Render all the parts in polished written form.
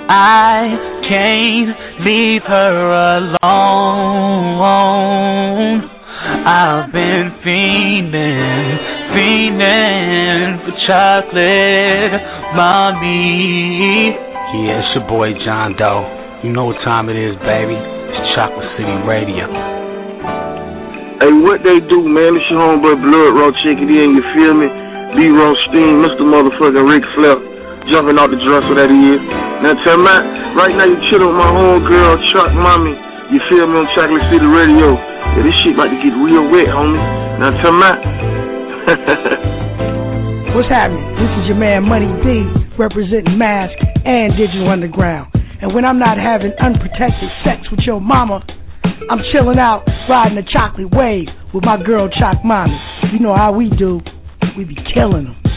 I can't leave her alone. I've been fiending for chocolate, mommy. Yeah, it's your boy John Doe. You know what time it is, baby. It's Chocolate City Radio. Hey, what they do, man? It's your homeboy Blood Raw. Check it in, you feel me? B-Roll Steam, Mr. Motherfucking Ric Flair. Jumping out the dresser that he is. Now tell me, right now you chillin' with my homegirl, Chuck Mommy. You feel me on Chocolate City Radio. Yeah, this shit about to get real wet, homie. Now tell me. What's happening? This is your man Money D, representing Mask and Digital Underground. And when I'm not having unprotected sex with your mama, I'm chilling out, riding the chocolate wave with my girl Choc Mommy. You know how we do. We be killing them.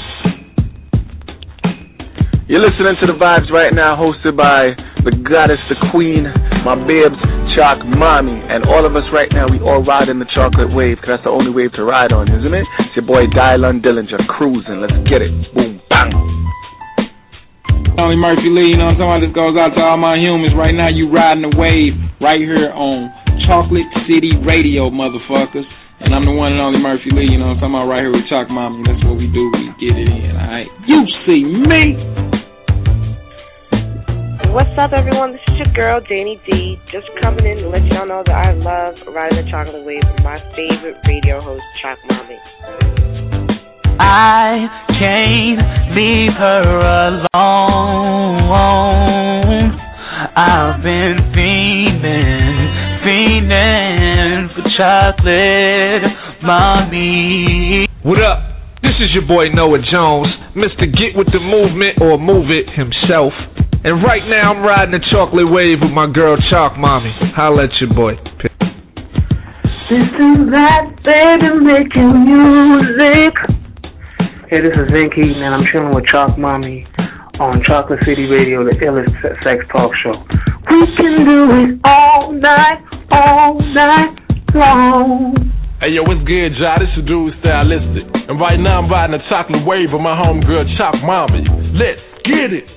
You're listening to The Vibes right now, hosted by the goddess, the queen, my babes, Choc Mommy. And all of us right now, we all ride in the chocolate wave, because that's the only wave to ride on, isn't it? It's your boy Dylan Dillinger, cruising. Let's get it. Boom, bang. Tony Murphy Lee, you know what I'm talking about? This goes out to all my humans. Right now, you riding the wave right here on Chocolate City Radio, motherfuckers. And I'm the one and only Murphy Lee, you know what I'm talking about, right here with Choc Mommy. That's what we do. We get it in, all right? You see me. What's up, everyone? This is your girl, Danny D, just coming in to let y'all know that I love riding the chocolate wave with my favorite radio host, Choc Mommy. I can't leave her alone. I've been fiending for chocolate, mommy. What up? This is your boy Noah Jones, Mr. Get With The Movement, or Move It himself. And right now I'm riding the chocolate wave with my girl Choc Mommy. Holla at your boy. This is that baby making music. Hey, this is Vin Keaton, and I'm chilling with Choc Mommy on Chocolate City Radio, the illest sex talk show. We can do it all night long. Hey yo, what's good, y'all? This is Dude Stylistic. And right now I'm riding the chocolate wave with my homegirl Choc Mommy. Let's get it!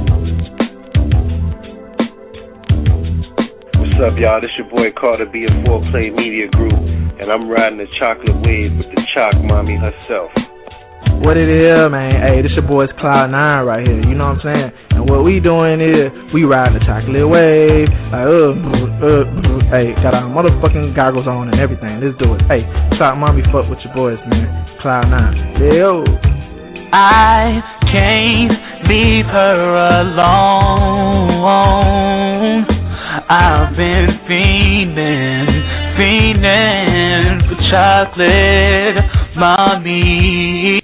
What's up, y'all? This your boy Carter B of 4Play Media Group, and I'm riding the chocolate wave with the Choc Mommy herself. What it is, man? Hey, this your boy's Cloud9 right here. You know what I'm saying? And what we doing is we riding the chocolate wave. Like, hey, got our motherfucking goggles on and everything. Let's do it. Hey, Choc Mommy, fuck with your boys, man. Cloud9. Yo. I can't leave her alone. I've been fiending for chocolate, mommy.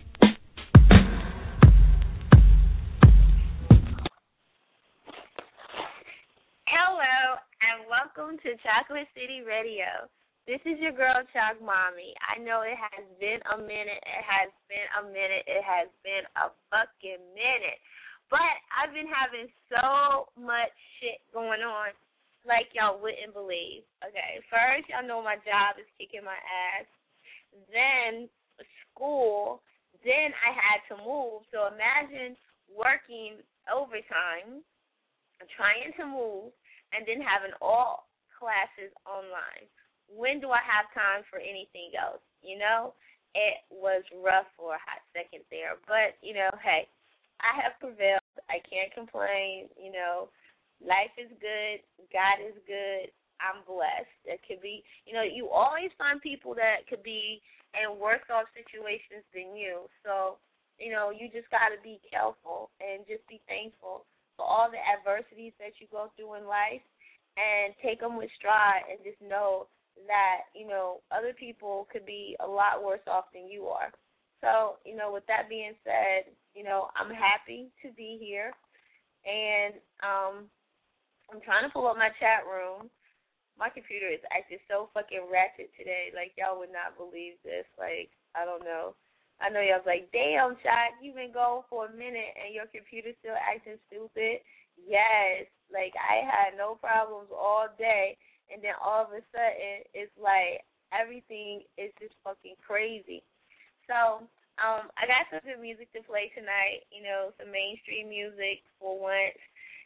Hello, and welcome to Chocolate City Radio. This is your girl, Choc Mommy. I know it has been a minute. It has been a fucking minute. But I've been having so much shit going on like y'all wouldn't believe. Okay, first, y'all know my job is kicking my ass. Then school. Then I had to move. So imagine working overtime, trying to move, and then having all classes online. When do I have time for anything else? You know, it was rough for a hot second there. But, you know, hey, I have prevailed. I can't complain. You know, life is good. God is good. I'm blessed. It could be, you know, you always find people that could be in worse off situations than you. So, you know, you just got to be careful and just be thankful for all the adversities that you go through in life and take them with stride and just know that, you know, other people could be a lot worse off than you are. So, you know, with that being said, you know, I'm happy to be here. And I'm trying to pull up my chat room. My computer is acting so fucking ratchet today. Like, y'all would not believe this. Like, I don't know. I know y'all was like, damn, Choc, you've been going for a minute and your computer's still acting stupid. Yes. Like, I had no problems all day. And then all of a sudden, it's like everything is just fucking crazy. So, I got some good music to play tonight, you know, some mainstream music for once.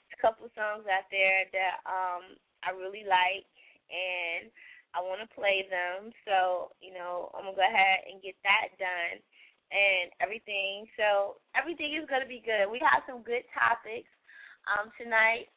a couple songs out there that I really like, and I want to play them. So, I'm going to go ahead and get that done and everything. So everything is going to be good. We have some good topics tonight.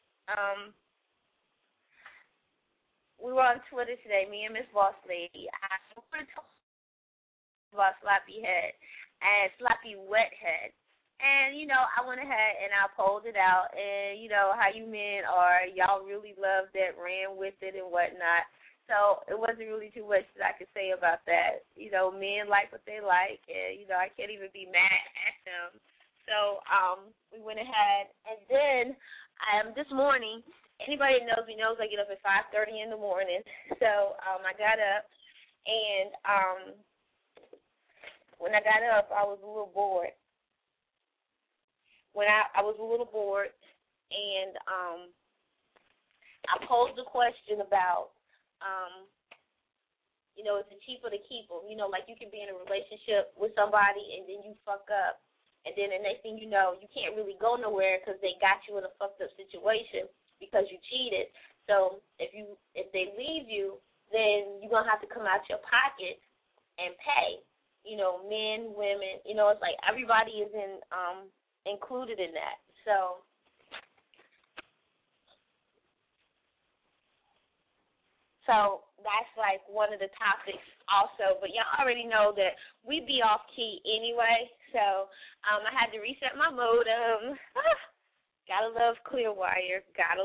We were on Twitter today, me and Miss Boss Lady. I want to talk about Sloppy Head and Sloppy Wet Head. And, I went ahead and I polled it out. And, how you men are, y'all really love that, ran with it and whatnot. So it wasn't really too much that I could say about that. Men like what they like. And, I can't even be mad at them. So we went ahead. And then this morning, anybody that knows me knows I get up at 5:30 in the morning. So I got up. And when I got up, I was a little bored. I was a little bored, and I posed a question about, is it cheaper to keep them? Like you can be in a relationship with somebody, and then you fuck up, and then the next thing you know, you can't really go nowhere because they got you in a fucked up situation because you cheated. So if they leave you, then you're going to have to come out your pocket and pay. Men, women, it's like everybody is included in that. So that's like one of the topics also. But y'all already know that we be off key anyway. So I had to reset my modem. Gotta love Clearwire.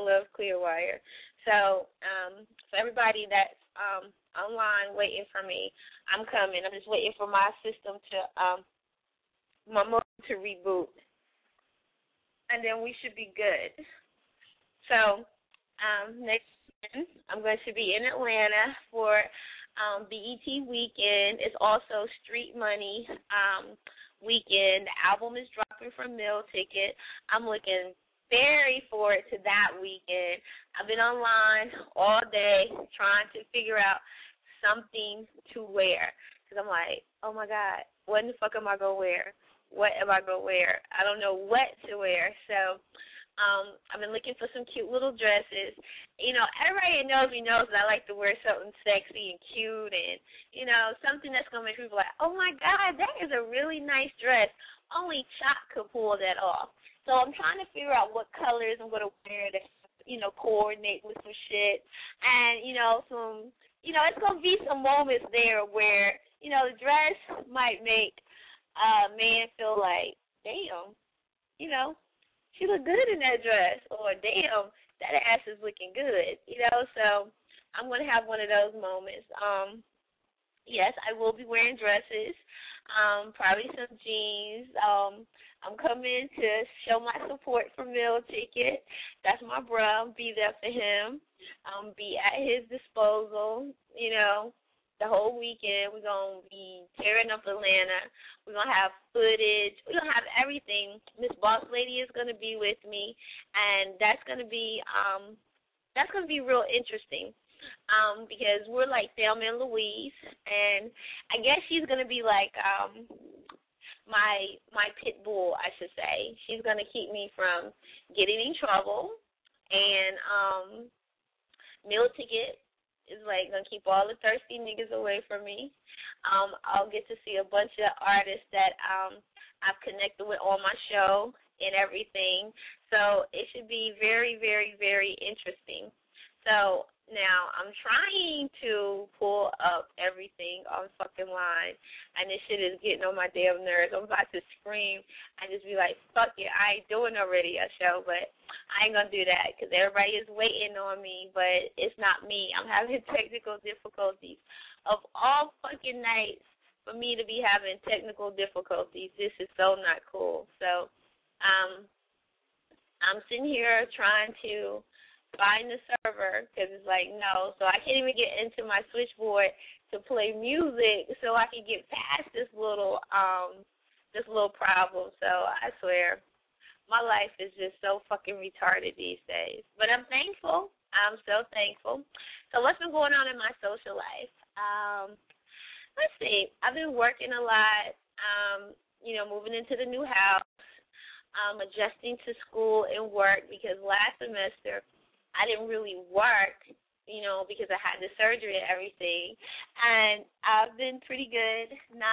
So for everybody that's online waiting for me, I'm coming. I'm just waiting for my system to my modem to reboot, and then we should be good. So next weekend, I'm going to be in Atlanta for BET weekend. It's also Street Money weekend. The album is dropping from Mill Ticket. I'm looking very forward to that weekend. I've been online all day trying to figure out something to wear because I'm like, oh, my God, what in the fuck am I going to wear? What am I going to wear? I don't know what to wear. So I've been looking for some cute little dresses. Everybody that knows me knows that I like to wear something sexy and cute and, something that's going to make people like, oh, my God, that is a really nice dress. Only Choc could pull that off. So I'm trying to figure out what colors I'm going to wear that, coordinate with some shit. And, it's going to be some moments there where, the dress might make man feel like, damn, she look good in that dress, or damn, that ass is looking good, so I'm going to have one of those moments. Yes, I will be wearing dresses, probably some jeans. I'm coming to show my support for Mill Ticket. That's my bruh. Be there for him. Be at his disposal, the whole weekend. We're going to be tearing up Atlanta. We're going to have footage. We're going to have everything. Miss Boss Lady is going to be with me, and that's going to be real interesting because we're like Thelma and Louise, and I guess she's going to be like my pit bull, I should say. She's going to keep me from getting in trouble, and Meal Ticket is like gonna keep all the thirsty niggas away from me. I'll get to see a bunch of artists that I've connected with on my show and everything. So it should be very, very, very interesting. So now I'm trying to pull up everything on fucking line, and this shit is getting on my damn nerves. I'm about to scream and just be like, fuck it, I ain't doing no radio show, but I ain't going to do that because everybody is waiting on me, but it's not me. I'm having technical difficulties. Of all fucking nights for me to be having technical difficulties, this is so not cool. So I'm sitting here trying to find the server because it's like, no. So I can't even get into my switchboard to play music so I can get past this little problem. So I swear, my life is just so fucking retarded these days. But I'm thankful. I'm so thankful. So what's been going on in my social life? Let's see. I've been working a lot, moving into the new house. adjusting to school and work because last semester I didn't really work, because I had the surgery and everything. And I've been pretty good,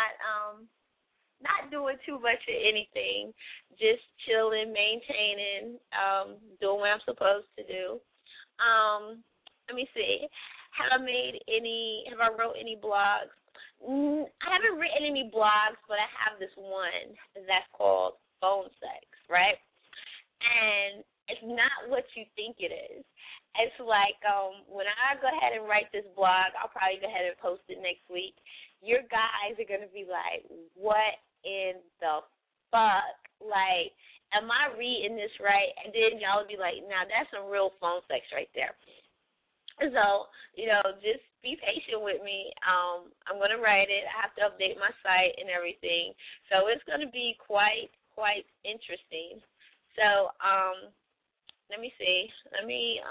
not doing too much of anything, just chilling, maintaining, doing what I'm supposed to do. Let me see. Have I wrote any blogs? I haven't written any blogs, but I have this one that's called Phone Sex, right? And it's not what you think it is. It's like when I go ahead and write this blog, I'll probably go ahead and post it next week. Your guys are going to be like, what in the fuck? Like, am I reading this right? And then y'all will be like, now that's some real phone sex right there. So, just be patient with me. I'm going to write it. I have to update my site and everything. So it's going to be quite interesting. So, let me see. Let me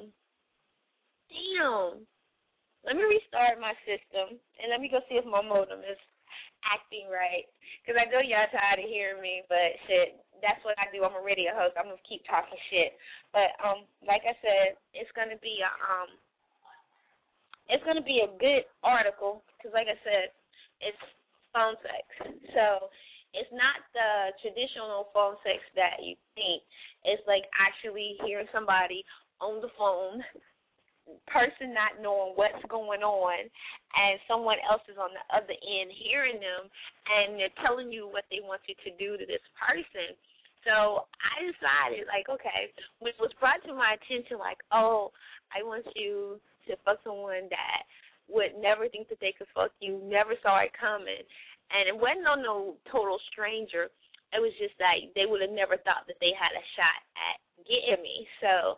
restart my system, and let me go see if my modem is acting right. Because I know y'all tired of hearing me, but shit, that's what I do. I'm a radio host. I'm going to keep talking shit. But, like I said, it's going to be a good article because, like I said, it's phone sex. So it's not the traditional phone sex that you think. It's like actually hearing somebody on the phone, person not knowing what's going on, and someone else is on the other end hearing them, and they're telling you what they want you to do to this person. So I decided, like, okay, which was brought to my attention, like, oh, I want you to fuck someone that would never think that they could fuck you, never saw it coming. And it wasn't on no total stranger. It was just like they would have never thought that they had a shot at getting me. So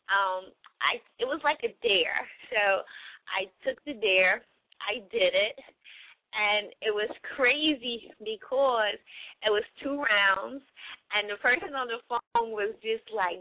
it was like a dare. So I took the dare. I did it. And it was crazy because it was 2 rounds, and the person on the phone was just like,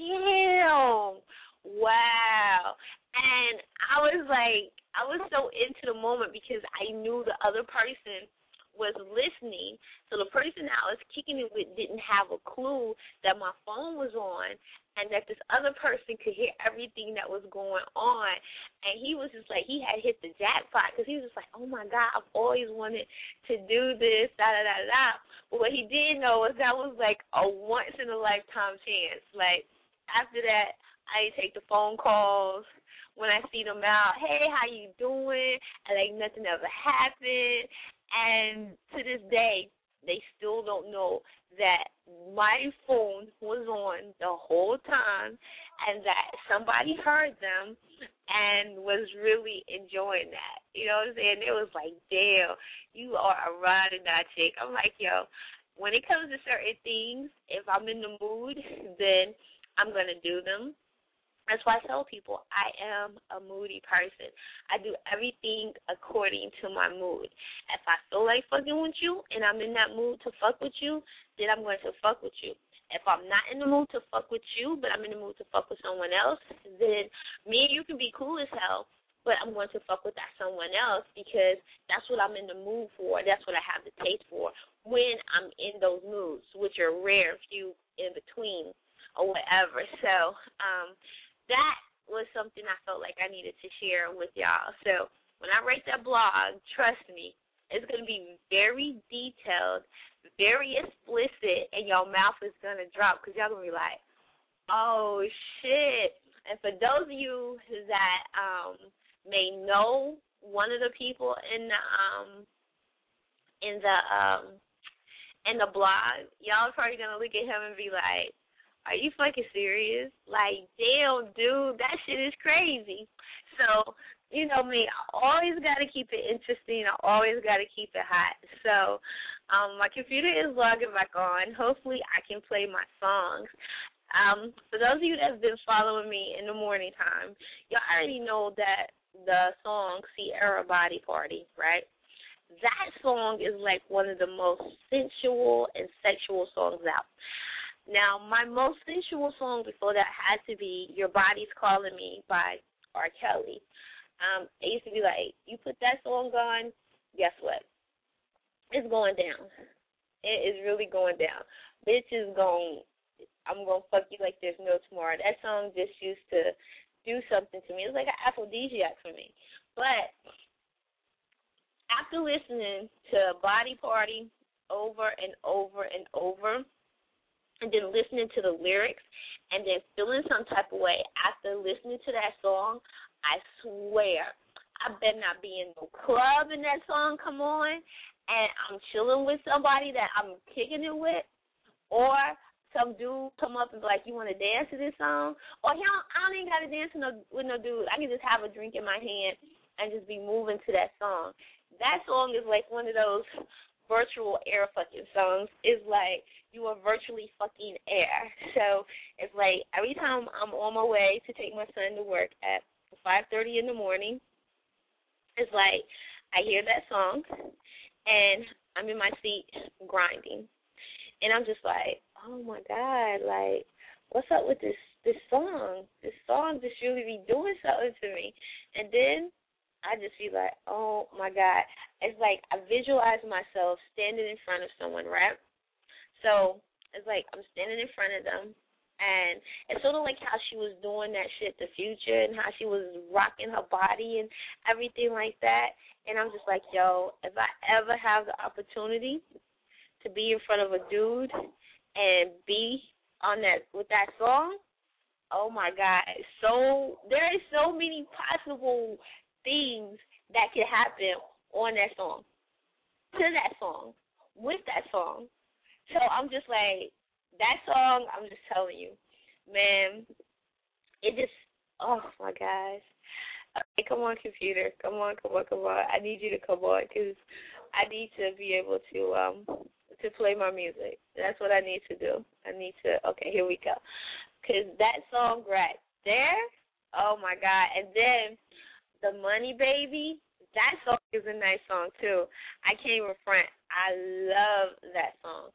damn, wow. And I was so into the moment because I knew the other person was listening. So the person I was kicking it with didn't have a clue that my phone was on and that this other person could hear everything that was going on. And he was just like, he had hit the jackpot because he was just like, oh, my God, I've always wanted to do this, da-da-da-da. But what he didn't know was that was like a once-in-a-lifetime chance. Like, after that, I take the phone calls. When I see them out, hey, how you doing? And like nothing ever happened. And to this day, they still don't know that my phone was on the whole time and that somebody heard them and was really enjoying that. You know what I'm saying? It was like, damn, you are a ride or die chick. I'm like, yo, when it comes to certain things, if I'm in the mood, then I'm going to do them. That's why I tell people I am a moody person. I do everything according to my mood. If I feel like fucking with you and I'm in that mood to fuck with you, then I'm going to fuck with you. If I'm not in the mood to fuck with you, but I'm in the mood to fuck with someone else, then me and you can be cool as hell, but I'm going to fuck with that someone else because that's what I'm in the mood for. That's what I have the taste for when I'm in those moods, which are rare, few in between or whatever. So, that was something I felt like I needed to share with y'all. So when I write that blog, trust me, it's going to be very detailed, very explicit, and your mouth is going to drop because y'all going to be like, oh, shit. And for those of you that may know one of the people in the blog, y'all are probably going to look at him and be like, are you fucking serious? Like, damn, dude, that shit is crazy. So, you know me, I always got to keep it interesting. I always got to keep it hot. So, my computer is logging back on. Hopefully, I can play my songs. For those of you that have been following me in the morning time, y'all already know that the song Sierra Body Party, right? That song is like one of the most sensual and sexual songs out. Now, my most sensual song before that had to be Your Body's Calling Me by R. Kelly. I used to be like, you put that song on, guess what? It's going down. It is really going down. bitch is I'm gonna fuck you like there's no tomorrow. That song just used to do something to me. It was like an aphrodisiac for me. But after listening to Body Party over and over and over, and then listening to the lyrics, and then feeling some type of way after listening to that song, I swear, I better not be in no club and that song come on, and I'm chilling with somebody that I'm kicking it with, or some dude come up and be like, you want to dance to this song? Or I don't even got to dance with no dude. I can just have a drink in my hand and just be moving to that song. That song is like one of those virtual air fucking songs. It's like you are virtually fucking air. So it's like every time I'm on my way to take my son to work at 5:30 in the morning, it's like I hear that song and I'm in my seat grinding. And I'm just like, oh, my God, like, what's up with this song? This song just really be doing something to me. And then I just be like, oh, my God. It's like I visualize myself standing in front of someone, right? So it's like I'm standing in front of them, and it's sort of like how she was doing that shit, The Future, and how she was rocking her body and everything like that. And I'm just like, yo, if I ever have the opportunity to be in front of a dude and be on that with that song, oh my God. So there is so many possible things that could happen on that song, to that song, with that song. So I'm just like, that song, I'm just telling you, man, it just, oh my gosh. Okay, come on, computer. Come on. I need you to come on because I need to be able to play my music. That's what I need to do. Okay, here we go. Because that song right there, oh, my God. And then The Money Baby, that song is a nice song, too. I can't even front. I love that song.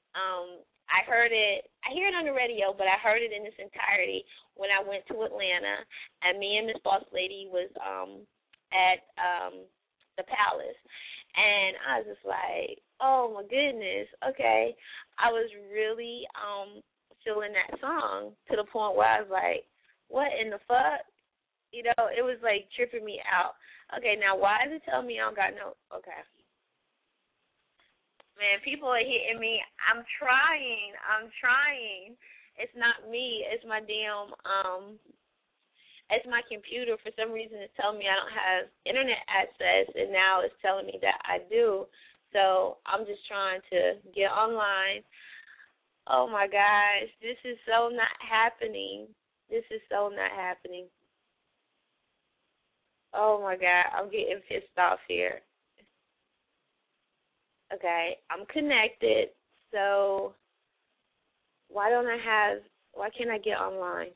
I hear it on the radio, but I heard it in its entirety when I went to Atlanta, and me and Miss Boss Lady was at the Palace. And I was just like, oh, my goodness, okay. I was really feeling that song to the point where I was like, what in the fuck? You know, it was, like, tripping me out. Okay, now why is it telling me I don't got no, okay. Man, people are hitting me. I'm trying. It's not me. It's my damn, it's my computer. For some reason, it's telling me I don't have internet access, and now it's telling me that I do. So I'm just trying to get online. Oh, my gosh. This is so not happening. Oh, my God. I'm getting pissed off here. Okay, I'm connected, so why can't I get online?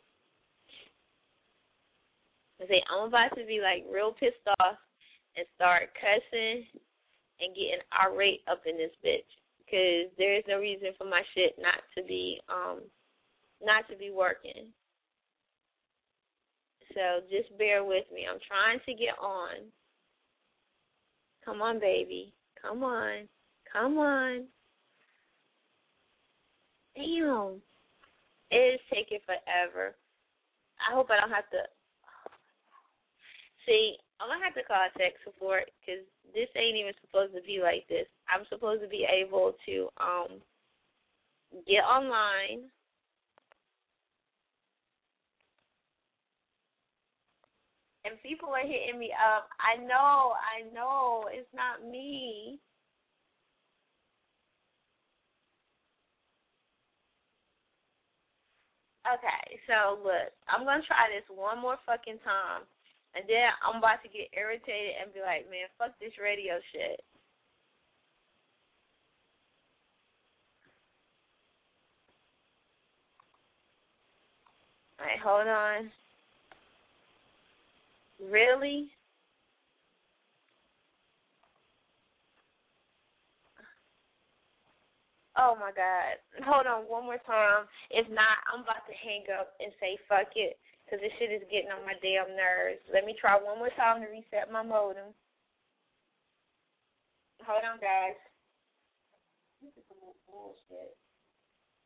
I'm about to be, like, real pissed off and start cussing and getting irate up in this bitch because there is no reason for my shit not to be working. So just bear with me. I'm trying to get on. Come on, baby. Come on. Damn. It is taking forever. I hope I don't have to. See, I'm going to have to call tech support because this ain't even supposed to be like this. I'm supposed to be able to get online. And people are hitting me up. I know. It's not me. Okay, so look, I'm going to try this one more fucking time, and then I'm about to get irritated and be like, man, fuck this radio shit. All right, hold on. Really? Oh, my God. Hold on one more time. If not, I'm about to hang up and say fuck it because this shit is getting on my damn nerves. Let me try one more time to reset my modem. Hold on, guys. This is some bullshit.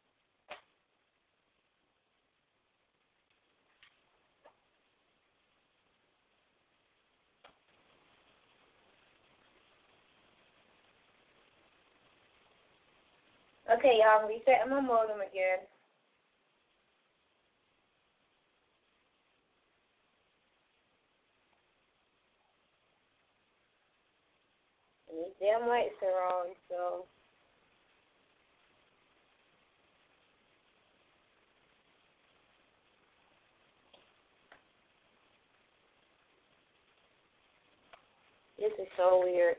Okay, y'all, I'm resetting my modem again. And these damn lights are on, so. This is so weird.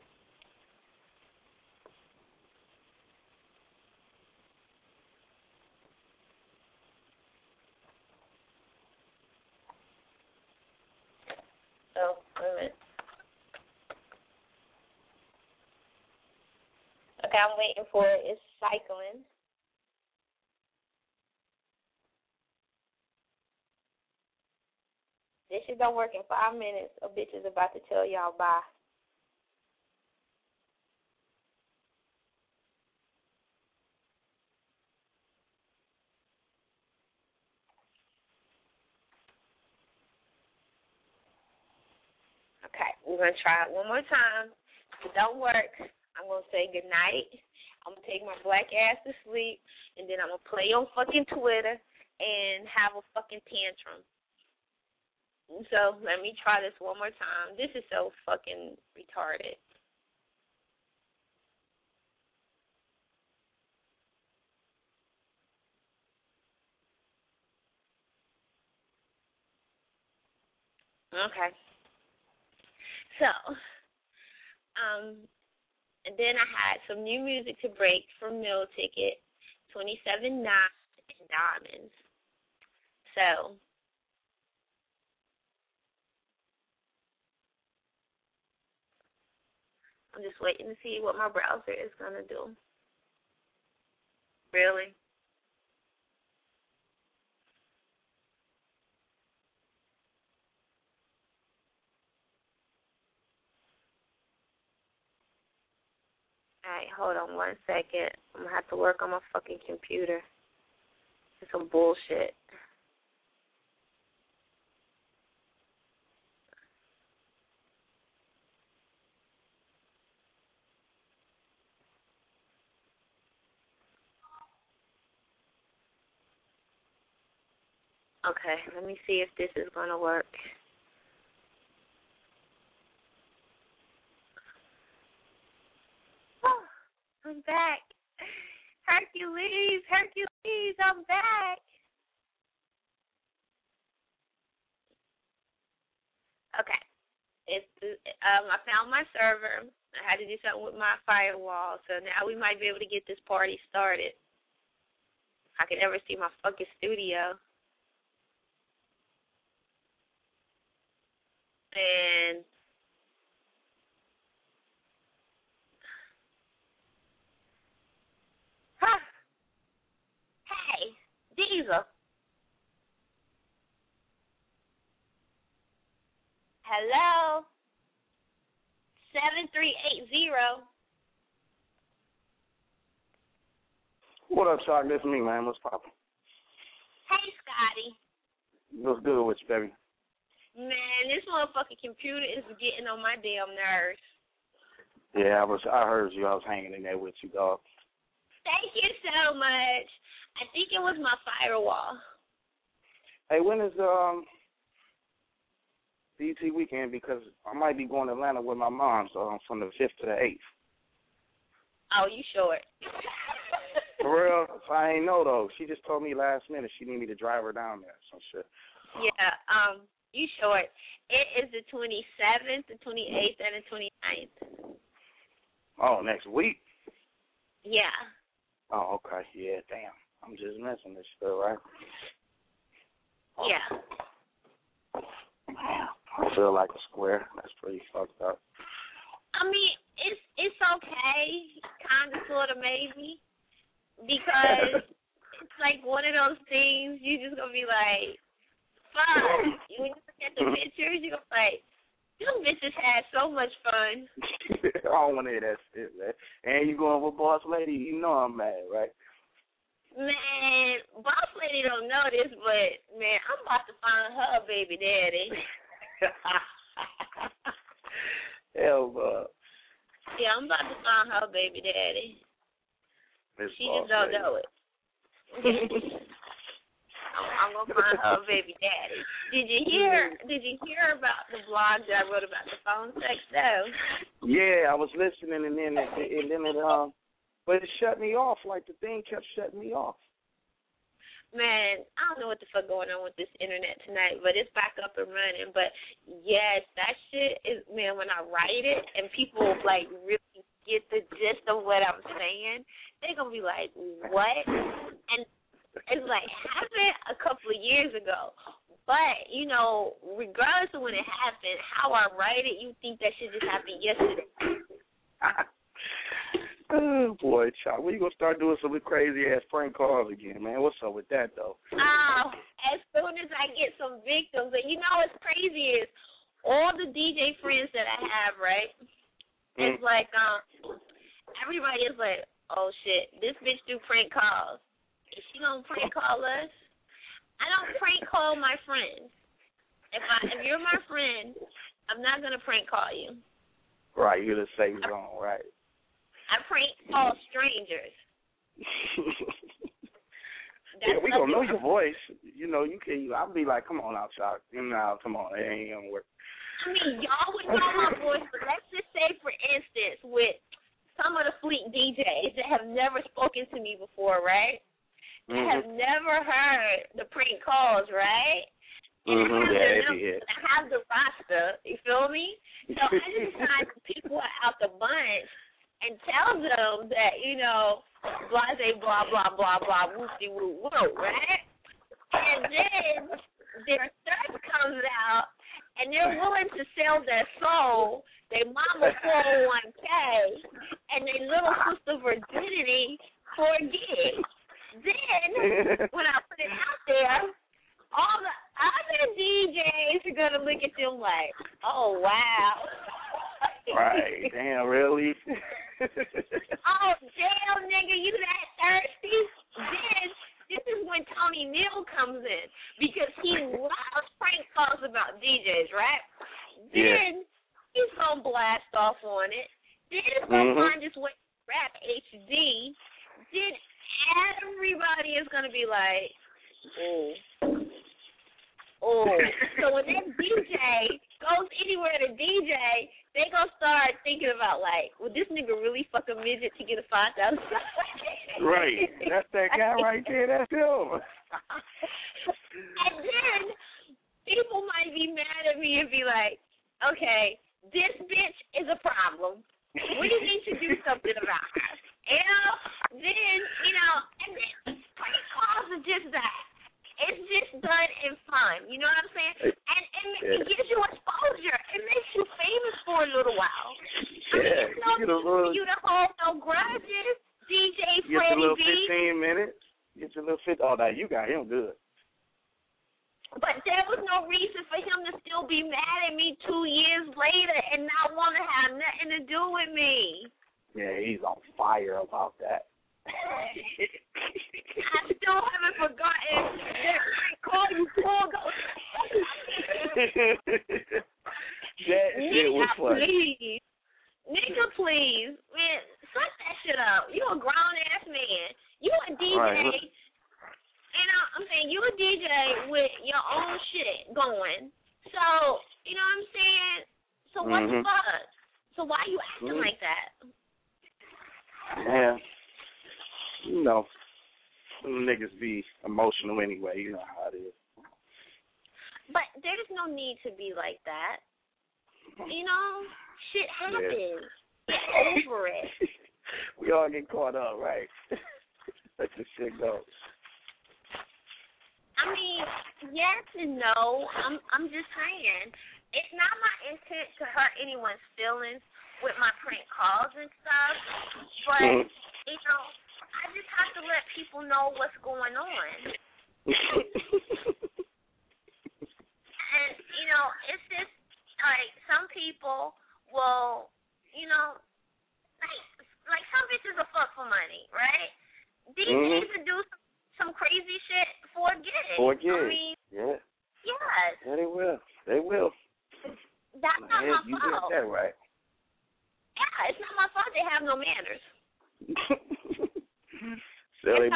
Oh, wait a minute. Okay, I'm waiting for it. It's cycling. This shit don't work in 5 minutes. A bitch is about to tell y'all bye. Okay, we're going to try it one more time. If it don't work, I'm going to say goodnight. I'm going to take my black ass to sleep, and then I'm going to play on fucking Twitter and have a fucking tantrum. So let me try this one more time. This is so fucking retarded. Okay. So, and then I had some new music to break from Meal Ticket, 27 Knots and Diamonds. So, I'm just waiting to see what my browser is going to do. Really? All right, hold on 1 second. I'm going to have to work on my fucking computer. It's some bullshit. Okay, let me see if this is going to work. Oh, I'm back. Hercules, I'm back. Okay. I found my server. I had to do something with my firewall, so now we might be able to get this party started. I can never see my fucking studio. And hey, Diesel. Hello. 7380. What up, Shock? This is me, man. What's poppin'? Hey, Scotty. What's good with you, baby? Man, this motherfucking computer is getting on my damn nerves. Yeah, I heard you. I was hanging in there with you, dog. Thank you so much. I think it was my firewall. Hey, when is BT weekend? Because I might be going to Atlanta with my mom, so from the 5th to the 8th. Oh, you short. For real? I ain't know, though. She just told me last minute she needed me to drive her down there, some shit. Yeah, you short. It is the 27th, the 28th, and the 29th. Oh, next week? Yeah. Oh, okay. Yeah, damn. I'm just missing this stuff, right? Yeah. Man, I feel like a square. That's pretty fucked up. I mean, it's okay, kind of, sort of, maybe, because it's like one of those things you just gonna be like, fuck. When you look at the pictures, you're gonna be like, them bitches had so much fun. I don't want to hear that shit, man. And you going with Boss Lady, you know I'm mad, right? Man, Boss Lady don't know this, but, man, I'm about to find her a baby daddy. Hell, bro. Yeah, I'm about to find her a baby daddy. She just don't know it. I'm gonna find her baby daddy. Did you hear about the blog that I wrote about the phone sex though? Yeah, I was listening, and then but it shut me off. Like the thing kept shutting me off. Man, I don't know what the fuck going on with this internet tonight, but it's back up and running. But yes, that shit is, man, when I write it and people like really get the gist of what I'm saying, they're gonna be like, what? And it's like happened a couple of years ago. But, you know, regardless of when it happened, how I write it, you think that shit just happened yesterday. Oh, boy, Chuck, when you going to start doing some crazy-ass prank calls again, man? What's up with that, though? As soon as I get some victims. And you know what's crazy is all the DJ friends that I have, right? It's like, everybody is like, oh, shit, this bitch do prank calls. Is she going to prank call us? I don't prank call my friends. If you're my friend, I'm not going to prank call you. Right, you're the safe zone, right? I prank call strangers. Yeah, we gonna know your voice. You know, you can. I'll be like, come on out, Chuck. Come on, it ain't gonna work. I mean, y'all would know my voice, but let's just say, for instance, with some of the fleet DJs that have never spoken to me before, right? I have never heard the prank calls, right? And I have the roster, you feel me? So I just find people out the bunch and tell them that, you know, blase, blah, blah, blah, blah, whoopsie, woo, woo, right? And then their stuff comes out, and they're willing to sell their soul, their mama 401k, and their little sister virginity for a gig. Then, when I put it out there, all the other DJs are going to look at them like, oh, wow. Right. Damn, really? Oh, damn, nigga, you that thirsty? Then, this is when Tony Neal comes in, because he loves prank calls about DJs, right? Then, he's going to blast off on it. Then he's going to find his way to Rap HD. Then everybody is going to be like, oh. So when that DJ goes anywhere to DJ, they going to start thinking about, like, would this nigga really fuck a midget to get a $5,000? Right. That's that guy right there. That's him. And then people might be mad at me and be like, okay, this bitch is a problem. We need to do something about her. And then prank calls are just that. It's just done in fun. You know what I'm saying? And it gives you exposure. It makes you famous for a little while. Yeah. I mean, it's no you to hold no grudges, DJ Freddie B. Get your little 15 minutes. Get your little 50. Oh, no, you got him good. But there was no reason for him to still be mad at me 2 years later and not want to have nothing to do with me. Yeah, he's on fire about that. I still haven't forgotten that I called you poor ghost. That shit was funny. Nigga, please. Man, suck that shit up. You a grown-ass man. You a DJ. Right. And I'm saying, you a DJ with your own shit going. So, you know what I'm saying? So what the fuck? So why you acting like that? Yeah. You know, them niggas be emotional anyway. You know how it is. But there's no need to be like that. You know, shit happens. Get over it. We all get caught up, right? Let the shit go. I mean, yes and no. I'm just saying, it's not my intent to hurt anyone's feelings with my prank calls and stuff, but you know, I just have to let people know what's going on. And you know, it's just like some people will, you know, like some bitches will fuck for money, right? These need to do some crazy shit for a gig. I mean, yeah. Yes. Yeah, they will. They will. That's not my fault. You got that right. Yeah, it's not my fault they have no manners.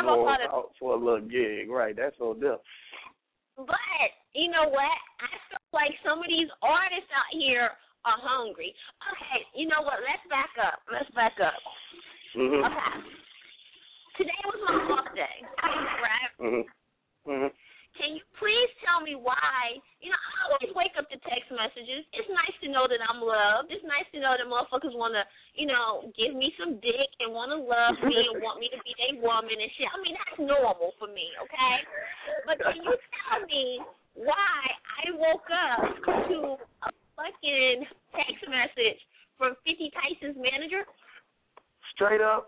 for a little gig, right? That's so different. But you know what? I feel like some of these artists out here are hungry. Okay, you know what? Let's back up. Mm-hmm. Okay. Today was my birthday, right? Mm-hmm. Can you please tell me why? You know, I always wake up to text messages. It's nice to know that I'm loved. It's nice to know that motherfuckers want to, you know, give me some dick and want to love me and want me to be their woman and shit. I mean, that's normal for me, okay? But can you tell me why I woke up to a fucking text message from 50 Tyson's manager? Straight up?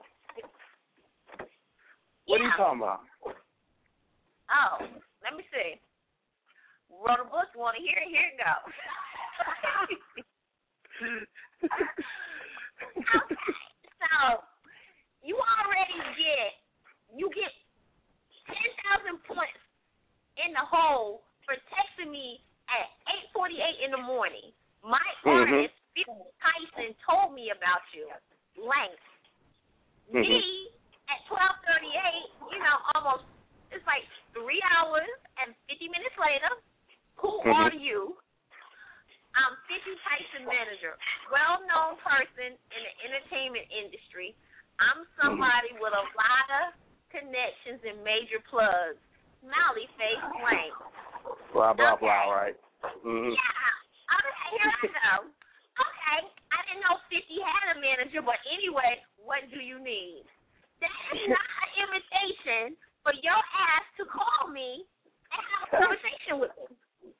What are you talking about? Oh, let me see. Wrote a book. You want to hear it? Here it goes. Okay. So, you get 10,000 points in the hole for texting me at 8:48 in the morning. My artist, Bill Tyson, told me about you. Length. Me, at 12:38, you know, almost, it's like 3 hours and 50 minutes later, who are you? I'm 50 Tyson manager, well-known person in the entertainment industry. I'm somebody with a lot of connections and major plugs. Smiley face blank. Blah, blah, blah, right? Yeah. Okay, here I go. Okay, I didn't know 50 had a manager, but anyway, what do you need? That is not an invitation for your ass to call me and have a conversation with me.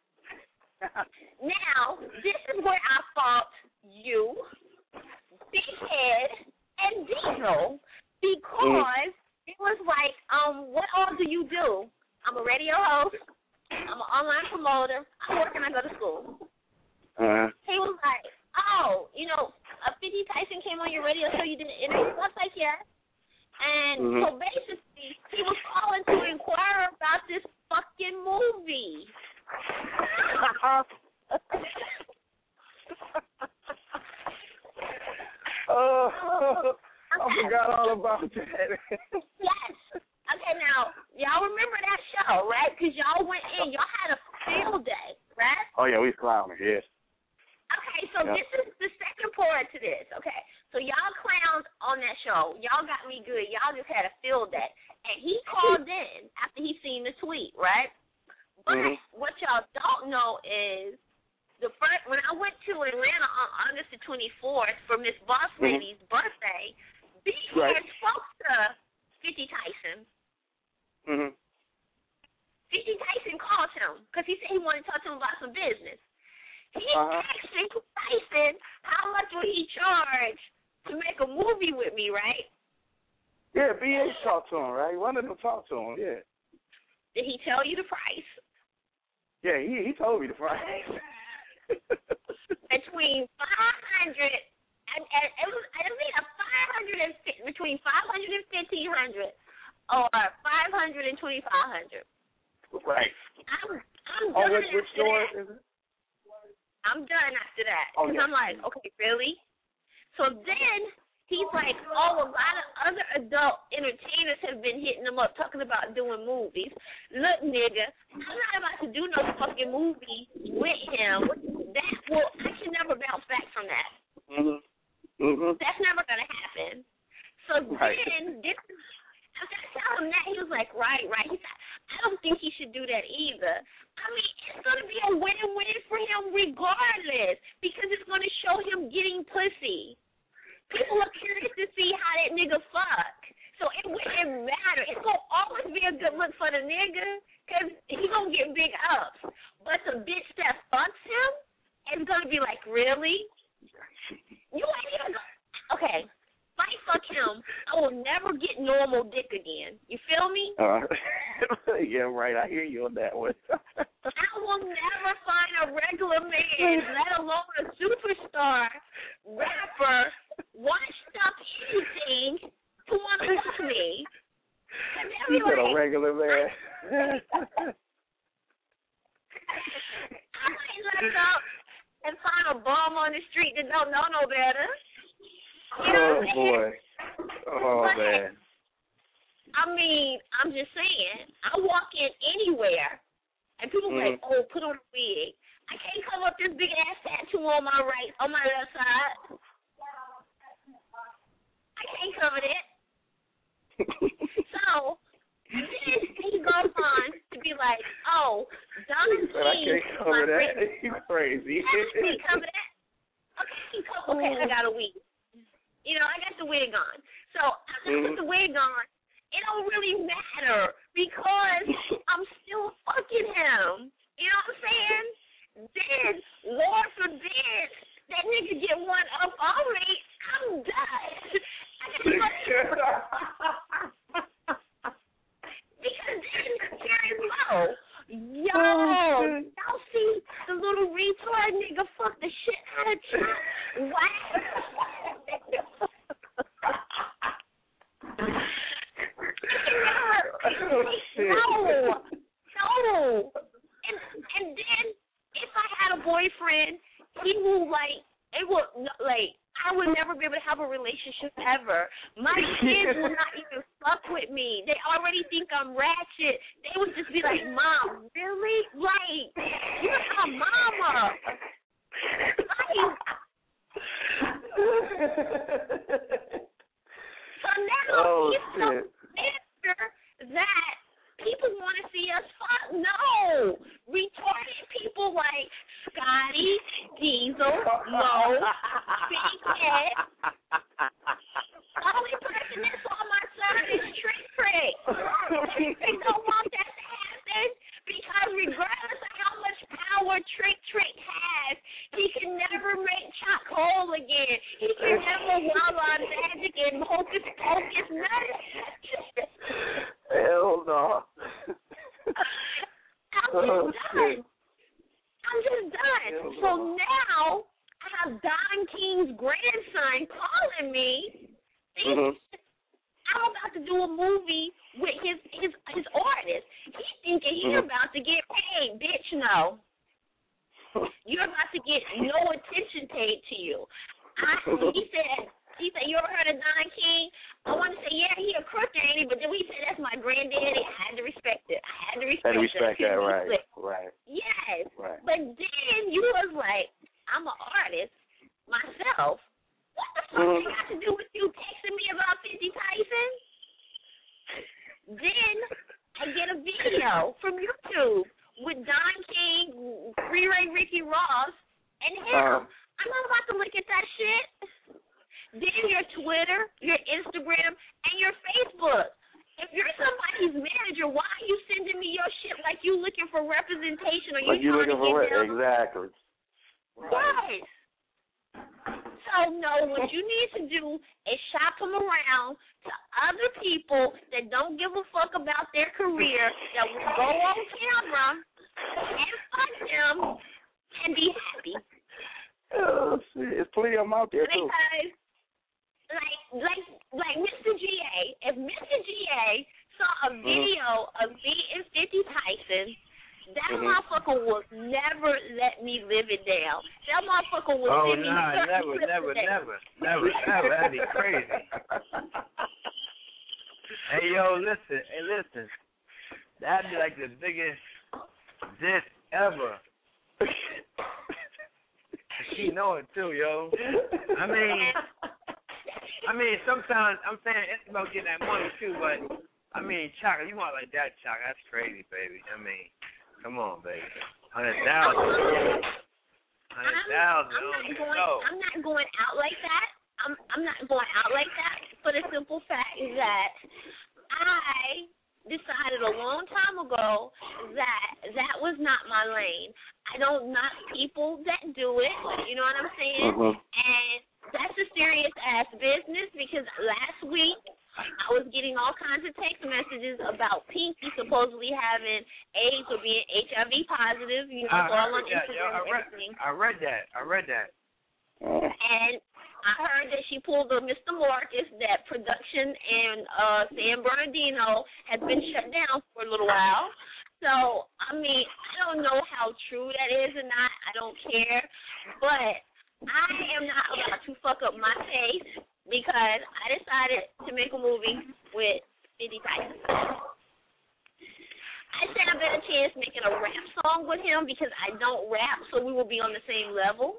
Now, this is where I fault you, Big Head, and Diesel, because it was like, what all do you do? I'm a radio host. I'm an online promoter. I work and I go to school. He was like, oh, you know, 50 Tyson came on your radio show, you did an interview. I was like, yeah. And so basically, he was calling to inquire about this fucking movie. I forgot all about that. Yes. Okay, now, y'all remember that show, right? Because y'all went in. Y'all had a field day, right? Oh, yeah, we clowning, yes. Okay, so this is the second part to this, okay? So y'all clowns on that show. Y'all got me good. Y'all just had a field day. And he called in after he seen the tweet, right? But what y'all don't know is when I went to Atlanta on August the 24th for Miss Boss Lady's birthday, B had spoke to 50 Tyson. 50 Tyson called him because he said he wanted to talk to him about some business. He asked 50 Tyson how much would he charge to make a movie with me, right? Yeah, B.A. talked to him, right? One of them talked to him, yeah. Did he tell you the price? Yeah, he told me the price. Between 500 and it was between 500 and 1,500 or 500 and 2,500. Right. I'm done which store is it? I'm done after that. Because I'm like, okay, really? So then he's like, oh, a lot of other adult entertainers have been hitting him up talking about doing movies. Look, nigga, I'm not about to do no fucking movie with him. I can never bounce back from that. That's never going to happen. So then, after I tell him that, he was like, right. He said, I don't think he should do that either. I mean, it's going to be a win-win for him regardless because it's going to show him getting pussy. People are curious to see how that nigga fuck. So it wouldn't matter. It's going to always be a good look for the nigga because he going to get big ups. But the bitch that fucks him is going to be like, really? You ain't even okay. If I fuck him, I will never get normal dick again. You feel me? Yeah, right. I hear you on that one. I will never find a regular man, let alone a superstar, rapper, washed up anything, to want to fuck me. You said a regular man. I might look up and find a bum on the street that don't know no better. You know boy. Oh, but, man. I mean, I'm just saying, I walk in anywhere, and people be like, oh, put on a wig. I can't cover up this big-ass tattoo on my left side. I can't cover that. So, then he goes on to be like, oh, Don King. I can't cover that. You crazy. I can't cover that. Okay, I got a wig. You know, I got the wig on. So, I put the wig on. It don't really matter because I'm still fucking him. You know what I'm saying? Then, Lord forbid, that nigga get one up on me, I'm done. Because then, Jerry Lowe, y'all see the little retard nigga fuck the shit out of Chuck? What? No. And then if I had a boyfriend, he will I would never be able to have a relationship ever. My kids will not even fuck with me. They already think I'm ratchet. They would just be like, Mom, really? Like, you're my mama. So now he's so bitter that people want to see us fuck. No. Retarded people like Scotty, Diesel, Mo, Big Head. The only person that's on my side is Trick. They don't want that to happen because regardless of how much power Trick has, he can never make Chuck whole again. He can never wild magic and hocus pocus nothing. Hell no. I'm just done. So now I have Don King's grandson calling me. I'm about to do a movie with his artist. He's thinking he's about to get paid. Bitch, no. You're about to get no attention paid to you. He said, you ever heard of Don King? I want to say, yeah, he a crook, ain't he? But then we said that's my granddaddy. I had to respect it. I had to respect that, right. Yes. Right. But then you was like, I'm an artist myself. What the fuck they got to do with you texting me about 50 Tyson? Then I get a video from YouTube with Don King, Free Ray Ricky Ross, and him. I'm not about to look at that shit. Then your Twitter, your Instagram, and your Facebook. If you're somebody's manager, why are you sending me your shit like you looking for representation or you trying to get down? Exactly. Right. So, no, what you need to do is shop them around to other people that don't give a fuck about their career, that will go on camera and fuck them and be happy. Oh, shit. There's plenty of them out there, too. Because like Mr. GA, if Mr. GA saw a video of me and 50 Tyson, that motherfucker would never let me live it down. That motherfucker would send me never. That'd be crazy. Hey, yo, listen. That'd be like the biggest diss ever. She know it too, yo. I mean, sometimes I'm saying it's about getting that money too, but I mean, Chaka, you want like that, Chaka? That's crazy, baby. I mean, come on, baby. 100,000. I'm not going out like that. I'm not going out like that for the simple fact that I decided a long time ago that was not my lane. I don't knock people that do it. You know what I'm saying? And that's a serious-ass business because last week I was getting all kinds of text messages about Pinky supposedly having AIDS or being HIV positive. You know, it's all on Instagram and everything. I read that. And I heard that she pulled a Mr. Marcus, that production in San Bernardino had been shut down for a little while. So, I mean, I don't know how true that is or not. I don't care. But I am not about to fuck up my face because I decided to make a movie with 50 Tyson. I stand a better chance making a rap song with him because I don't rap, so we will be on the same level.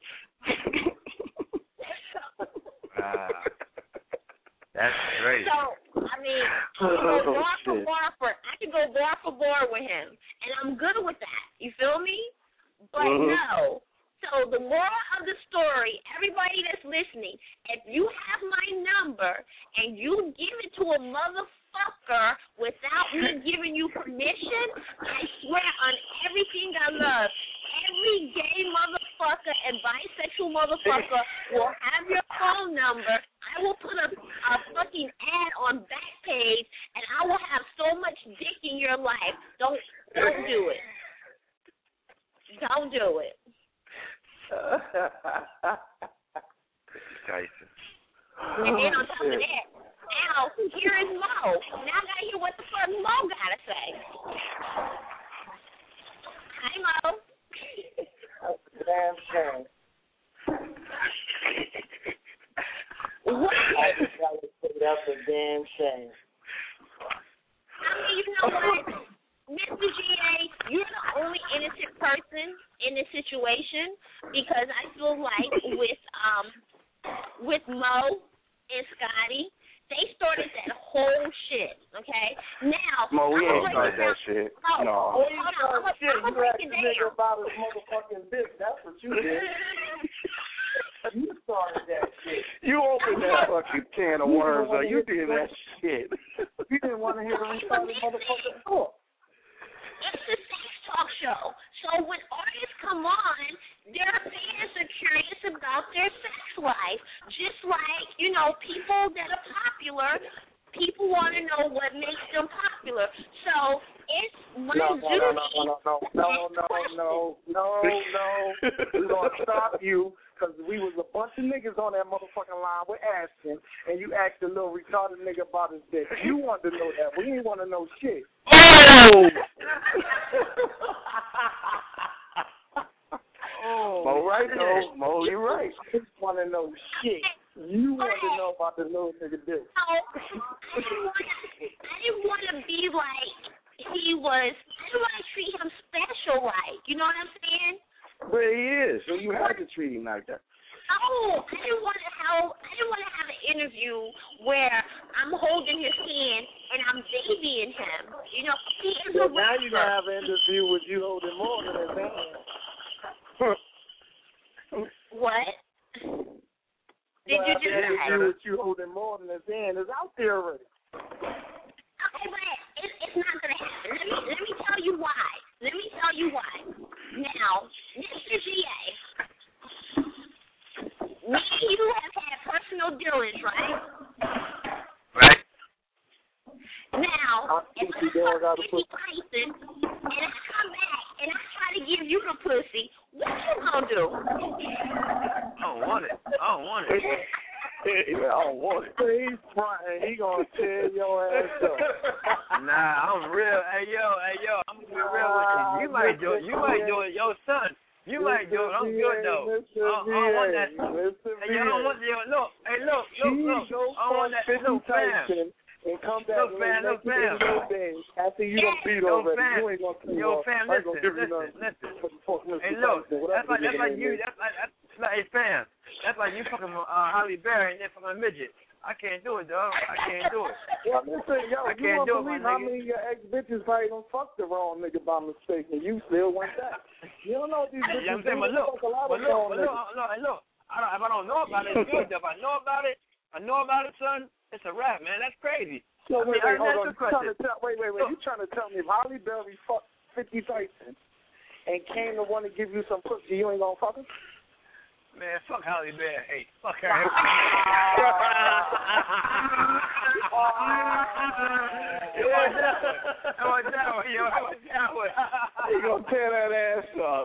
That's great. So, I mean, I can go bar for bar with him, and I'm good with that. You feel me? But no. So the moral of the story, everybody that's listening, if you have my number and you give it to a motherfucker without me giving you permission, I swear on everything I love, every gay motherfucker and bisexual motherfucker will have your phone number. I will put a fucking ad on Backpage, and I will have so much dick in your life. Don't do it. Don't do it. Tyson. And then on top of that, now here is Mo. Now I gotta hear what the fuck Mo gotta say. Hi, Mo. Damn shame. What? That's a damn shame. I mean, you know what? Mr. G.A., you're the only innocent person in this situation because I feel like with Mo and Scotty, they started that whole shit, okay? Now, Mo, we ain't started that shit. No. Oh, you started shit. You asked the nigga about his motherfucking bitch. That's what you did. You started that shit. You opened that fucking can of worms, though. You did that shit. You didn't want to hear the retarded motherfucking talk. It's a sex talk show. So when artists come on, their fans are curious about their sex life. Just like, you know, people that are popular, people want to know what makes them popular. So it's my duty. No. We're going to stop you because we was a bunch of niggas on that motherfucking line with asking, and you asked a little retarded nigga about his dick. You wanted to know that. We didn't want to know shit. Oh! Mo right, though. Mo, you right. I just want to know shit. You want to know about the little nigga dick. I didn't want to be like he was. I didn't want to treat him special like. You know what I'm saying? But he is, so you have to treat him like that. Oh, I didn't want to have an interview where I'm holding his hand and I'm babying him. You know, he is a now you're going to have an interview with you holding more than his hand. What? Did you just say? With you holding more than his hand is out there already. Okay, but it's not going to happen. Let me tell you why. Now, Mr. G.A., me and you have had personal dealings, right? Right. Now, if I fuck Ricky Tyson and I come back and I try to give you the pussy, what you gonna do? I don't want it. I don't want it. He's fronting. He gonna tear your ass up. Nah, I'm real. Hey yo, I'm gonna be real with you. You might do it, yo son. You might do it. I'm good though. I don't want that. Hey, yo, I don't want look. I don't want that. Look, fam. And come back and fam. After you done beat over it, you ain't gonna see fam, listen. Hey, look, that's like you. That's like, hey, fam. That's like you fucking Holly Berry and then fucking a midget. I can't do it, dog. I can't do it. Well, listen, yo, I you can't don't do it, believe my how nigga. many of your ex-bitches probably done fucked the wrong nigga by mistake, and you still went back. You don't know these bitches. You know what I'm saying? But look. If I don't know about it, it's good. If I know about it, son, it's a wrap, man. That's crazy. So wait, hold on. Wait. Look. You trying to tell me if Holly Berry fucked 50 Tyson and came to want to give you some pussy, you ain't gonna fuck him? Man, fuck Holly Berry. Hey, fuck her. He gonna tear that ass up.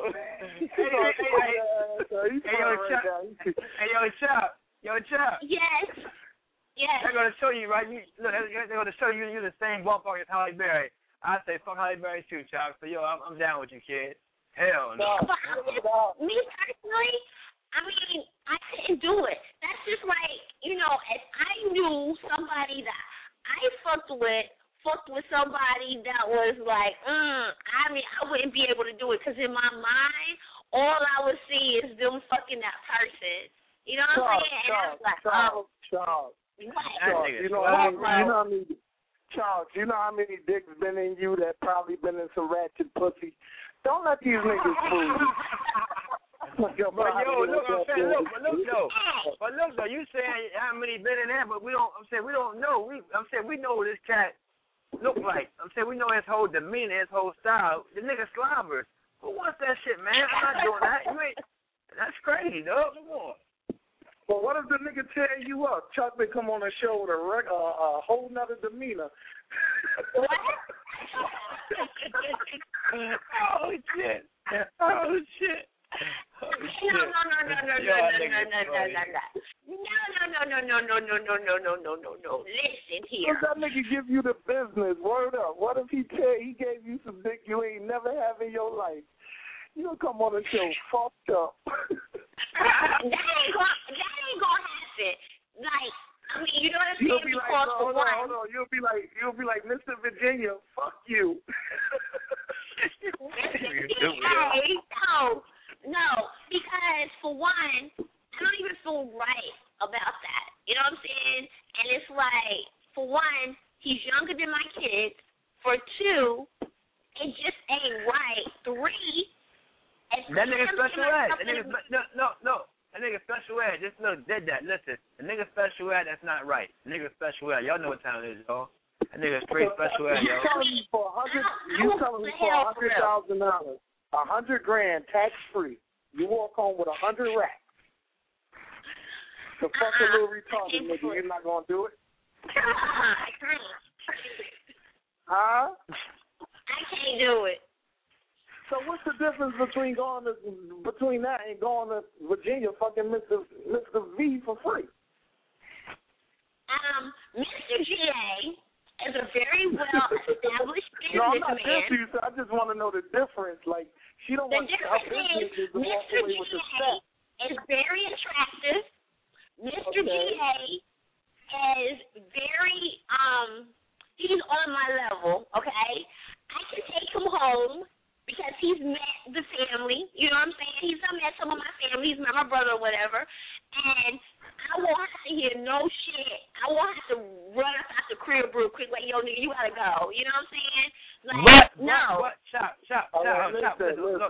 Yo, Chop. Yes. They're gonna show you, right? They're gonna show you you're the same ballpark as Holly Berry. I say fuck Holly Berry too, Chop. So yo, I'm down with you, kid. Hell no. But me personally, I mean, I couldn't do it. That's just like, you know, if I knew somebody that I fucked with fucked with somebody that was like, I mean, I wouldn't be able to do it because in my mind, all I would see is them fucking that person. You know what I'm saying? And I was like, Charles. What? You know how many Charles, you know how many dicks been in you that probably been in some ratchet pussy? Don't let these niggas fool you. But look, I'm saying, look though, you saying how many been in there, but we don't. I'm saying we don't know. I'm saying we know what this cat look like. I'm saying we know his whole demeanor, his whole style. The nigga slobber. Who wants that shit, man? I'm not doing that. You ain't. That's crazy, dog. Come on. But what if the nigga tear you up? Chuck may come on the show with a whole nother demeanor. Oh shit! Oh shit! No. Listen here. What that nigga give you the business? Word up. What if he gave you some dick you ain't never have in your life? You gonna come on the show fucked up. That ain't gonna happen. Like, I mean, you know what I'm saying? You'll be like, hold on. You'll be like, Mr. Virginia, fuck you. No, because for one, I don't even feel right about that. You know what I'm saying? And it's like, for one, he's younger than my kids. For two, it just ain't right. Three, that nigga special ed. No. That nigga special ed. Just look, did that. Listen, the nigga special ed, that's not right. The nigga special ed. Y'all know what time it is, y'all. That nigga straight special ed, yo. You telling me for $100,000, $100,000 tax free. You walk home with 100 racks. The fucking little retarded nigga, you're not gonna do it? Huh? I can't do it. So what's the difference between that and going to Virginia fucking Mr. V for free? Mr. G.A. is a very well-established businessman. No, I'm not dissing you, so I just want to know the difference. Like, she don't want her business to walk away with the set. Is very attractive. Mr. G.A. is very, he's on my level, okay? I can take him home because he's met the family, you know what I'm saying? He's met some of my family, he's met my brother or whatever, and I won't have to hear no shit. I won't have to run out the crib real quick like, yo, nigga, you gotta go. You know what I'm saying? Like, no. What? Stop. Listen.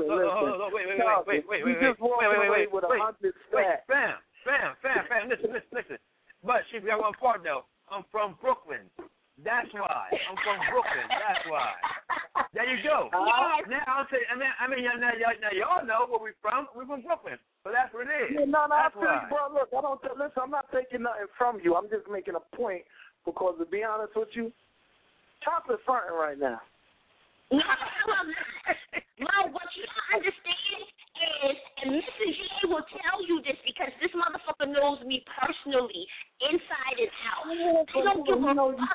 Wait. You just walked away with 100 stats. Fam, listen. But she got one part, though. I'm from Brooklyn. That's why. I'm from Brooklyn. That's why. There you go. Now I'll say. I mean, now y'all know where we're from. We're from Brooklyn, so that's what it is. Yeah, no, I feel you, bro. Look, listen. I'm not taking nothing from you. I'm just making a point because, to be honest with you, Chop is fronting right now. No, what you don't understand is, and Mr. G will tell you this because this motherfucker knows me personally, inside and out. I don't give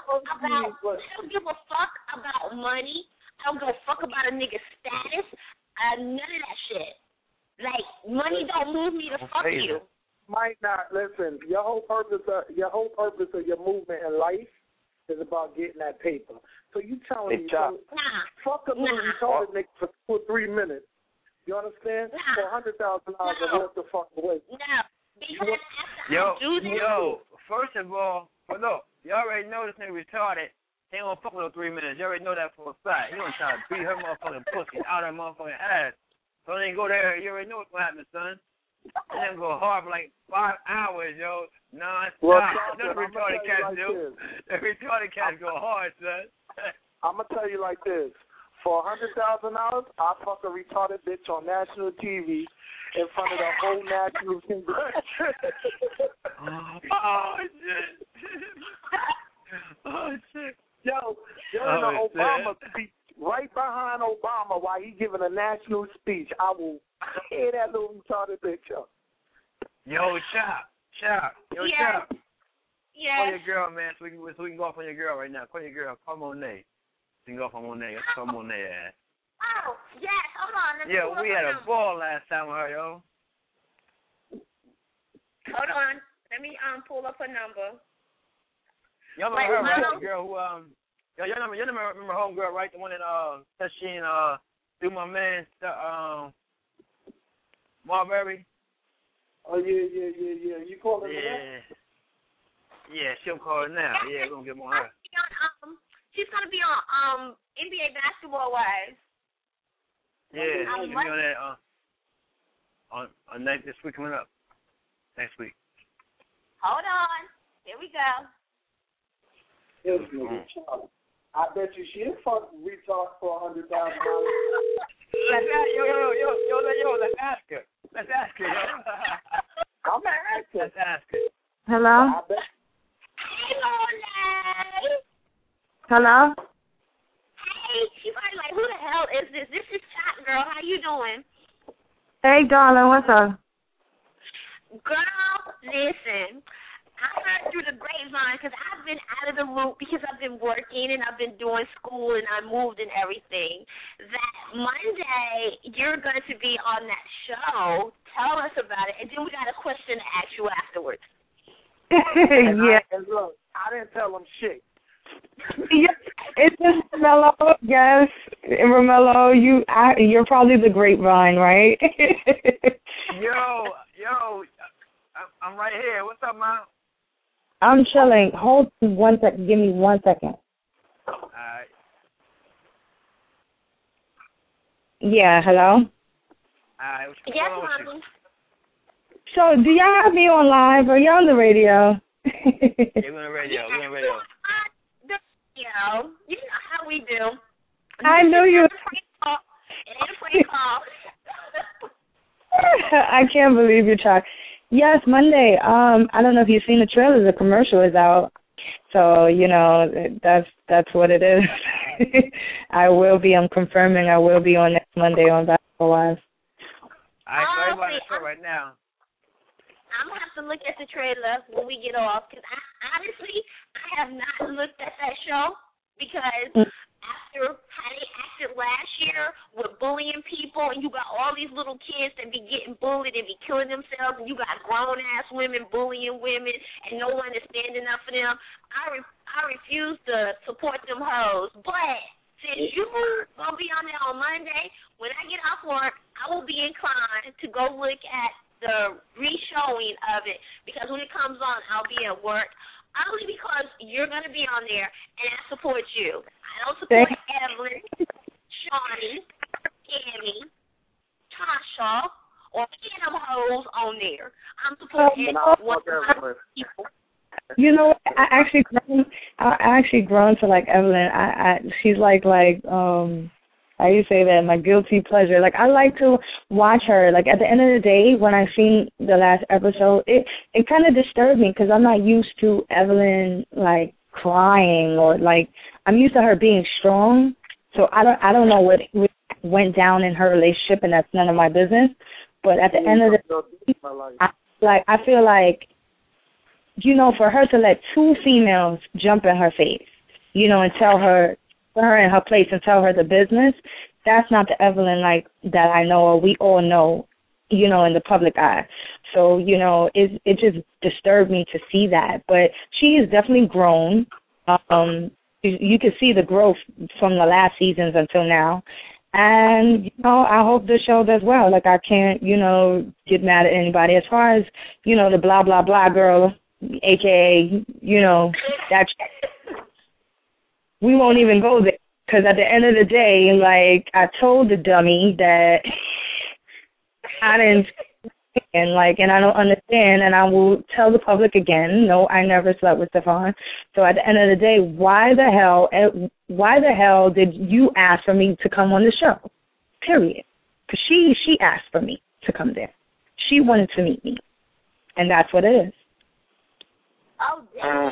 a fuck about money. I don't give a fuck about a nigga's status. None of that shit. Like, money don't move me to fuck you. Might not. Listen, your whole purpose of your movement in life is about getting that paper. So you telling me, fuck a little retarded nigga for 2 or 3 minutes. You understand? For $100,000 to walk the fuck away. No, because yo. First of all, look, you already know this nigga retarded. He ain't gonna fuck with no 3 minutes. You already know that for a fact. He gonna try to beat her motherfucking pussy out of her motherfucking ass. So then go there. You already know what's gonna happen, son. And then go hard for like 5 hours, yo. Non-stop. That's what retarded cats do. The retarded cats go hard, son. I'm going to tell you like this. For $100,000, I'll fuck a retarded bitch on national TV in front of the whole national congress. Oh, shit. Yo, during the Obama speech, right behind Obama while he giving a national speech, I will tear that little retarded bitch up. Yo, Chop. Yo, Chop. Yeah. Call your girl, man, so we can go off on your girl right now. Call your girl. Call Monet. You can go off on Monet. Let's call Monet ass. Oh, yes. Hold on. Yeah, we had a ball last time with her, yo. Hold on. Let me pull up her number. Y'all ever heard about the girl who You remember homegirl, right? The one that she threw my man Marbury. Oh yeah. You call her? Yeah. Yeah, she'll call her now. Yeah, we're gonna get more her. She's gonna be on NBA Basketball Wives. Yeah, she'll be on that on this week coming up. Next week. Hold on. Here we go. I bet you she'll fuck retard for $100,000. Yo, let's ask her. Let's ask her, yo. I'm gonna ask her. Let's ask her. Hello? Hey, Monet. Hello? Hey, she probably like, who the hell is this? This is Chat Girl. How you doing? Hey, darling, what's up? Girl, listen. I heard through the grapevine because I've been out of the loop because I've been working and I've been doing school and I moved and everything, that Monday you're going to be on that show. Tell us about it. And then we got a question to ask you afterwards. Yeah. And look, I didn't tell them shit. Yeah, it's just Romello. Yes, Romello, you're probably the grapevine, right? Yo, I'm right here. What's up, man? I'm chilling. Hold 1 second. Give me 1 second. All right. Yeah, hello? All right. Yes, Mommy. So, do y'all have me on live or y'all on the radio? Yeah, we're on the radio. We're on the radio. You know how we do. I knew you. It ain't a prank call. I can't believe you're talking. Yes, Monday. I don't know if you've seen the trailer. The commercial is out. So, that's what it is. I'm confirming I will be on next Monday on Basketball Wives. All right, so everybody on the show right now. I'm going to have to look at the trailer when we get off because honestly, I have not looked at that show because after how they acted last year with bullying people and you got all these little kids that be getting bullied and be killing themselves and you got grown-ass women bullying women and no one is standing up for them, I refuse to support them hoes. But since you going to be on there on Monday, when I get off work, I will be inclined to go look at the re-showing of it because when it comes on, I'll be at work. Only because you're going to be on there and I support you. I don't support Evelyn, Shawnee, Tammy, Tasha, or any of them hoes on there. I'm supporting one people. You know, I actually grown to like Evelyn. She's like how you say that, my guilty pleasure. Like, I like to watch her. Like, at the end of the day, when I seen the last episode, it kind of disturbed me because I'm not used to Evelyn, like, crying or, like, I'm used to her being strong. So I don't know what went down in her relationship, and that's none of my business. But at the end of the day, I feel like, for her to let two females jump in her face, and tell her in her place and tell her the business, that's not the Evelyn like that I know or we all know, in the public eye. So, it just disturbed me to see that. But she is definitely grown. You can see the growth from the last seasons until now. And, I hope the show does well. Like, I can't, get mad at anybody. As far as, the blah, blah, blah girl, a.k.a., that we won't even go there because at the end of the day, like, I told the dummy that I didn't and I don't understand, and I will tell the public again, no, I never slept with Stefan. So at the end of the day, why the hell did you ask for me to come on the show? Period. Because she asked for me to come there. She wanted to meet me, and that's what it is. Oh, damn.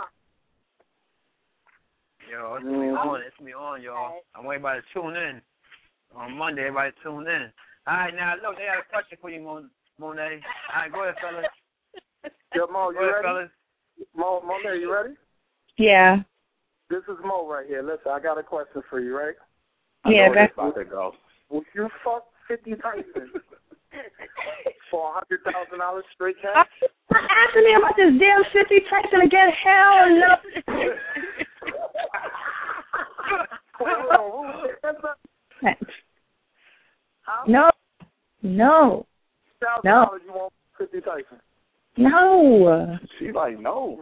Yo, it's me on, y'all. I want everybody to tune in. On Monday, everybody tune in. All right, now, look, they got a question for you, Monet. All right, go ahead, fellas. Yo, Mo, you ready? Fellas. Monet, you ready? Yeah. This is Mo right here. Listen, I got a question for you, right? Yeah, that's about to go. Would you fuck 50 Tyson for $100,000 straight cash? I'm asking me about this damn 50 Tyson again. Hell no. No. $1,000 you want 50 Tyson? No. She like, no.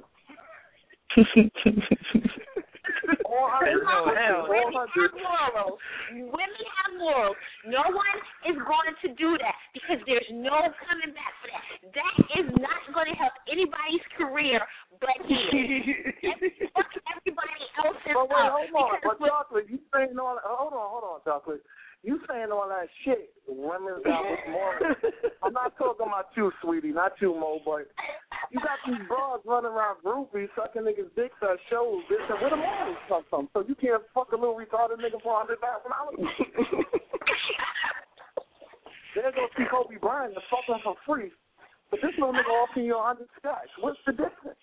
Women have morals. No one is going to do that because there's no coming back for that. That is not going to help anybody's career but his. Everybody else is But wait, hold on. But with, Chocolate, you saying all that, hold on, Chocolate. You saying all that shit, women's got more. I'm not talking about you, sweetie, not you, Mo, but you got these bras running around groupies, sucking niggas' dicks at shows, bitch, and where the morals come from? So you can't fuck a little retarded nigga for $100,000? There goes see Kobe Bryant and fuck him for free. But this little nigga offering you 100 scotch. What's the difference?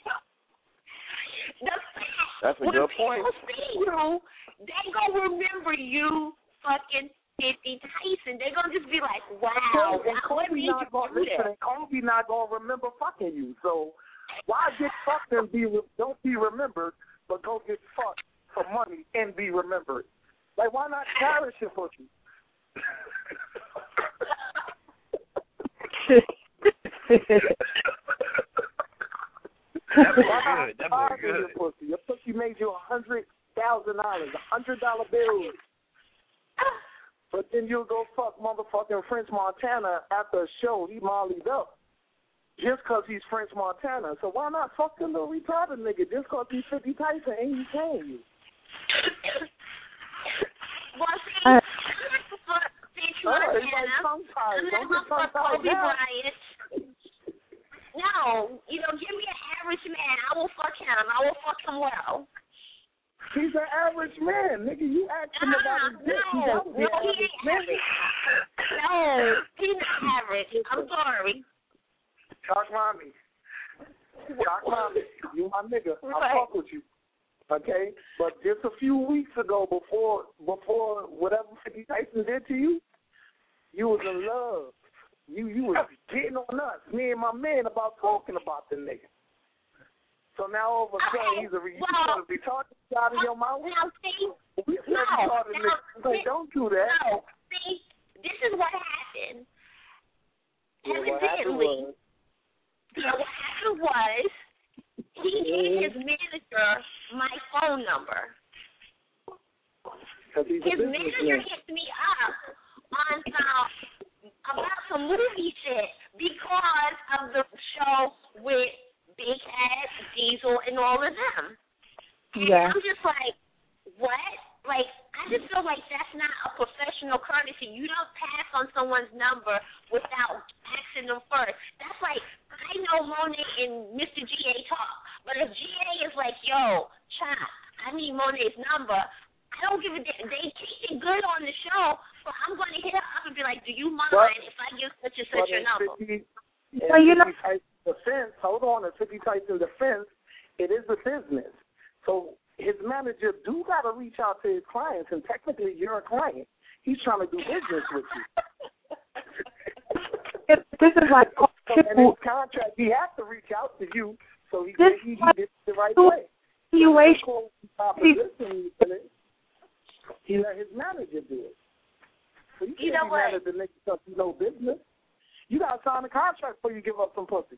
That's a good point. When people see you, they gonna remember you fucking 50 Tyson. They're going to just be like, wow. Kobe not going to remember fucking you. So why get fucked and don't be remembered, but go get fucked for money and be remembered? Like, why not cherish your pussy? That was good. Your pussy made you $100,000, $100 bills. But then you'll go fuck motherfucking French Montana after a show. He mollied up just because he's French Montana. So why not fuck the little retarded nigga just because he's 50 Tyson and he's paying you? Well, see, I'm not the fuck French Montana. I'm not the fuck Kobe Bryant. No, give me an average man. I will fuck him. I will fuck him well. He's an average man, nigga. You asked him about his dick. No, he ain't average. No, he's not average. I'm sorry. Chalk Mommy, you my nigga. I fuck with you. Okay? But just a few weeks ago, before whatever 50 Tyson did to you, you was in love. You was getting on us, me and my man, about talking about the nigga. So now all of a sudden he's a retarded out of your mouth. Now see, don't do that. No, see, this is what happened. Evidently, what happened was he gave his manager my phone number. His manager hit me up on about some movie shit because of the show with Big Head, Diesel, and all of them. Yeah. And I'm just like, what? Like, I just feel like that's not a professional courtesy. You don't pass on someone's number without asking them first. That's like, I know Monet and Mr. G.A. talk, but if G.A. is like, yo, Chop, I need Monet's number, I don't give a damn. They keep it good on the show, so I'm going to hit her up and be like, do you mind if I give such and such your number? Well, defense, hold on, a 50 Tyson defense, it is a business. So his manager do got to reach out to his clients, and technically you're a client. He's trying to do business with you. This is like in his contract, he has to reach out to you, so he did it the right way. He let his manager do it. So you can't be mad at the nigga because you know business. You got to sign a contract before you give up some pussy.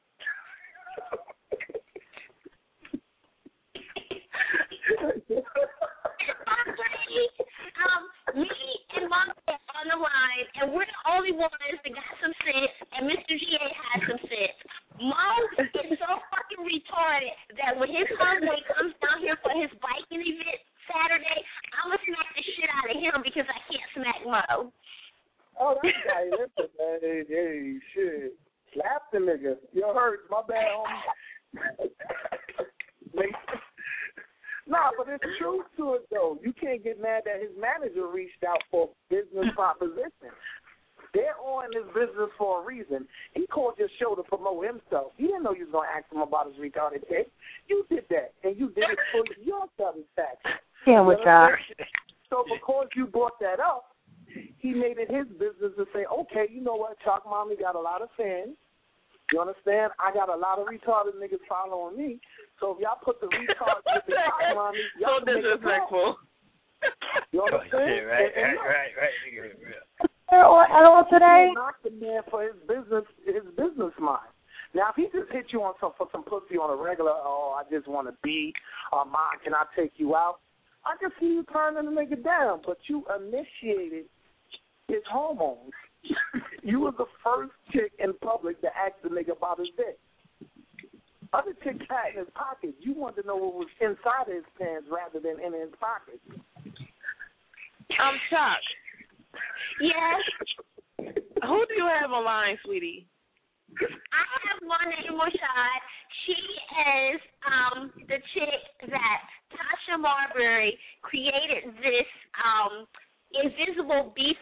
Me and Mom are on the line, and we're the only ones that got some sense, and Mr. G.A. has some sense. Mom is so fucking retarded that when his homeboy comes down here for his biking event Saturday, I'm going to smack the shit out of him because I can't smack Mo. Oh, that guy, listen, man. Hey, shit. Slap the nigga. You hurt. My bad, homie. Nah, but it's truth to it, though. You can't get mad that his manager reached out for business proposition. They're on this business for a reason. He called your show to promote himself. He didn't know you was going to ask him about his retarded dick. You did that, and you did it for your satisfaction. Yeah, with God. So because you brought that up, he made it his business to say, okay, you know what, Chalk Mommy got a lot of fans. You understand? I got a lot of retarded niggas following me. So if y'all put the retards with the Chalk Mommy, y'all can make it. You understand? Right. Or at all today? Knock the man for his business mind. Now, if he just hit you for some pussy on a regular, I just want to be, Ma, can I take you out? I can see you turning the nigga down, but you initiated his hormones. You was the first chick in public to ask the nigga about his dick. Other chicks had in his pocket. You wanted to know what was inside of his pants rather than in his pocket. I'm shocked. Yes. Who do you have online, sweetie? I have one named Rashad. She is the chick that Tasha Marbury created this invisible beef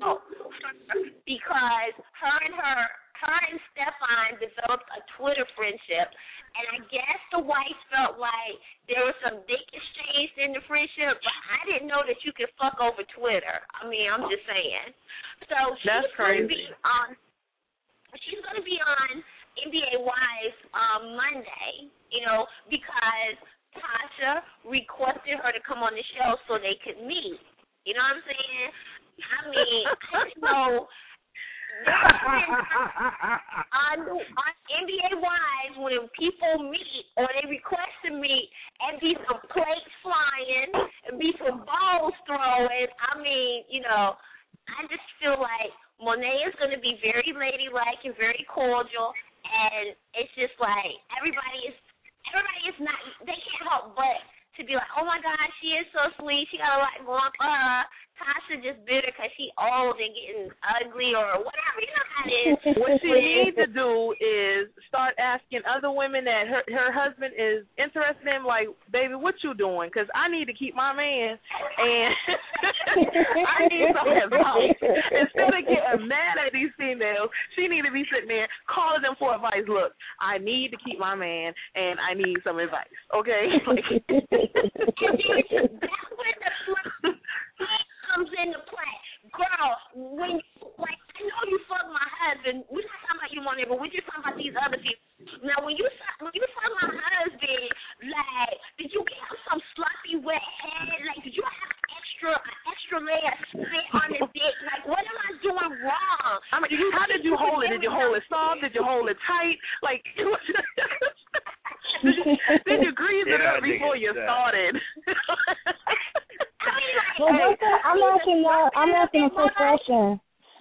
because her and Stefan developed a Twitter friendship, and I guess the wife felt like there was some dick exchanged in the friendship, but I didn't know that you could fuck over Twitter. I mean, I'm just saying. So that's crazy. She's going to be on NBA Wives Monday, because Tasha requested her to come on the show so they could meet. You know what I'm saying? I mean, I didn't know. on NBA Wives, when people meet or they request to meet, and be some plates flying, and be some balls throwing, I mean, I just feel like Monet is going to be very ladylike and very cordial, and it's just like everybody is not, they can't help but to be like, oh my God, she is so sweet, she got a lot going for her. Tasha just bitter because she old and getting ugly or whatever. You know how it is. What she needs to do is start asking other women that her husband is interested in, like, baby, what you doing? Because I need to keep my man, and I need some advice. Instead of getting mad at these females, she need to be sitting there calling them for advice. Look, I need to keep my man, and I need some advice, okay? Comes into play. Girl, when I know you fuck my husband, we're not talking about you on there, but we're just talking about these other people. Now, when you fuck my husband, like, did you get him some sloppy wet head? Like, did you have an extra layer of spit on his dick? Like, what am I doing wrong? I mean, how did you hold it? Did you hold it soft? Did you hold it tight? Like, did you grease it up before you started? Well, I'm asking a quick question.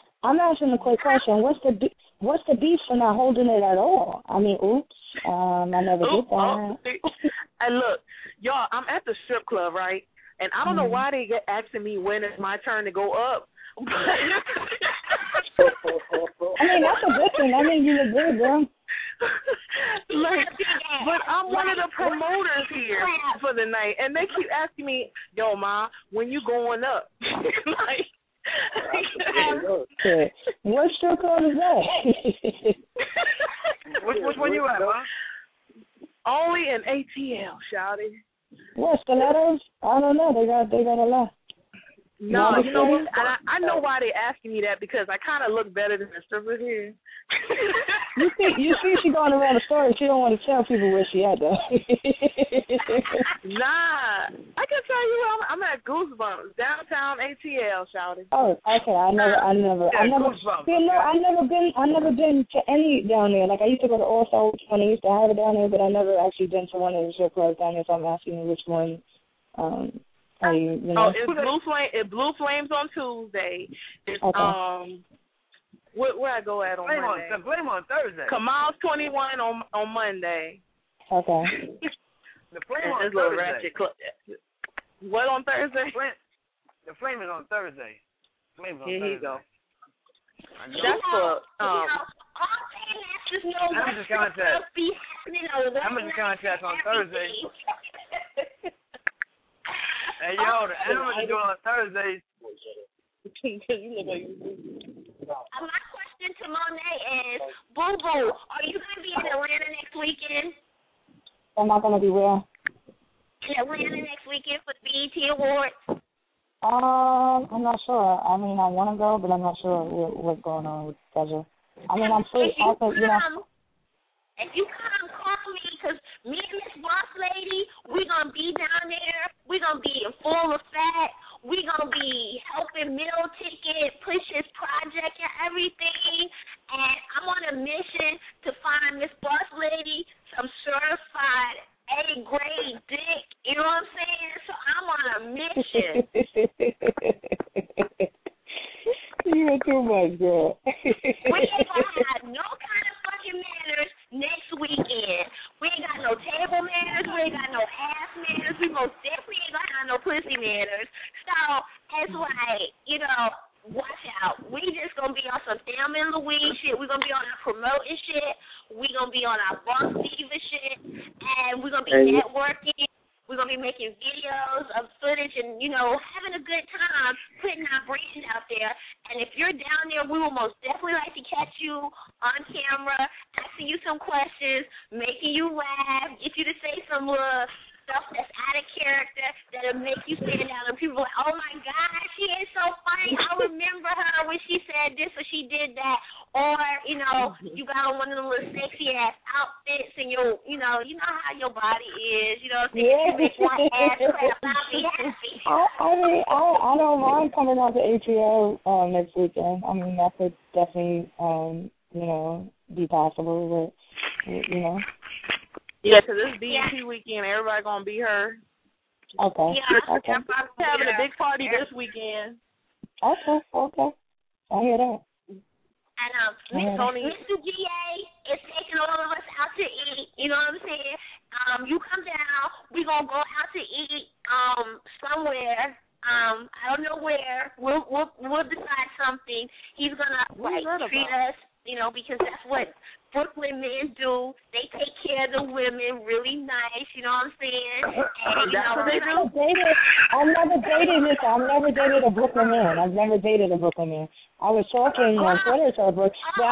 What's the beef for not holding it at all? I mean, oops, I never did that. And look, y'all, I'm at the strip club, right? And I don't know why they get asking me when it's my turn to go up. I mean, that's a good thing. I mean, you look good, girl. But I'm one of the promoters here for the night, and they keep asking me, yo, Ma, when you going up? What strip club is that? Which one you at, Ma? Only in ATL, shouty. What, Stilettos? I don't know. They got a lot. No, you know what? I know why they asking me that, because I kind of look better than the stripper here. You see she going around the store. She don't want to tell people where she at, though. Nah, I can tell you I'm at Goosebumps, downtown ATL, shouty. Oh, okay. I never been to any down there. Like, I used to go to All Souls when I used to have it down there, but I never actually been to one of the strip clubs down there. So I'm asking you which one. It's Blue Flames on Tuesday. It's okay. Where I go at on Monday? Flame on Thursday. Kamal's 21 on Monday. Okay. The Flame on Thursday. Little Thursday. What on Thursday? The Flame is on Thursday. Flame's on Here Thursday. you go. That's for I'm just contest. I'm in contest on Thursday. Hey, yo, the animals are doing on Thursdays. My question to Monet is, Boo Boo, are you going to be in Atlanta next weekend? Am I going to be where? In Atlanta next weekend for the BET Awards? I'm not sure. I mean, I want to go, but I'm not sure what's going on with the schedule. I mean, I'm free. If you come, call me, because me and Miss Boss Lady, we're going to be down there. We're going to be in full effect. We're going to be helping Middle Ticket push his project You too much, girl. We ain't gonna have no kind of fucking manners next weekend. We ain't got no table manners. We ain't got no ass manners. We most definitely ain't gonna have no pussy manners. So it's like, you know, watch out. We just gonna be on some Thelma and Louise shit. We gonna be on our promoting shit. We gonna be on our boss diva shit, and we gonna be networking. We're going to be making videos of footage and, you know, having a good time putting our brand out there. And if you're down there, we will most definitely like to catch you on camera, asking you some questions, making you laugh, get you to say some little stuff that's out of character that'll make you stand out. And people are like, oh, my God, she is so funny. I remember her when she said this or she did that. Or, you know, you got on one of the little sexy-ass outfits and you know how your body is. You know, you make one ass crap, I'll be happy. I don't mind coming out to ATL next weekend. I mean, that could definitely, you know, be possible, but, you know. Yeah, because it's BET weekend. Everybody going to be her. Okay. Yeah, okay. I'm having a big party this weekend. Okay. I hear that. And Mr. GA is taking all of us out to eat. You know what I'm saying? You come down. We're going to go out to eat somewhere. I don't know where. We'll decide something. He's going to treat us, you know, because that's what Brooklyn men do. They take care of the women really nice, you know what I'm saying? And, you know, I've never dated a Brooklyn man. I've never dated a Brooklyn man. I was talking on Twitter to a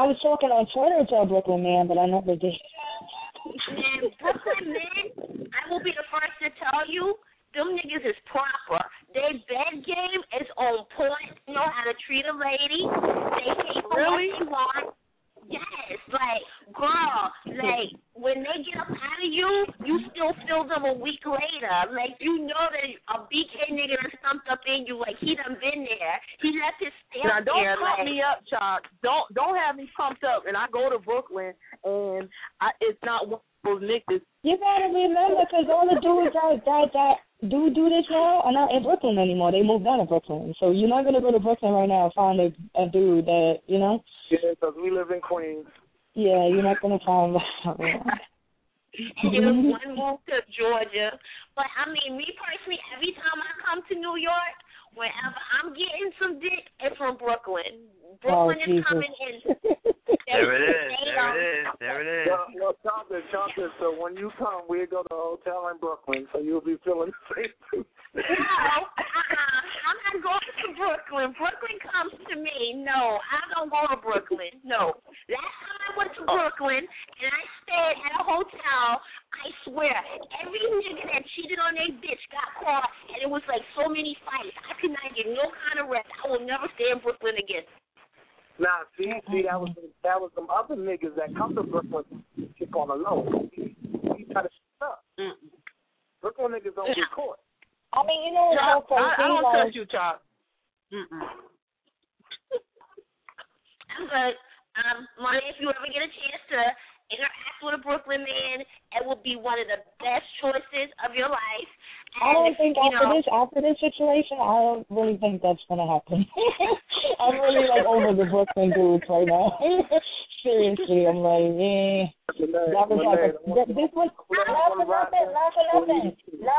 Brooklyn man, but I never did. Man, Brooklyn men, I will be the first to tell you, them niggas is proper. Their bed game is on point. They know how to treat a lady. They pay for what they want. Yes, like, girl, like, when they get up out of you, you still feel them a week later. Like, you know that a BK nigga done stumped up in you, like, he done been there. He left his stamp now, don't there. pump me up, Chalk. Don't have me pumped up, and I go to Brooklyn, and it's not one of those niggas. You gotta remember, because all the dudes that do this now are not in Brooklyn anymore. They moved out of Brooklyn. So you're not going to go to Brooklyn right now and find a dude that, you know? Yeah, because we live in Queens. Yeah, you're not going to find that. And there was one move to Georgia. But, I mean, me personally, every time I come to New York, whenever I'm getting some dick, it's from Brooklyn. Brooklyn is coming in. There it is. Well, chocolate. So when you come, we'll go to a hotel in Brooklyn, so you'll be feeling the same too. No, I'm not going to Brooklyn. Brooklyn comes to me. No, I don't go to Brooklyn. No. Last time I went to Brooklyn and I stayed at a hotel, I swear, every nigga that cheated on their bitch got caught, and it was like so many fights. I could not get no kind of rest. I will never stay in Brooklyn again. Nah, see, that was some other niggas that come to Brooklyn kick on the low. He got to shut up. Brooklyn niggas don't get caught. I mean, you know, I don't trust you, Chop. I'm good. Money, if you ever get a chance to interact with a Brooklyn man, it will be one of the best choices of your life. And I don't think after this situation, I don't really think that's gonna happen. I'm really like over the Brooklyn dudes right now. Seriously, I'm like, that was like this was not for nothing.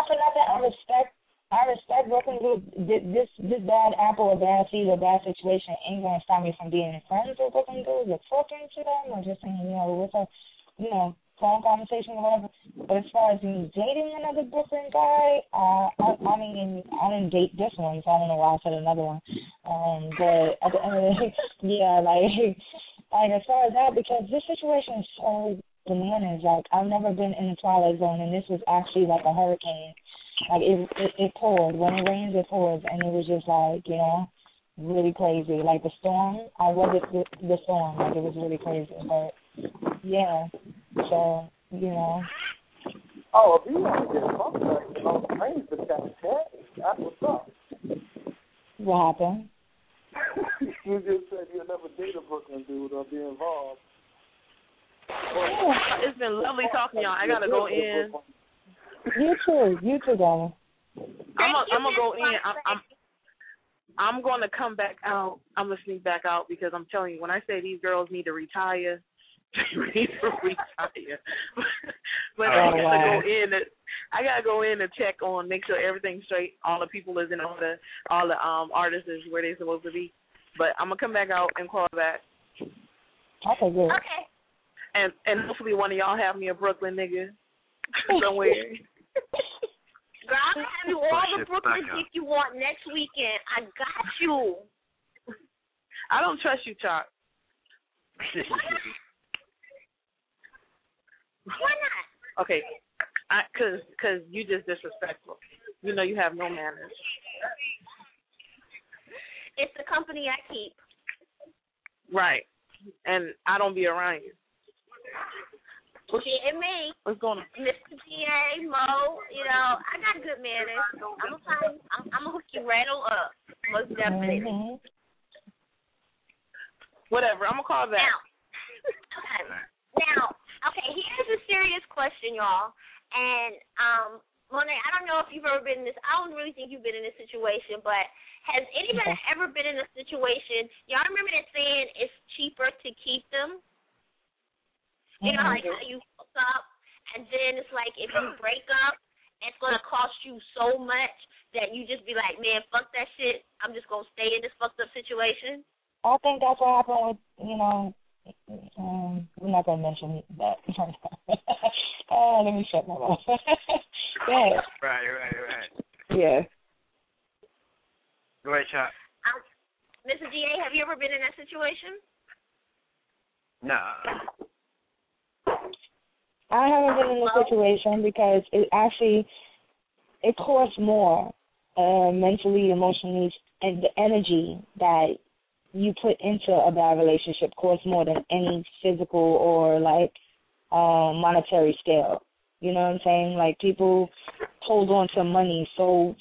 I respect Brooklyn dudes. This bad apple or bad seed or bad situation ain't gonna stop me from being friends with Brooklyn dudes or talking to them or just saying, what's up, phone conversation or whatever. But as far as me dating another Brooklyn guy, I mean, I didn't date this one, so I don't know why I said another one. But at the end of the day, like as far as that, because this situation is so bananas. Like, I've never been in the Twilight Zone, and this was actually like a hurricane. Like, it poured. When it rains, it pours, and it was just like, really crazy. Like, the storm, I weathered the storm. Like, it was really crazy. But, yeah, so, Oh, if you want to get fucked up, rains the that's what's up. What happened? You just said you'll never date a Brooklyn dude or be involved. Well, it's been lovely talking to y'all. I gotta go in. You too, darling. I'm gonna go in. I'm going to come back out. I'm going to sneak back out because I'm telling you, when I say these girls need to retire, they need to retire. But I gotta go in and check on, make sure everything's straight. All the people is in order. All the artists is where they're supposed to be. But I'm gonna come back out and call back. Okay, good. Okay. And hopefully one of y'all have me a Brooklyn nigga somewhere. Girl, I'll have you all the Brooklyn dick you want next weekend. I got you. I don't trust you, Chalk. Why not? Okay, cause you just disrespectful. You know you have no manners. It's the company I keep. Right, and I don't be around you. Shit, and me. What's going on? Mr. G.A., Mo, you know, I got good manners. I'm gonna hook you right on up. Most definitely. Whatever, I'm gonna call back. Now, here's a serious question, y'all. And, Monet, I don't know if you've ever been in this. I don't really think you've been in this situation, but has anybody ever been in a situation, y'all remember that saying it's cheaper to keep them? You know, like how you fuck up, and then it's like if you break up, it's going to cost you so much that you just be like, man, fuck that shit. I'm just going to stay in this fucked up situation. I think that's what happened with, you know, we're not going to mention that. Let me shut my mouth. Yeah. Right. Yeah. Go ahead, Chuck. Mr. G.A., have you ever been in that situation? No. I haven't been in a situation because it costs more mentally, emotionally, and the energy that you put into a bad relationship costs more than any physical or like monetary scale. You know what I'm saying? Like people hold on to money so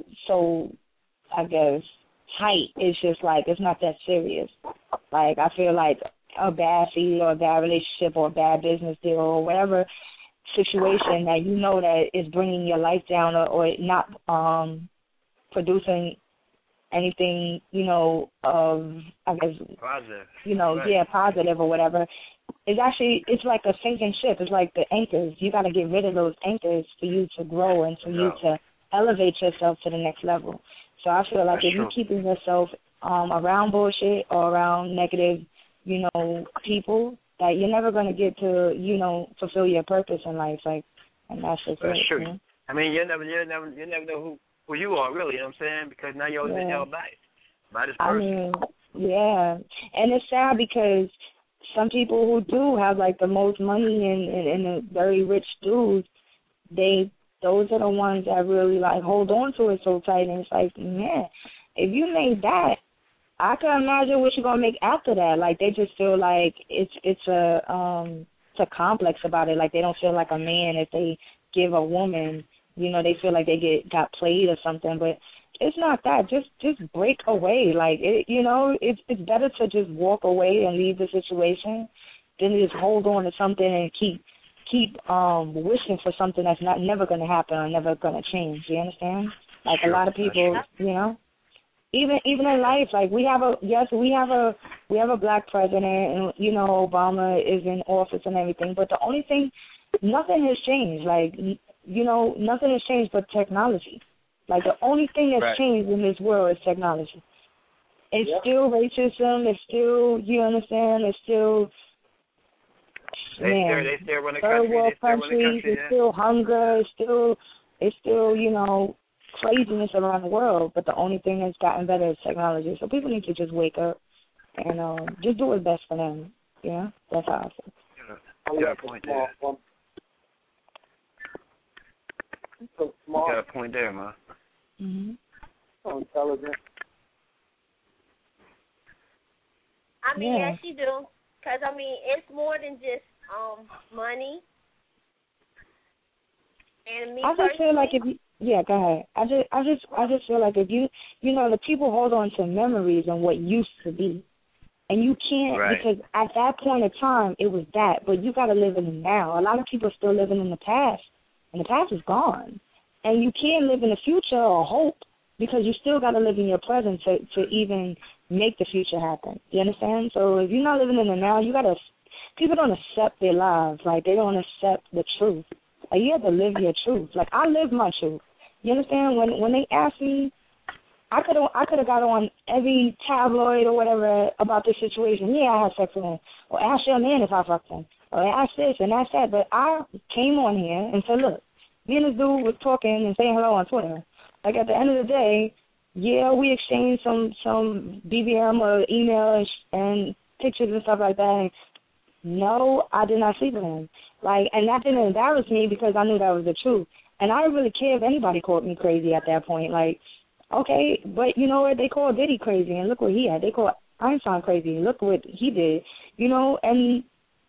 I guess tight. It's just like it's not that serious. Like I feel like a bad feed or a bad relationship or a bad business deal or whatever situation that you know that is bringing your life down or not producing anything, you know, of, I guess, positive. You know, right. Positive or whatever. It's like a sinking ship. It's like the anchors. You got to get rid of those anchors for you to grow and for you to elevate yourself to the next level. So I feel like if you're keeping yourself around bullshit or around negative, you know, people, that you're never going to get to, you know, fulfill your purpose in life. Like, and that's just That's it. true. You know? I mean, you never know who you are, really, you know what I'm saying? Because now you're always held back by this person. I mean, yeah. And it's sad because some people who do have, like, the most money and the very rich dudes, those are the ones that really, like, hold on to it so tight. And it's like, man, if you made that, I can imagine what you're going to make after that. Like, they just feel like it's a complex about it. Like, they don't feel like a man if they give a woman, you know, they feel like they got played or something. But it's not that. Just break away. Like, you know, it's better to just walk away and leave the situation than to just hold on to something and keep wishing for something that's never going to happen or never going to change. You understand? Like, a lot of people, you know. Even in life, like we have a black president, and you know Obama is in office and everything. But the only thing, nothing has changed. Like, you know, nothing has changed but technology. Like the only thing that's changed in this world is technology. It's still racism. It's still, you understand? It's still they still run the third country. world countries. It's still hunger. It's still you know. Craziness around the world, but the only thing that's gotten better is technology. So people need to just wake up and just do what's best for them. Yeah, that's how I feel. You got a point there. You got a point there, man. Mm-hmm. Intelligent. I mean, yes, you do. Because, I mean, it's more than just money. And me I just feel like if you... Yeah, go ahead. I just feel like if you know, the people hold on to memories and what used to be, and you can't because at that point in time it was that, but you got to live in the now. A lot of people are still living in the past, and the past is gone, and you can't live in the future or hope because you still got to live in your present to even make the future happen. You understand? So if you're not living in the now, people don't accept their lives. Like, they don't accept the truth. Like, you have to live your truth. Like, I live my truth. You understand? When they asked me, I could have got on every tabloid or whatever about this situation. Yeah, I had sex with him. Or ask your man if I fucked him. Or ask this and ask that. But I came on here and said, look, me and this dude was talking and saying hello on Twitter. Like, at the end of the day, yeah, we exchanged some BBM or email and pictures and stuff like that. And no, I did not sleep with him. Like, and that didn't embarrass me because I knew that was the truth. And I didn't really care if anybody called me crazy at that point. Like, okay, but you know what? They called Diddy crazy, and look what he had. They called Einstein crazy, and look what he did. You know, and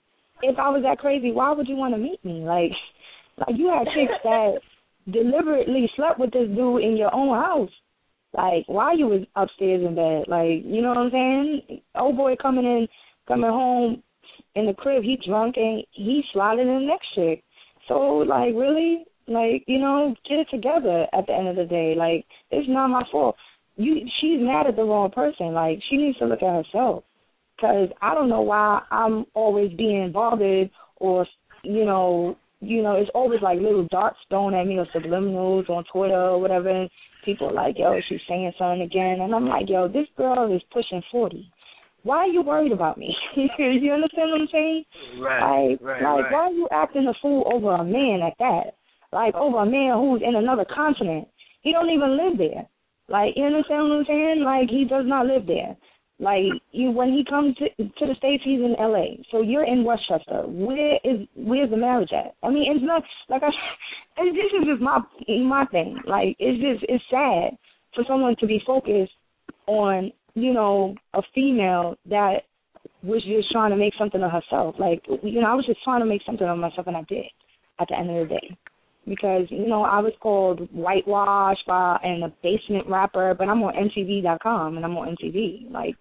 if I was that crazy, why would you want to meet me? Like you had chicks that deliberately slept with this dude in your own house. Like, while you was upstairs in bed. Like, you know what I'm saying? Old boy coming home in the crib, he drunk, and he sliding in the next chick. So, like, really? Like, you know, get it together at the end of the day. Like, it's not my fault. She's mad at the wrong person. Like, she needs to look at herself. Because I don't know why I'm always being bothered or, you know, it's always like little darts thrown at me or subliminals on Twitter or whatever. And people are like, yo, she's saying something again. And I'm like, yo, this girl is pushing 40. Why are you worried about me? You understand what I'm saying? Right. Why are you acting a fool over a man at that? Like, over a man who's in another continent. He don't even live there. Like, you understand what I'm saying? Like, he does not live there. Like, when he comes to the States, he's in L.A. So you're in Westchester. Where's the marriage at? I mean, it's not, like, this is just my thing. Like, it's sad for someone to be focused on, you know, a female that was just trying to make something of herself. Like, you know, I was just trying to make something of myself, and I did at the end of the day. Because, you know, I was called whitewashed and a basement rapper, but I'm on MTV.com, and I'm on MTV. Like,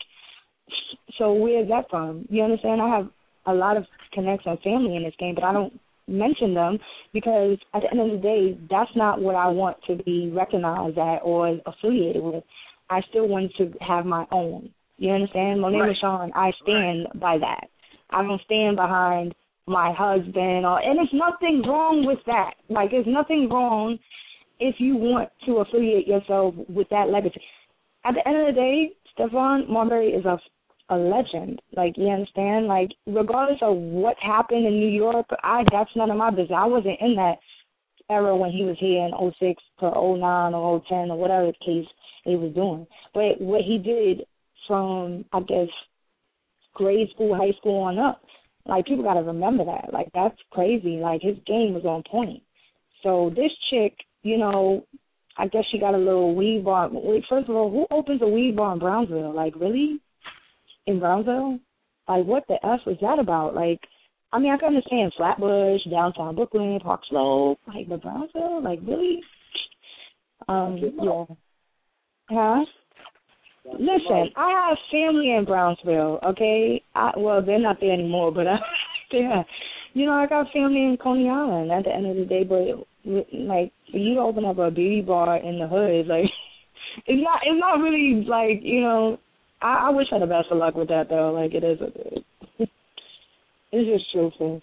so where's that from? You understand? I have a lot of connects and family in this game, but I don't mention them because at the end of the day, that's not what I want to be recognized at or affiliated with. I still want to have my own. You understand? Monet Rashawn, I stand by that. I don't stand behind my husband, and there's nothing wrong with that. Like, there's nothing wrong if you want to affiliate yourself with that legacy. At the end of the day, Stephon Marbury is a legend. Like, you understand? Like, regardless of what happened in New York, that's none of my business. I wasn't in that era when he was here in 06 to 09 or 010 or whatever the case he was doing. But what he did from, I guess, grade school, high school on up, like, people got to remember that. Like, that's crazy. Like, his game was on point. So this chick, you know, I guess she got a little weed bar. Wait, first of all, who opens a weed bar in Brownsville? Like, really? In Brownsville? Like, what the F was that about? Like, I mean, I can understand Flatbush, downtown Brooklyn, Park Slope. Like, but Brownsville? Like, really? Yeah. Huh? Listen, I have family in Brownsville, okay? Well, they're not there anymore, but yeah. You know, I got family in Coney Island at the end of the day, but, like, for you to open up a beauty bar in the hood, like, it's not really, like, you know, I wish I had the best of luck with that, though. Like, it is what it is. It's just truthful.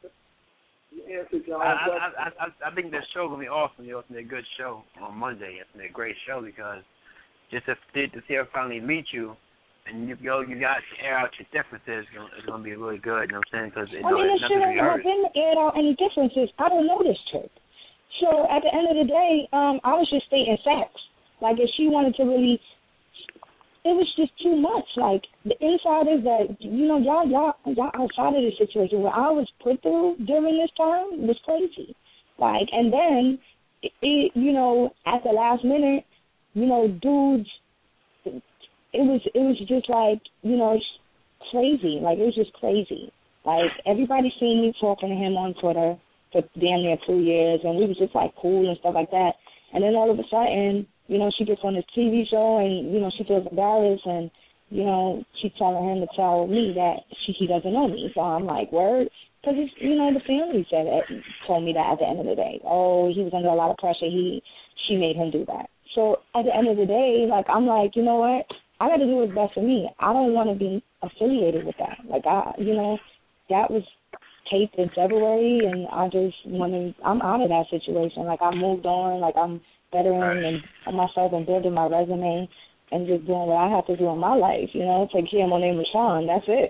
I think this show going to be awesome. It's going to be a good show on Monday. It's going to be a great show because just to see her finally meet you, and you got to air out your differences, it's going to be really good, you know what I'm saying? Because I mean, it shouldn't have been aired out any differences. I don't know this chick. So at the end of the day, I was just stating facts. Like, if she wanted to really, it was just too much. Like, the inside is that, you know, y'all outside of the situation. What I was put through during this time was crazy. Like, and then, you know, at the last minute, you know, dudes, it was just like, you know, it's crazy. Like, it was just crazy. Like, everybody seen me talking to him on Twitter for damn near 2 years, and we was just, like, cool and stuff like that. And then all of a sudden, you know, she gets on this TV show, and, you know, she feels embarrassed, and, you know, she's telling him to tell me that he doesn't know me. So I'm like, word? Because, you know, the family told me that at the end of the day. Oh, he was under a lot of pressure. She made him do that. So at the end of the day, like, I'm like, you know what? I got to do what's best for me. I don't want to be affiliated with that. Like, that was taped in February, and I just I'm out of that situation. Like, I moved on. Like, I'm bettering myself and building my resume and just doing what I have to do in my life, you know, take care of my name is Sean. That's it.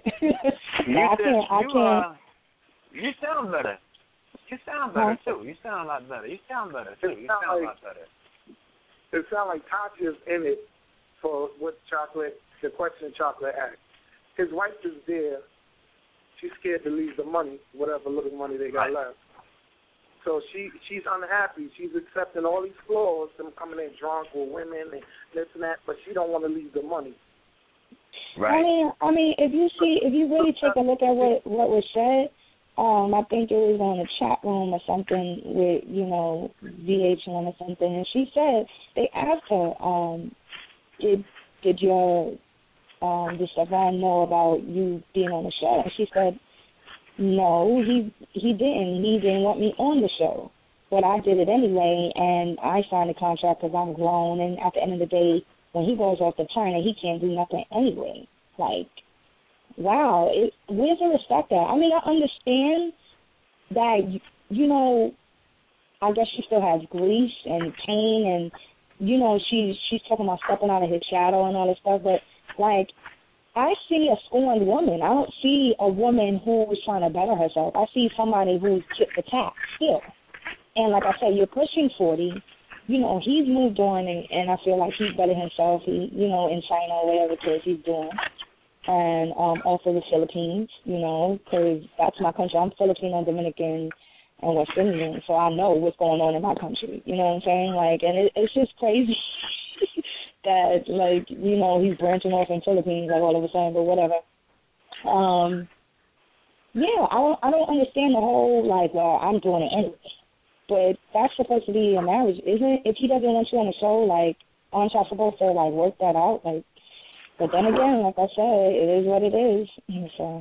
You sound better. You sound better, too. You sound a lot better. You sound better, too. You sound a lot better. It sounds like Tasha's in it for what the question Chocolate asked. His wife is there. She's scared to leave the money, whatever little money they got left. So she's unhappy. She's accepting all these flaws, them coming in drunk with women and this and that, but she don't want to leave the money. Right. I mean, if you really take a look at what was said, I think it was on a chat room or something with, you know, VH1 or something, and she said, they asked her, did your, did Stefan know about you being on the show? And she said, no, he didn't. He didn't want me on the show. But I did it anyway, and I signed a contract because I'm grown, and at the end of the day, when he goes off the turner, he can't do nothing anyway. Like, wow, where's the respect at? I mean, I understand that, you know, I guess she still has grief and pain, and, you know, she's talking about stepping out of his shadow and all this stuff, but, like, I see a scorned woman. I don't see a woman who is trying to better herself. I see somebody who's tit for tat still. And like I said, you're pushing 40. You know, he's moved on, and I feel like he's better himself. He, you know, in China or whatever it is he's doing. And also the Philippines, you know, because that's my country. I'm Filipino, Dominican, and West Indian, so I know what's going on in my country. You know what I'm saying? Like, and it's just crazy. That, like, you know, he's branching off in Philippines, like, all of a sudden, but whatever. Yeah, I don't understand the whole, like, well, I'm doing it anyway. But that's supposed to be a marriage, isn't it? If he doesn't want you on the show, like, aren't y'all supposed to, like, work that out? Like, but then again, like I said, it is what it is. So.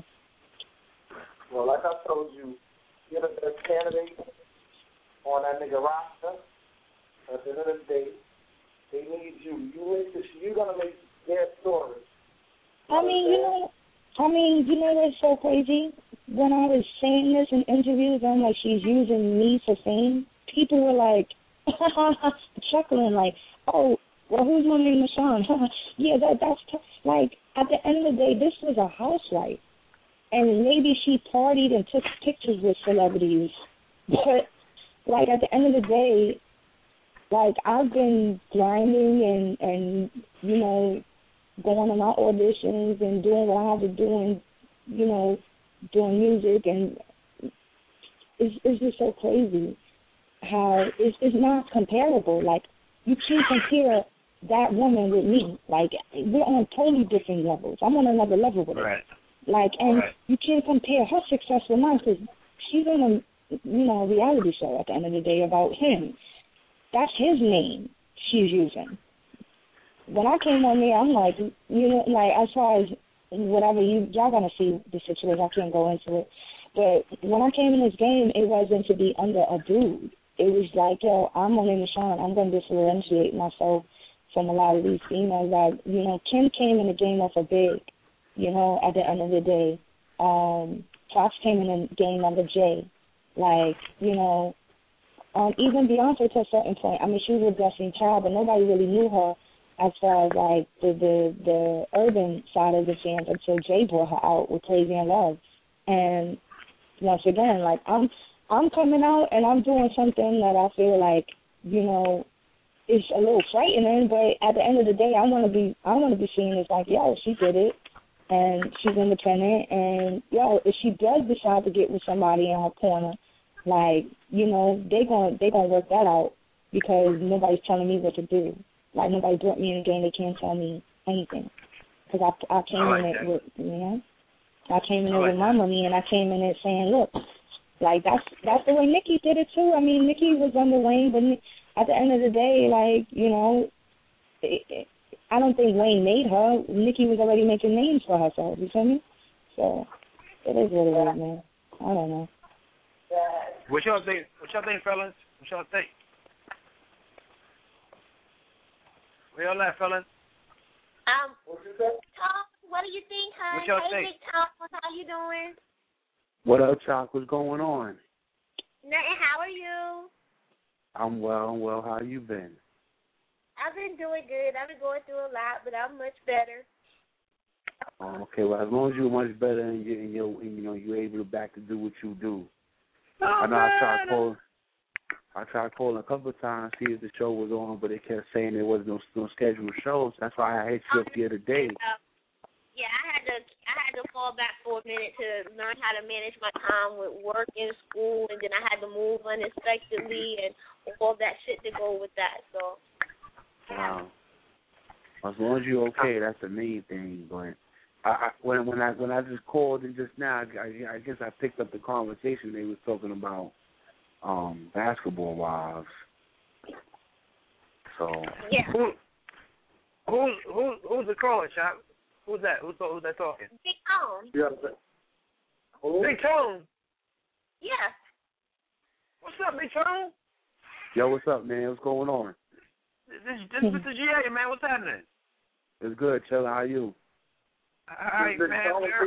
Well, like I told you, you're the best candidate on that nigga roster. At the end of the day, they need you. You're gonna make their story. I mean, you know what's so crazy? When I was saying this in interviews, I'm like, she's using me for fame. People were like, chuckling, like, oh, well, who's my name, Sean? Yeah, that's like, at the end of the day, this was a housewife, and maybe she partied and took pictures with celebrities, but like at the end of the day. Like, I've been grinding and you know, going to my auditions and doing what I have to do and, you know, doing music, and it's just so crazy how it's not comparable. Like, you can't compare that woman with me. Like, we're on totally different levels. I'm on another level with her. Like, and you can't compare her success with mine because she's on a, you know, reality show at the end of the day about him. That's his name she's using. When I came on there, I'm like, you know, like, as far as whatever, y'all gonna see the situation. I can't go into it. But when I came in this game, it wasn't to be under a dude. It was like, yo, I'm on Sean. I'm going to differentiate myself from a lot of these females. Like, you know, Kim came in the game off a big, you know, at the end of the day. Fox came in the game under Jay. Like, you know, even Beyonce to a certain point. I mean, she was a Destiny Child, but nobody really knew her as far as, like, the urban side of the fans until Jay brought her out with Crazy in Love. And once again, like, I'm coming out and I'm doing something that I feel like, you know, is a little frightening, but at the end of the day, I want to be seen as like, yo, she did it, and she's independent, and yo, if she does decide to get with somebody in her corner, like, you know, they gonna work that out because nobody's telling me what to do. Like, nobody brought me in the game. They can't tell me anything because I came in it with, you know, I came in it with my money, and I came in it saying, look, like, that's the way Nikki did it too. I mean, Nikki was under Wayne, but at the end of the day, like, you know, I don't think Wayne made her. Nikki was already making names for herself. You feel me? So it is what it is, man. I don't know. What y'all think? What y'all think, fellas? What y'all think? Where y'all at, fellas? What you say? Tom, what do you think, hon? What y'all hey, think? Big Tom, how you doing? What up, Chalk? What's going on? Nothing. How are you? I'm well. How you been? I've been doing good. I've been going through a lot, but I'm much better. Okay, well, as long as you're much better and you're able to back to do what you do. I know I tried calling a couple of times to see if the show was on, but they kept saying there was no scheduled shows. That's why I hit you up the other day. Yeah, I had to fall back for a minute to learn how to manage my time with work and school, and then I had to move unexpectedly and all that shit to go with that. So. Wow. As long as you're okay, that's the main thing. But when I just called and just now, I guess I picked up the conversation they was talking about basketball wives. So yeah. Who's the caller, Chop? Who's that? Who's that talking? Big Tone. Yeah. Big Tone. Yeah. What's up, Big Tone? Yo, what's up, man? What's going on? This is Mr. GA, man. What's happening? It's good, chillin'. How you? All right, man.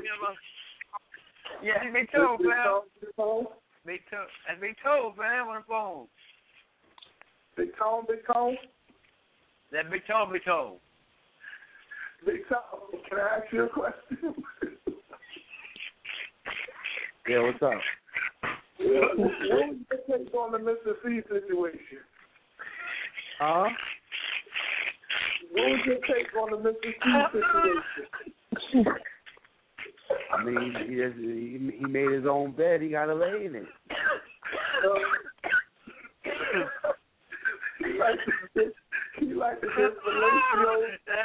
Yeah, Big Toe, man. Big Toe. That's Big Toe, man, on the phone. Big Tone. That Big Toe. Big Tone, can I ask you a question? Yeah, what's up? What was your take on the Mr. C situation? Huh? What was your take on the Mr. C situation? I mean, he made his own bed. He got to lay in it. You like to get fellatio?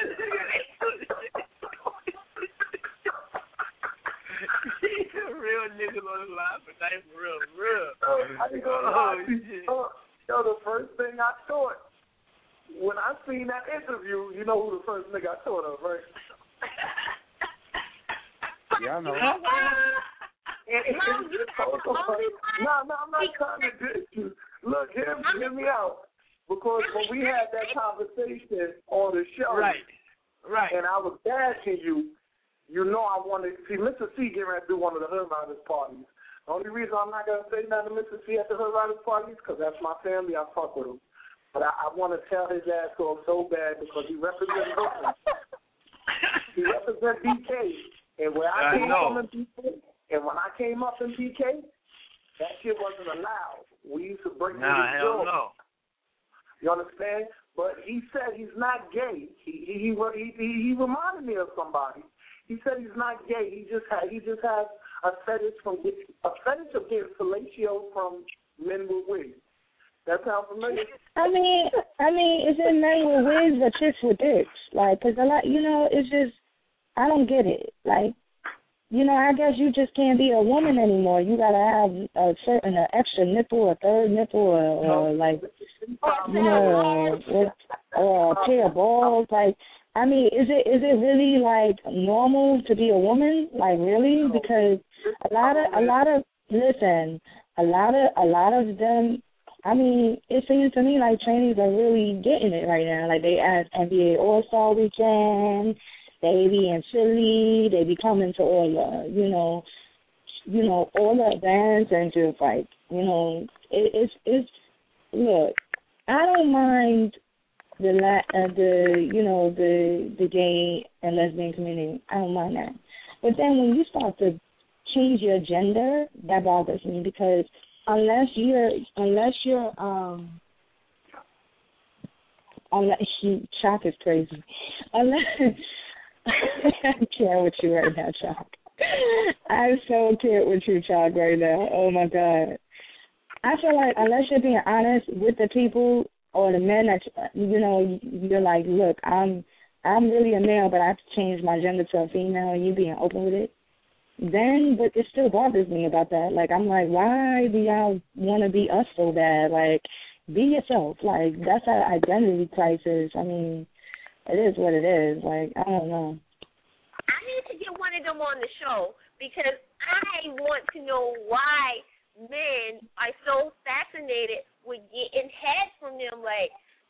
Real niggas on the line, but that's real. I ain't gonna lie. Yo, the first thing I thought when I seen that interview, you know who the first nigga I thought of, right? Yeah, I know. No, I'm not trying to diss you. Look, hear me out. Because when we had that conversation on the show, right, and I was bashing you, you know I wanted to see Mr. C getting ready to do one of the Hood Riders parties. The only reason I'm not going to say nothing to Mr. C at the Hood Riders parties because that's my family. I fuck with him. But I want to tell his ass off so bad because he represents Brooklyn. He represents BK. And when I came up in BK, and when I came up in BK, that shit wasn't allowed. We used to break the door. No. You understand? But he said he's not gay. He reminded me of somebody. He said he's not gay. He just has a fetish of getting fellatio from men with wigs. That sound familiar? I mean, is it men with wigs or chicks with dicks? Like, 'cause a lot, it's just, I don't get it. Like, I guess you just can't be a woman anymore. You gotta have an extra nipple, a third nipple, or like, or a pair of balls. Like, I mean, is it really like normal to be a woman? Like, really? Because a lot of them. I mean, it seems to me like trainees are really getting it right now. Like, they at NBA All-Star Weekend. They be in Philly, they be coming to all the, all the events and just like, it's look, I don't mind the gay and lesbian community. I don't mind that. But then when you start to change your gender, that bothers me because unless Chalk is crazy. I can't with you right now, Chalk. I so can't with you, Chalk, right now. Oh my God. I feel like unless you're being honest with the people or the men that you're like, look, I'm really a male, but I've changed my gender to a female, and you being open with it. Then, but it still bothers me about that. Like, I'm like, why do y'all want to be us so bad? Like, be yourself. Like, that's an identity crisis. I mean, it is what it is. Like, I don't know. I need to get one of them on the show because I want to know why men are so fascinated with getting head from them. Like,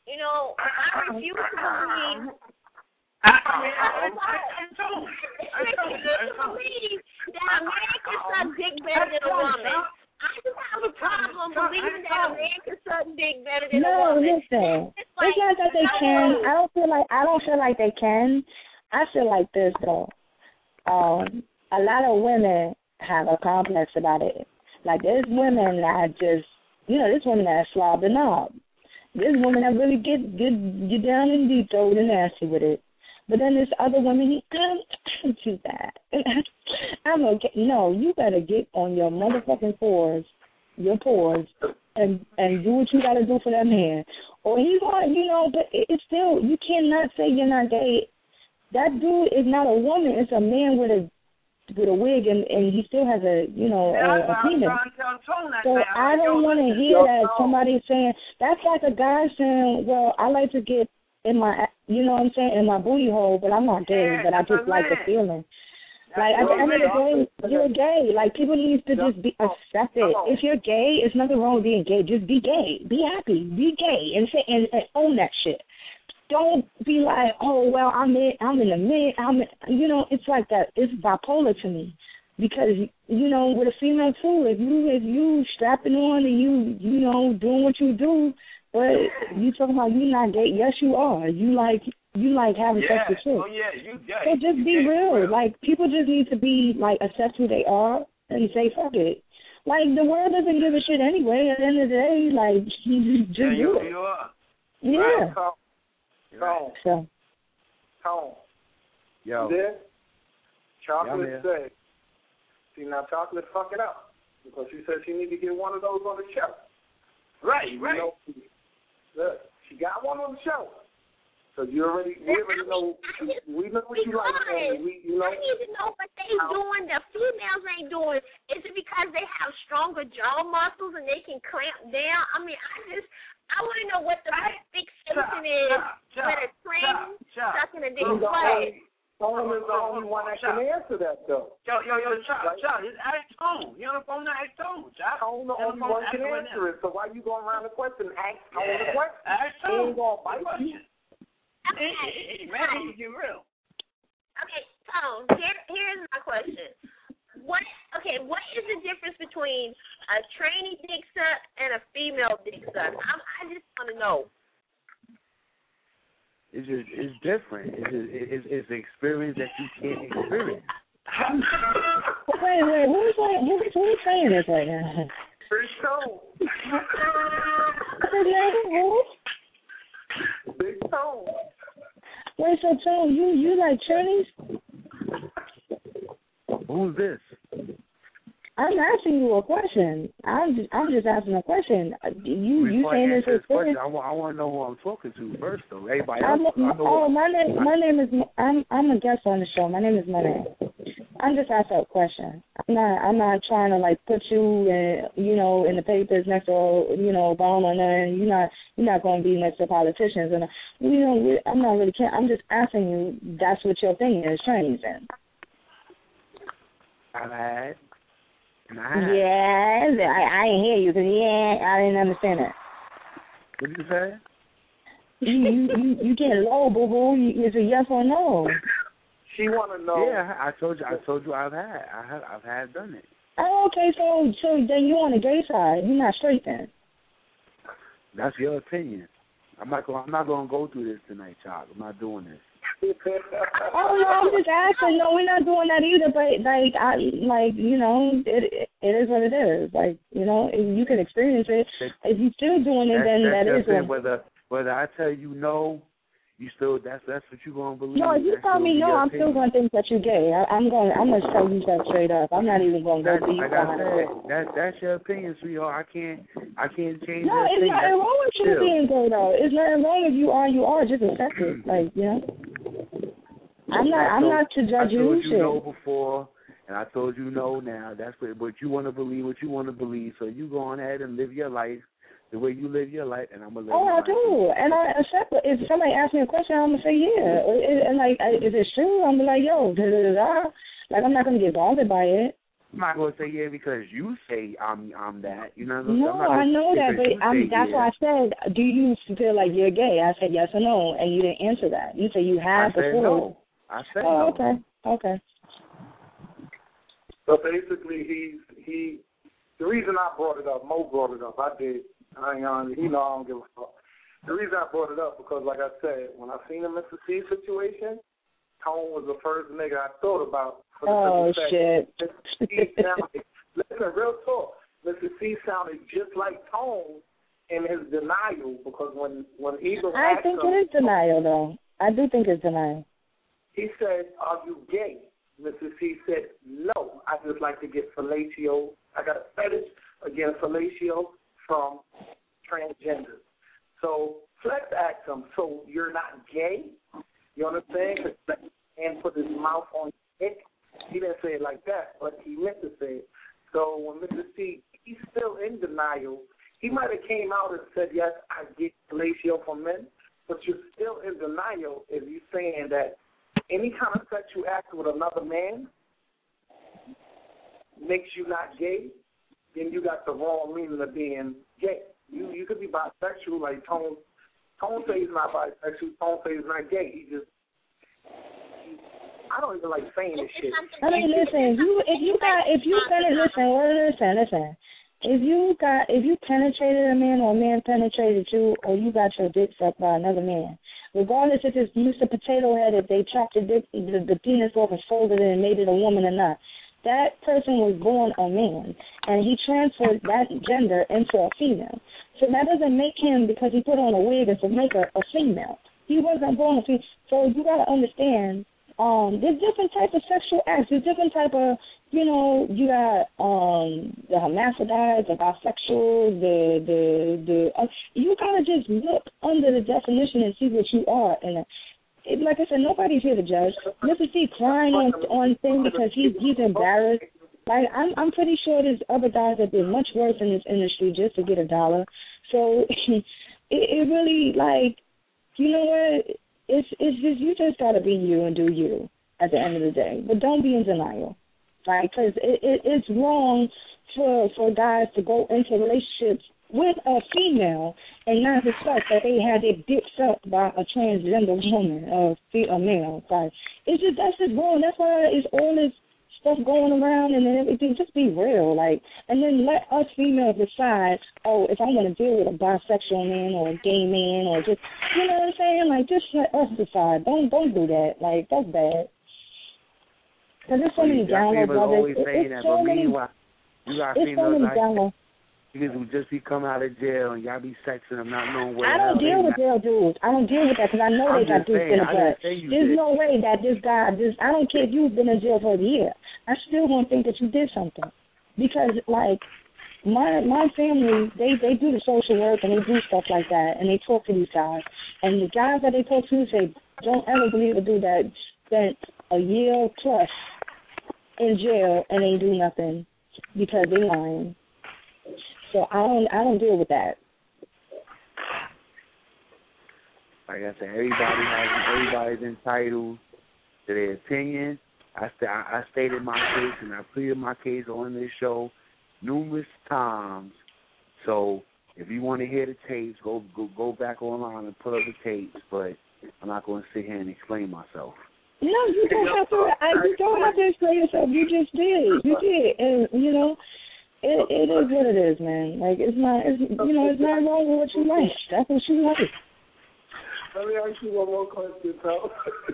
You know, I refuse to believe. I refuse to believe that a man can suck dick better than a woman. I just have a problem believing that a man can suck dick better than a woman. No, listen. It's not that they can. I don't feel like they can. I feel like this though. A lot of women have a complex about it. Like there's women that just, there's women that slob the knob. There's women that really get down and deep throat and nasty with it. But then there's other women, I'm too bad. I'm okay. No, you better get on your motherfucking pores, and do what you got to do for that man. Or he's on, but it's still, you cannot say you're not gay. That dude is not a woman. It's a man with a wig, and he still has a penis. So I don't want to hear that somebody saying, that's like a guy saying, well, I like to get in my, in my booty hole, but I'm not gay, but I just like the feeling. Like, at the end of the day, you're gay. Like, people need to just be accepted. If you're gay, it's nothing wrong with being gay. Just be gay. Be happy. Be gay. And say and own that shit. Don't be like, oh, well, I'm in the mid. It's like that. It's bipolar to me. Because, with a female, too, if you strapping on and you doing what you do, but you talking about you not gay. Yes, you are. You like having sex with chicks. Oh, yeah, you gay. So just be real. Like, people just need to be, like, accept who they are and say, fuck it. Like, the world doesn't give a shit anyway. At the end of the day, like, just do it. You are. Yeah. Tone. Yo. This, Chocolate yeah, said, see, now Chocolate fuck it up. Because she said she need to get one of those on the show. Right. Look, she got one on the show. So we already know, we know what you like, and I need to know what they doing the females ain't doing. Is it because they have stronger jaw muscles and they can clamp down? I mean, I want to know what the fixation is when a train sucking a dick. Tone is the only one that can answer that, though. Yo, Chuck, just ask Tone. You on the phone now? Ask Tone, Chuck. Tone the only one can answer it, so why you going around the question? Ask Tone the question. Ask Tone. He ain't going to fight you. Man, you real. Okay, Tone, here's my question. What is the difference between a trainee dick suck and a female dick suck? I just want to know. It's different. It's an experience that you can't experience. Wait, who's saying this right now? Big Tone. Big Tone. Wait, so Tone, you like Chinese? Who's this? I'm asking you a question. I'm just asking a question. You saying this experience? I want to know who I'm talking to first, though. Everybody else. My name is. I'm a guest on the show. My name is Money. I'm just asking a question. I'm not trying to like put you in the papers next to Obama or nothing. You're not going to be next to politicians, and I'm not really caring. I'm just asking you. That's what your opinion is, Chinese in. I've had. Yeah, I didn't hear you because I didn't understand that. What did you say? You getting low, boo boo. Is it yes or no? She want to know. Yeah, I told you I've done it. Oh, okay. So then you on the gay side. You're not straight then. That's your opinion. I'm not gonna go through this tonight, child. I'm not doing this. Oh no, I'm just asking. No, we're not doing that either. But it is what it is. Like, if you can experience it. If you're still doing it, then that is it. Whether I tell you no, you still that's what you're gonna believe. No, if you tell me no, I'm still gonna think that you're gay. I'm gonna tell you that straight up. I'm not even gonna go deep. Like I said, that's your opinion, sweetheart. I can't change. No, it's nothing wrong with you being gay though. It's nothing wrong if you are. Just accept it. Like, I'm not to judge you. I told you no before, and I told you no now. That's what you want to believe. What you want to believe. So you go on ahead and live your life the way you live your life, and I'm gonna live. Oh, I do, and I accept it. If somebody asks me a question, I'm gonna say yeah. And like, if it's true, I'm gonna be like, yo, da da da. Like, I'm not gonna get bothered by it. I'm not gonna say yeah because you say I'm that. You know. No, I know that, but that's why I said, do you feel like you're gay? I said yes or no, and you didn't answer that. You said you have before. No. I said no. Okay. So basically, the reason I brought it up, Mo brought it up. I did. I don't give a fuck. The reason I brought it up because, like I said, when I seen the Mr. C situation, Tone was the first nigga I thought about. Shit. Mr. C listen, real talk. Mr. C sounded just like Tone in his denial because when Eagle I think it is denial, though. I do think it's denial. He said, "Are you gay?" Mr. C said, "No, I just like to get fellatio. I got a fetish against fellatio from transgenders." So Flex asked him, "So you're not gay?" You understand? Because Flex and put his mouth on your dick. He didn't say it like that, but he meant to say it. So when Mr. C, he's still in denial. He might have came out and said, "Yes, I get fellatio from men," but you're still in denial if you're saying that any kind of sexual act with another man makes you not gay, then you got the wrong meaning of being gay. You could be bisexual, like Tone says he's not bisexual, Tone says he's not gay. He just, I don't even like saying this shit. I mean, listen, if you penetrated a man or a man penetrated you, or you got your dick sucked by another man, regardless if it's Mr. Potato Head, if they chopped the penis off and folded it and made it a woman or not, that person was born a man, and he transferred that gender into a female. So that doesn't make him, because he put on a wig, and to make a female. He wasn't born a female. So you got to understand, there's different types of sexual acts. There's different type of, you got the hermaphrodites, the bisexuals, you got to just look under the definition and see what you are. And like I said, nobody's here to judge. Mr. C crying on things because he's embarrassed. Like I'm pretty sure there's other guys that did much worse in this industry just to get $1. So it really, like, you know what? It's just, you just gotta be you and do you at the end of the day. But don't be in denial, right? Because it's wrong for guys to go into relationships with a female and not suspect that they had their dick sucked by a transgender woman or a male. Like, that's just wrong. That's why it's all this stuff going around and everything. Just be real, like, and then let us females decide. Oh, if I want to deal with a bisexual man or a gay man or just, you know what I'm saying? Like, just let us decide. Don't do that. Like, that's bad. Because there's so many download brothers. It's so many. You got females like niggas who just be coming out of jail and y'all be sexing them, not knowing where. I don't deal with jail dudes. I don't deal with that because I know they got dudes in the butt. There's no way that this guy, I don't care if you've been in jail for a year. I still won't think that you did something. Because, like, my family, they do the social work and they do stuff like that and they talk to these guys. And the guys that they talk to say, don't ever believe a dude that spent a year plus in jail and ain't do nothing because they lying. So I don't deal with that. Like I said, everybody's entitled to their opinion. I stated my case and I pleaded my case on this show numerous times. So if you want to hear the tapes, go back online and pull up the tapes. But I'm not going to sit here and explain myself. No, you don't have to. You don't have to explain yourself. You just did. You did, and you know. It is what it is, man. Like, it's not wrong with what you like. That's what you like. Let me ask you one more question, pal.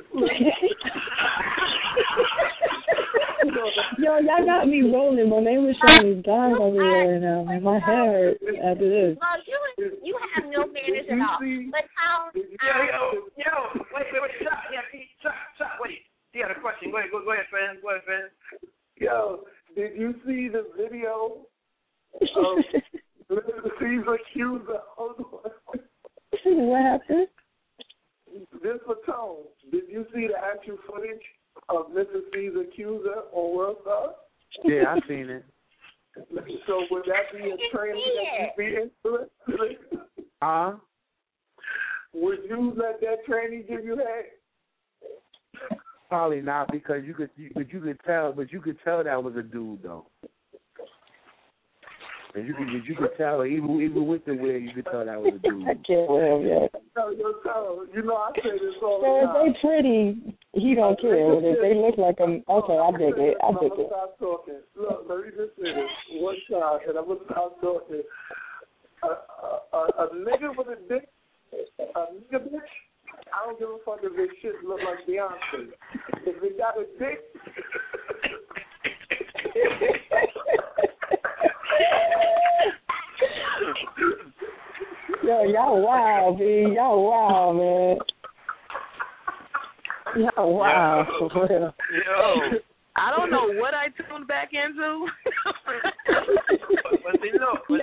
Yo, y'all got me rolling. My name was showing me guys over here, and my hair after this. Well, you have no manners at all. But how? Yo, wait, stop, wait. You had a question. Go ahead, fam. Yo, did you see the video of Mr. C's accuser? What happened? This for Tone. Did you see the actual footage of Mr. C's accuser on World Star? Yeah, I've seen it. So would that be a training that you'd be into? Would you let that training give you head? Probably not, because you could tell that was a dude though. And you could tell, even with the wig, you could tell that was a dude. I can't wear him yet. You know, I say this all the So if time. they pretty, he don't care. But if they look like him, okay, I dig it. I'm going to stop talking. Look, let me just say this one time, and I'm going to stop talking. A nigga with a dick, a nigga bitch, I don't give a fuck if this shit look like Beyonce. If they got a dick... Yo, y'all wild, B. Y'all wild, man. Y'all wild, for real. Yo, I don't know what I tuned back into. But see, look. Look.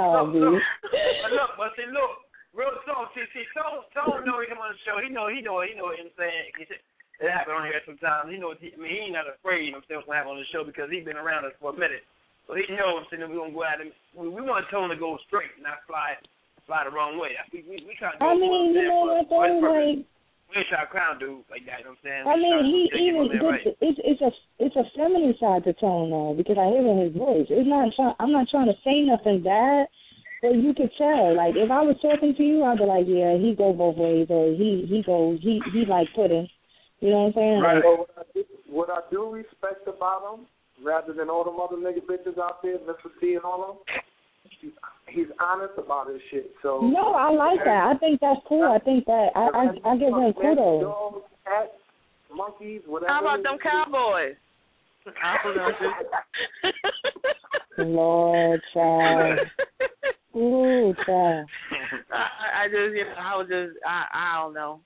Real talk. See, Tone know he come on the show. He know what I'm saying. He said, it happen on here sometimes. He knows. He ain't not afraid. I'm saying what's gonna happen on the show because he's been around us for a minute. So he knows. I'm saying that we gonna go at him. We want Tone to go straight, not fly the wrong way. We try to go. I mean, you know what though, like. We ain't try to crown dude like that. You know what I'm saying? I mean, it's a feminine side to Tone though, because I hear in his voice. I'm not trying to say nothing bad, but you could tell. Like if I was talking to you, I'd be like, yeah, he go both ways, or he like pudding. You know what I'm saying? Right. Like, what I do respect about him, rather than all them other nigga bitches out there, Mr. T and all them, he's honest about his shit. So no, I like that. I think that's cool. I think that I give him kudos. Dogs, cats, monkeys, whatever. How about them cowboys? Lord, child. Ooh, child. I don't know.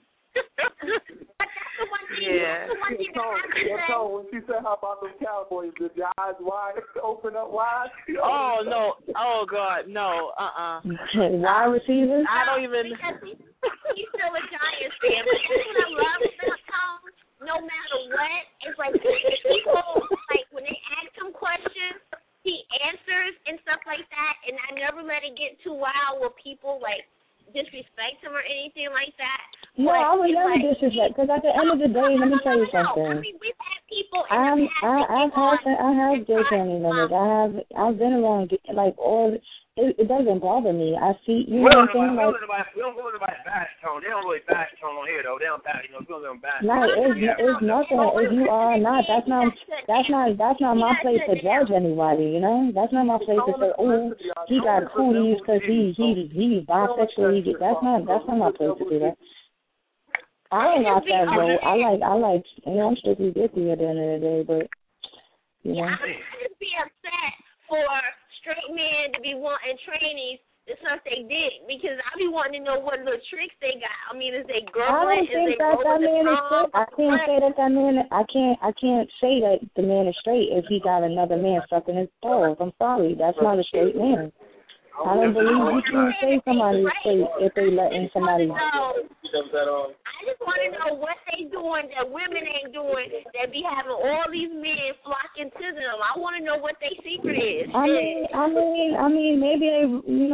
Yeah. So when she said, "How about them cowboys?" Did your eyes wide open up wide? Oh no! Oh God, no! Wide receivers? I don't even. He's still a Giants fan, but that's what I love about Tom. No matter what, it's like people like when they ask him questions, he answers and stuff like that, and I never let it get too wild where people like disrespect him or anything like that. No, I would never disrespect, because at the end of the day, let me tell you something. I mean, we've had people. I have gay family members. I've been around like all. It doesn't bother me. I see. You know what I'm saying? We don't go to nobody bash Tone. They don't really bash Tone on here though. They don't bash. We don't go to them bash. Like it's nothing. If you are not, that's not my place to judge anybody. You know, that's not my place to say, oh, he got cooties because he's bisexual. That's not my place to do that. I don't watch that though. I like. You know, I'm strictly dicky at the end of the day, but you know. I just be upset for straight men to be wanting trainees to suck they dick, because I be wanting to know what little tricks they got. I mean, is they girling? I don't think that man is straight. I can't say that man. I can't say that the man is straight if he got another man sucking his balls. I'm sorry, that's not a straight man. I don't believe you can say somebody is straight if they letting somebody. I just want to know what they doing that women ain't doing, that be having all these men flocking to them. I want to know what their secret is. I mean, maybe they,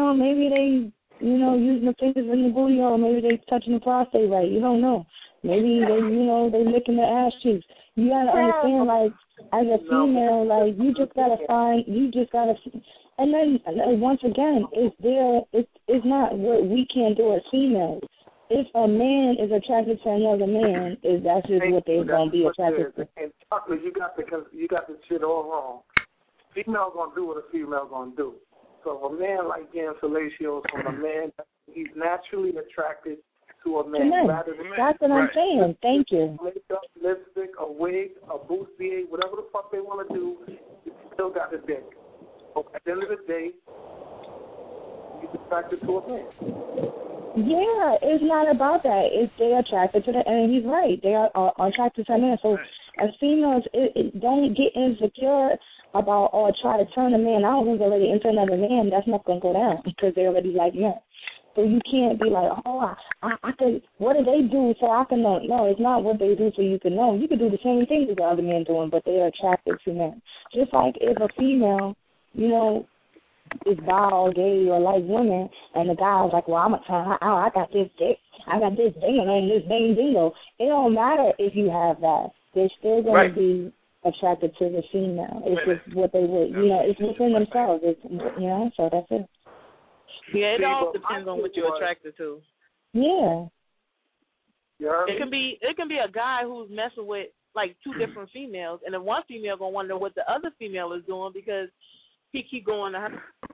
using the fingers in the booty hole. Maybe they touching the prostate right. You don't know. Maybe they licking their ass cheeks. You gotta understand, like, as a female, like, you just gotta. And then once again, it's not what we can do as females. If a man is attracted to another man, that's just what they're gonna be attracted to. And Chocolate, you got the shit all wrong. Female gonna do what a female gonna do. So if a man like getting fellatio from a man, he's naturally attracted to a man. That's what I'm saying. Thank you. Makeup, lipstick, a wig, a bustier, whatever the fuck they want to do, you still got the dick. So at the end of the day, he's attracted to a man. Yeah, it's not about that. It's they're attracted to and he's right. They are attracted to a man. So as females, don't get insecure about or try to turn a man out who's already into another man. That's not going to go down because they already like men. So you can't be like, oh, I could. What do they do so I can know? No, it's not what they do so you can know. You could do the same thing as the other men doing, but they are attracted to men. Just like if a female, is bi or gay or like women, and the guy's like, well, I'm a turn her out. I got this dick. I got this dingo and this ding dingo. It don't matter if you have that. They're still going to be attracted to the female. It's just what they would, it's within themselves. It's, so that's it. Yeah, it all depends on what you're attracted to. Yeah. It can be a guy who's messing with like two different females, and then one female gonna wonder what the other female is doing because he keep going to her.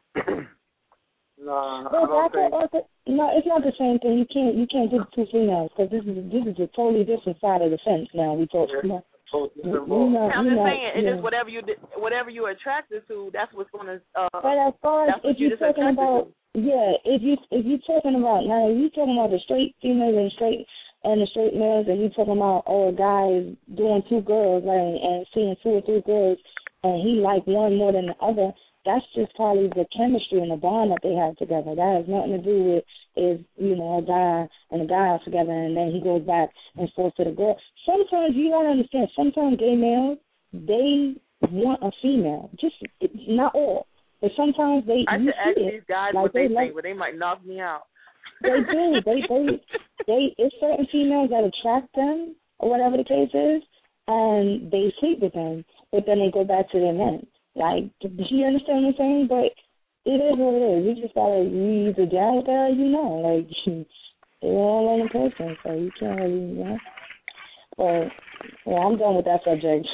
No, it's not the same thing. You can't do two females because this is a totally different side of the fence. Now we talk. I'm just saying, it is whatever you're attracted to. That's what's gonna. But as far as if you're talking about, if you're talking about now, if you're talking about the straight females and the straight males, and you're talking about a guy is doing two girls, right, and seeing two or three girls, and he like one more than the other. That's just probably the chemistry and the bond that they have together. That has nothing to do with a guy and a guy are together and then he goes back and forth to the girl. Sometimes you gotta understand. Sometimes gay males they want a female, just not all, but sometimes they. I should ask these guys what they think, but they might knock me out. They do. They. It's certain females that attract them or whatever the case is, and they sleep with them, but then they go back to their men. Like, do you understand what I'm saying? But it is what it is. You just gotta use the down with that, like they're all on the person, so you can't really, But I'm done with that subject.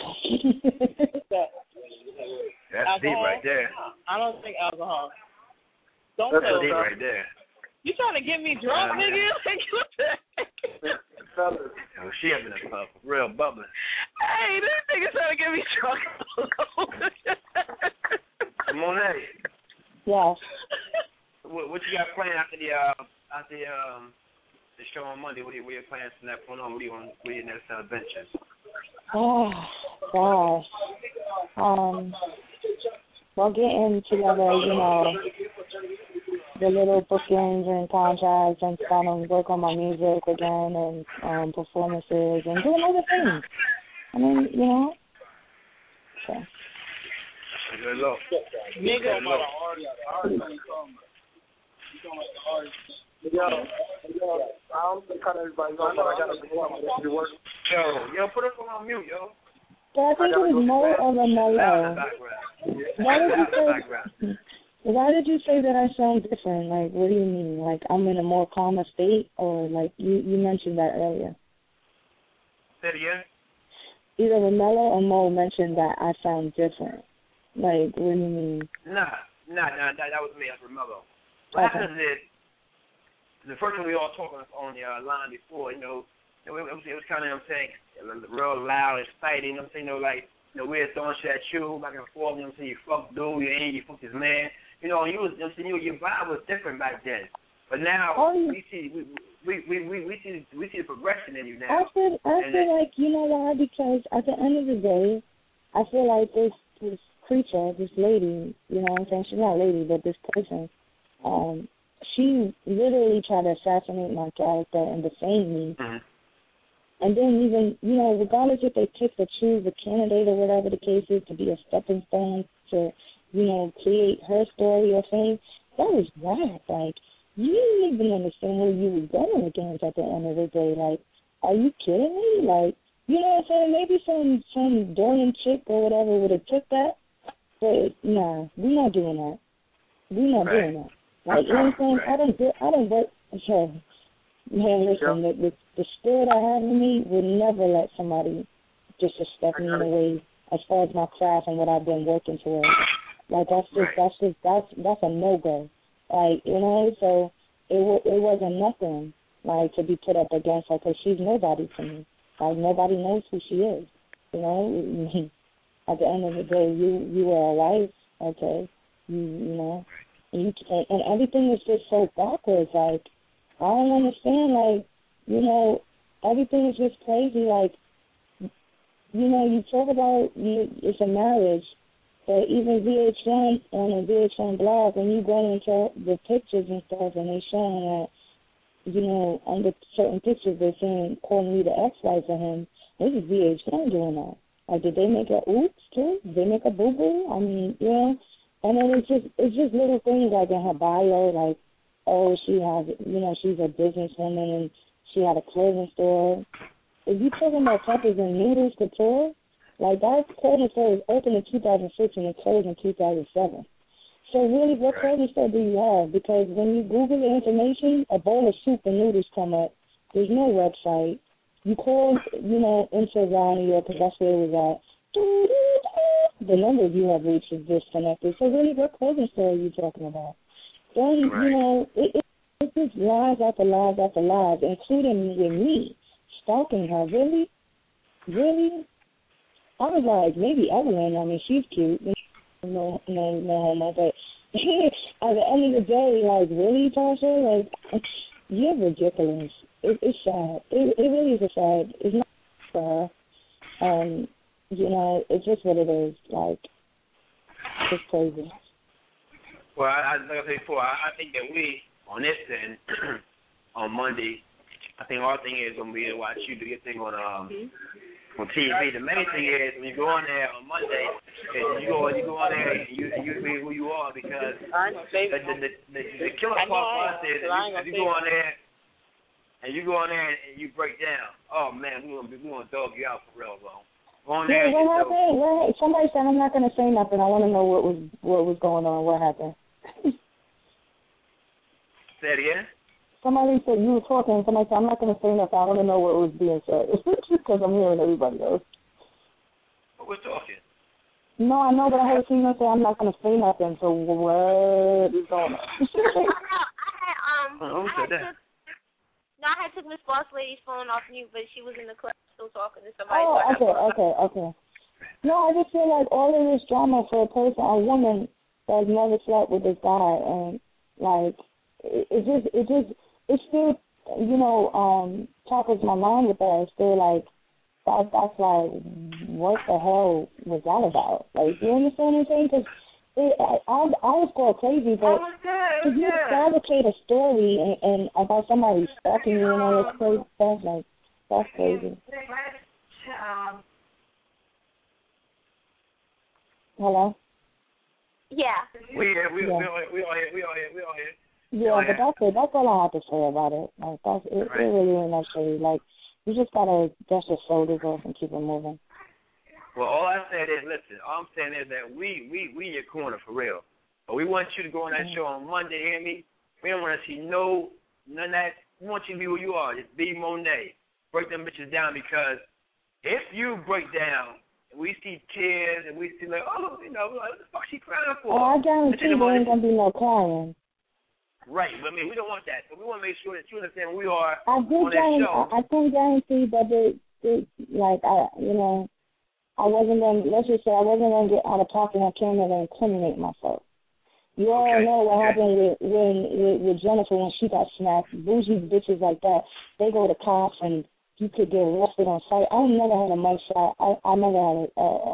That's deep right there. I don't think alcohol. Don't That's tell deep her. right there. You trying to get me drunk, nigga? Oh, she having a puff, real bubbling. Hey, this nigga trying to get me drunk. Come on, hey. Yes. What you got planned after the show on Monday? What are your plans from that point on? What are your next adventures? Oh gosh. Well, getting together, the little bookings and contracts and starting to work on my music again and performances and doing other things. I mean, So. Good luck. I don't cut everybody off, but I gotta do work. Yo, put us on mute, yo. But I think it was more of a mellow. Why did you say that I sound different? Like, what do you mean? Like, I'm in a more calmer state, or like you mentioned that earlier? Say it again. Either Romello or Mo mentioned that I sound different. Like, what do you mean? Nah, that was me. That's Romello. What happens is, the first time we all talking on the line before, it was kind of, real loud, exciting, we're throwing shit at you, back and forth, you fuck dude, you fuck this man. Your vibe was different back then. But now, we see the progression in you now. I feel like, you know why? Because at the end of the day, I feel like this creature, this lady, you know what I'm saying? She's not a lady, but this person, she literally tried to assassinate my character and defame me. Mm-hmm. And then even, regardless if they pick or choose a candidate or whatever the case is to be a stepping stone to, create her story or fame, that was whack. Like, you didn't even understand who you were going against at the end of the day. Like, are you kidding me? Like, you know what I'm saying? Maybe some Dorian chick or whatever would have took that. But, nah, we're not doing that. We're not doing that. Like, you know what I'm saying? I don't work. Man, listen, the spirit I have in me would never let somebody disrespect me in a way as far as my craft and what I've been working towards. Like, that's a no-go. Like, so it wasn't nothing, like, to be put up against her because she's nobody to me. Like, nobody knows who she is, At the end of the day, you are a wife, okay? And everything is just so backwards. Like, I don't understand. Like, everything is just crazy. Like, you talk about it's a marriage, but even VH1 on a VH1 blog, when you go into the pictures and stuff, and they showing that, under certain pictures they're saying calling me the ex-wife of him. This is VH1 doing that. Like, did they make a oops too? Did they make a boo-boo? I mean, And then it's just little things like in her bio, like, oh, she's a businesswoman and she had a clothing store. If you talking about Peppers and Noodles Couture, like that clothing store was opened in 2006 and it closed in 2007. So really, what clothing store do you have? Because when you Google the information, a bowl of soup and noodles come up. There's no website. You call, into Ronnie or because that's where it was at. The number you have reached is disconnected. So really, what clothing store are you talking about? Then, it's just lies after lies after lies, including with me, stalking her. Really? Really? I was like, maybe Evelyn. I mean, she's cute. No homo. But at the end of the day, like, really, Tasha? Like, you're ridiculous. It's sad. It really is sad. It's not for her. It's just what it is. Like, it's crazy. Well, like I said before, I think that we, on this end, on Monday, I think our thing is going to be to watch you do your thing on TV. The main thing is when you go on there on Monday, is you go on there and you be who you are, because the killer part for us is if you go on there and you break down, oh man, we're gonna dog you out for real, bro. What happened? Somebody said I'm not gonna say nothing. I want to know what was going on. What happened? Say it again. Somebody said you were talking. Somebody said I'm not gonna say nothing. I want to know what was being said because I'm hearing everybody else. We're talking. No, I know, but I heard someone say I'm not gonna say nothing. So what is going on? I had took Miss Boss Lady's phone off mute, but she was in the club still talking to somebody. Oh, okay. No, I just feel like all of this drama for a woman that's never slept with this guy, and like it still, topples my mind with that. It's still like that's like, what the hell was that about? Like, you understand what I'm saying? Because I was going crazy, but if you fabricate a story and about somebody stalking you and all this crazy stuff, like, that's crazy. Hello? Yeah. We all here. Yeah, but that's all I have to say about it. Like, it really ain't that shady. Like, you just gotta dust your shoulders off and keep it moving. Well, all I said is, listen, all I'm saying is that we in your corner for real. But we want you to go on that show on Monday, hear me? We don't want to see none of that. We want you to be who you are. Just be Monet. Break them bitches down, because if you break down and we see tears and we see like, oh, what the fuck she crying for? Oh, I guarantee there ain't going to be no crying. Right, but I mean, we don't want that. So we want to make sure that you understand who we are on that show. I can guarantee that I wasn't going to get out of pocket on camera and incriminate myself. You all know what happened with Jennifer when she got snapped. Bougie bitches like that, they go to cops and you could get arrested on sight. I never had a mugshot. I never had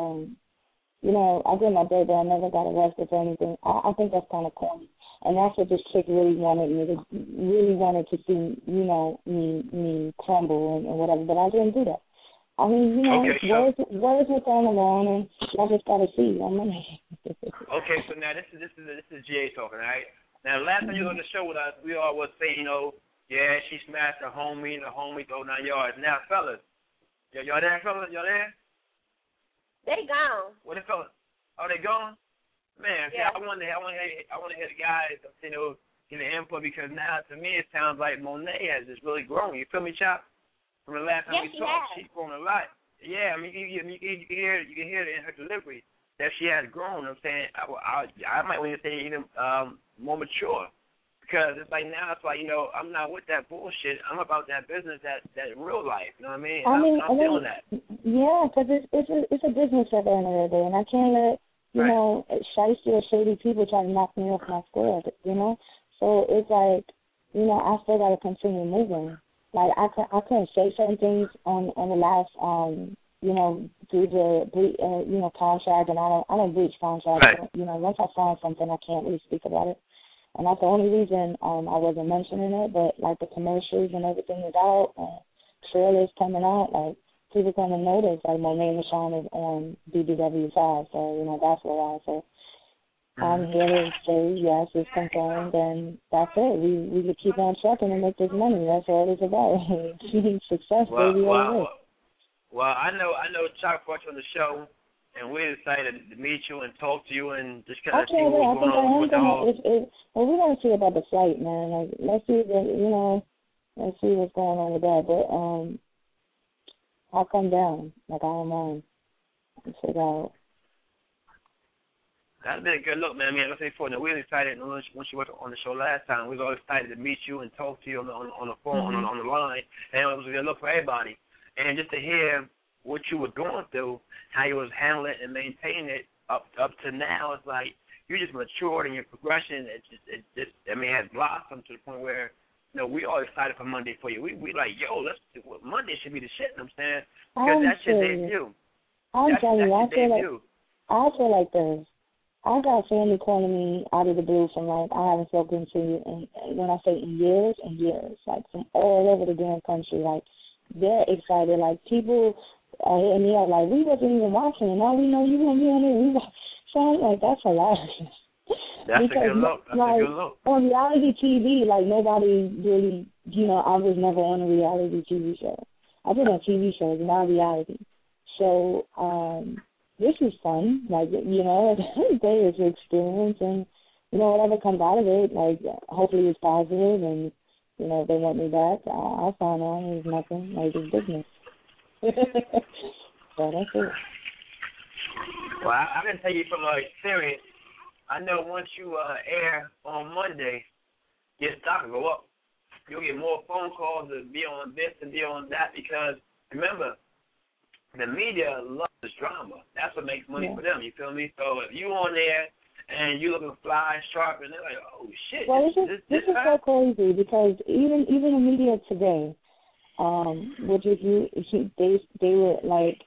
I did my day, but I never got arrested for anything. I think that's kind of corny. And that's what this chick really wanted to see, me crumble and whatever. But I didn't do that. I mean, words were thrown around, and I just got to see. Okay, so now this is Jay talking, all right? Now, the last time you were on the show with us, we all was saying, yeah, she smashed her homie, and the homie throw 9 yards. Now, fellas, y'all there, fellas? Y'all there? They gone. Where the fellas? Oh, they gone? Man, yeah. I want to hear the guys, give the input, because now, to me, it sounds like Monet has just really grown. You feel me, Chop? From the last time we talked, she's grown a lot. Yeah, I mean, you can hear it in her delivery that she has grown. I'm saying I might want to say even more mature, because it's like now it's like I'm not with that bullshit. I'm about that business, that real life. You know what I mean? I'm feeling that. Yeah, because it's a business at the end of the day, and I can't let shiesty or shady people try to knock me off my square. So it's like I still got to continue moving. Like I couldn't say certain things on the last due to contract, and I don't breach contract. Right. Once I sign something, I can't really speak about it, and that's the only reason I wasn't mentioning it. But like the commercials and everything is out, and trailers coming out, like people gonna notice like Monet Michon is on BBW5, so that's what I say. I'm here to say yes, it's confirmed, and that's it. We could keep on trucking and make this money. That's all it's about. Success, baby, all right. Well, I know Chuck brought you on the show, and we're excited to meet you and talk to you and just kind of see what's going on with the whole. Well, we want to see about the flight, man. Like, let's see let's see what's going on with that. But I'll come down. Like, I don't mind. Figure out. That's been a good look, man. I mean, like I said before, we were excited once you were on the show last time. We were all excited to meet you and talk to you on the phone, on the line, and it was a good look for everybody. And just to hear what you were going through, how you was handling it and maintaining it up to now, it's like you just matured in your progression. It just has blossomed to the point where we all excited for Monday for you. We like, yo, Monday should be the shit. You know what I'm saying? Because that's your debut. I'm telling you, I feel like this. I got family calling me out of the blue from, like, I haven't spoken to you when I say in years and years, like, from all over the damn country. Like, they're excited. Like, people are hitting me up, like, we wasn't even watching, and now we know you going to be on it. So I'm like, that's hilarious. That's because, a good look. That's a good look. On reality TV, like, nobody really, I was never on a reality TV show. I've been on TV shows, not reality. So, this is fun. Like, at the end of the day, it's an experience, and, whatever comes out of it, like, hopefully it's positive, and, if they want me back, I'll sign on. It's nothing. Like, it's business. So that's it. Well, I can tell you from experience, I know once you air on Monday, your stock will go up. You'll get more phone calls to be on this and be on that because, remember, the media loves drama. That's what makes money for them. You feel me? So if you on there and you looking fly, sharp, and they're like, oh shit. Well, this is so crazy because even the media today, which if they were like,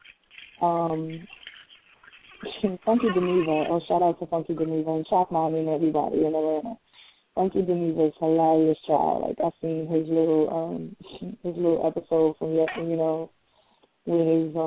Funky Geneva, or shout out to Funky Geneva and Shock Mommy and everybody in Atlanta. Funky Geneva's hilarious child. Like, I've seen his little episode from yesterday, with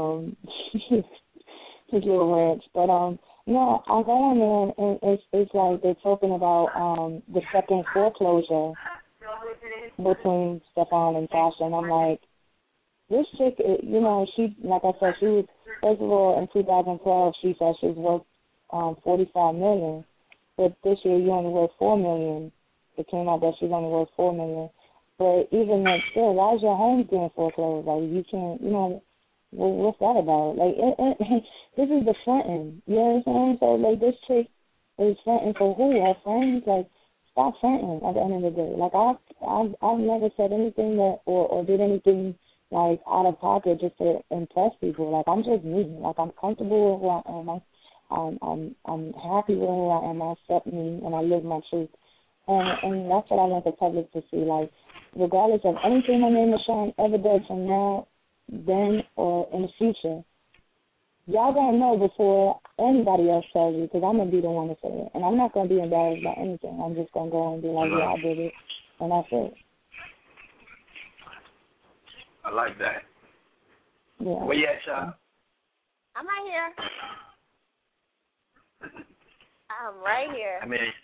his little ranch. But I go in there and it's like they're talking about the second foreclosure between Stefan and Tasha, and I'm like, this chick, she, like I said, she was, first of all, in 2012, she said she was worth $45 million, but this year you only worth $4 million. It came out that she's only worth $4 million. But even then, still, why is your home getting foreclosed? Like, you can't, what's that about? Like, this is the fronting. You know what I'm saying? So, like, this chick is fronting for who? Her friends? Like, stop fronting at the end of the day. Like, I've never said anything or did anything, like, out of pocket just to impress people. Like, I'm just me. Like, I'm comfortable with who I am. I'm happy with who I am. I accept me, and I live my truth. And that's what I want the public to see. Like, regardless of anything my name is Sean ever does from now, then, or in the future, y'all gonna know before anybody else tells you, because I'm gonna be the one to say it, and I'm not gonna be embarrassed by anything. I'm just gonna go and be like, yeah, I did it, and that's it. I like that. Yeah. Where you at, Sean? I'm right here. I'm right here.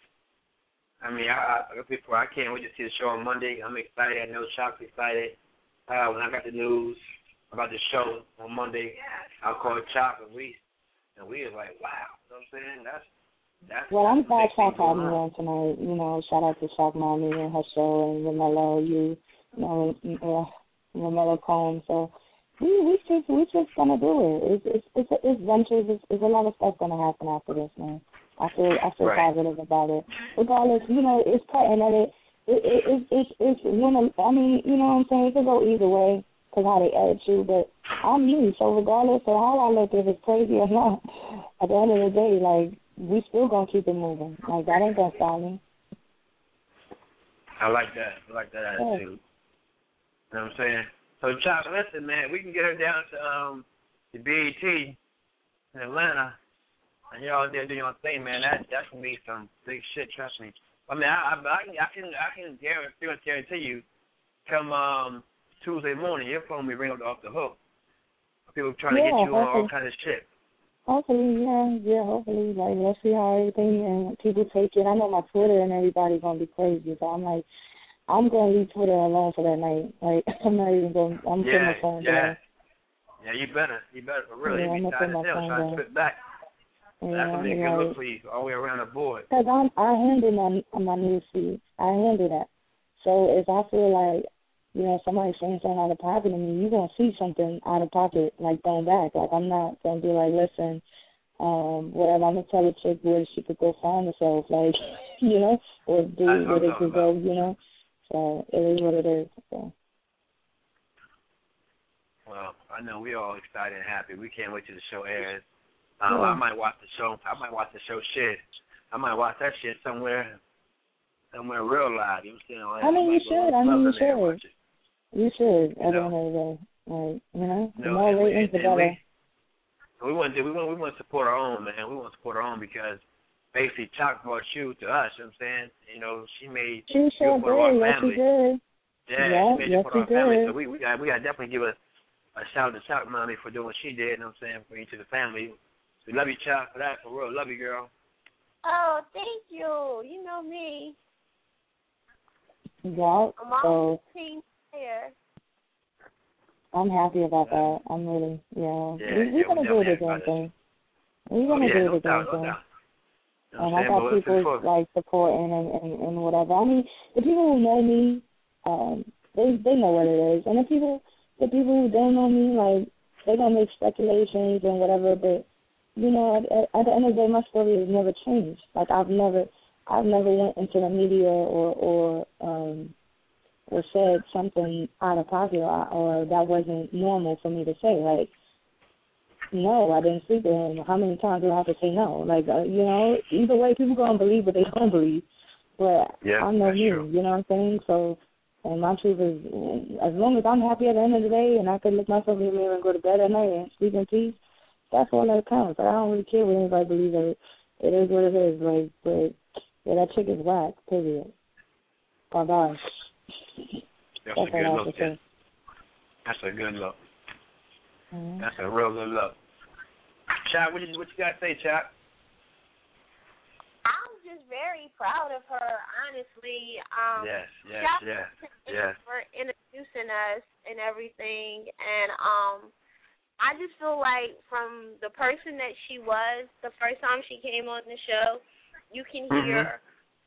I can't wait to see the show on Monday. I'm excited. I know Chuck's excited. When I got the news about the show on Monday, I called Chuck and we was like, wow. You know what I'm saying? That's well, I'm glad Chuck had me on tonight. Shout out to Chuck Mommy and her show and Romello, Romello Combs. So we just gonna do it. It's ventures. It's a lot of stuff gonna happen after this, man. I feel right. Positive about it. Regardless, it's cutting at it. It's one of, I mean, you know what I'm saying? It could go either way because how they edit you, but I'm me. So regardless of how I look, if it's crazy or not, at the end of the day, like, we still gonna keep it moving. Like, that ain't gonna stop me. I like that. I like that attitude. You know what I'm saying? So, Chuck, listen, man, we can get her down to the BET in Atlanta. And you're out there doing your thing, man. That can be some big shit. Trust me. I mean, I can guarantee you, come Tuesday morning, your phone will be ringing off the hook. People trying to get you on all kind of shit. Hopefully, hopefully. Like, let's see how everything and people take it. I know my Twitter and everybody going to be crazy, so I'm like, I'm going to leave Twitter alone for that night. Like, I'm not even going to, I'm putting my phone down. Yeah, you better, for real. Yeah, You be tired as hell trying to flip back. Yeah, that's going to be a good look for you all the way around the board. Because I handle my news feed. I handle that. So if I feel like, you know, somebody's saying something out of pocket to me, you're going to see something out of pocket, like, thrown back. Like, I'm not going to be like, listen, whatever, I'm going to tell the chick where she could go find herself, like, you know, or do where they could go, you know. So it is what it is. So. Well, I know we're all excited and happy. We can't wait till the show airs. I might watch the show. Shit. I might watch that shit somewhere real live. You know what I'm saying? You should. You should. At the end of the day, like, you know, the more ratings, the better. We want to support our own, man. We want to support our own because basically Chalk brought you to us. You know what I'm saying? You know, she made you part of our family. Yeah, she made you part of our family. So we got to definitely give a shout out to Chalk Mommy for doing what she did. You know what I'm saying? Bring you to the family. We love you, Chalk, for that. For real, love you, girl. Oh, thank you. You know me. Yeah. I'm always team player. I'm happy about that. I'm really, we're going to do the damn thing. We're going to do the damn thing. And I got people like supporting and whatever. I mean, the people who know me, they know what it is. And the people who don't know me, like, they're going to make speculations and whatever, but, you know, at the end of the day, my story has never changed. Like, I've never went into the media or said something out of pocket or that wasn't normal for me to say. Like, no, I didn't sleep with him. How many times do I have to say no? Like, you know, either way, people going to believe what they don't believe. But I know me, you know what I'm saying? So, and my truth is, as long as I'm happy at the end of the day and I can look myself in the mirror and go to bed at night and sleep in peace, that's all that counts. Like, I don't really care what anybody believes of it. It is what it is. Like, but yeah, that chick is whack, period. Bye-bye. That's a good look, yeah. That's a good look. Mm-hmm. That's a real good look. Chop, what you got to say, Chop? I'm just very proud of her, honestly. Yes. For introducing us and everything, and I just feel like from the person that she was the first time she came on the show, you can hear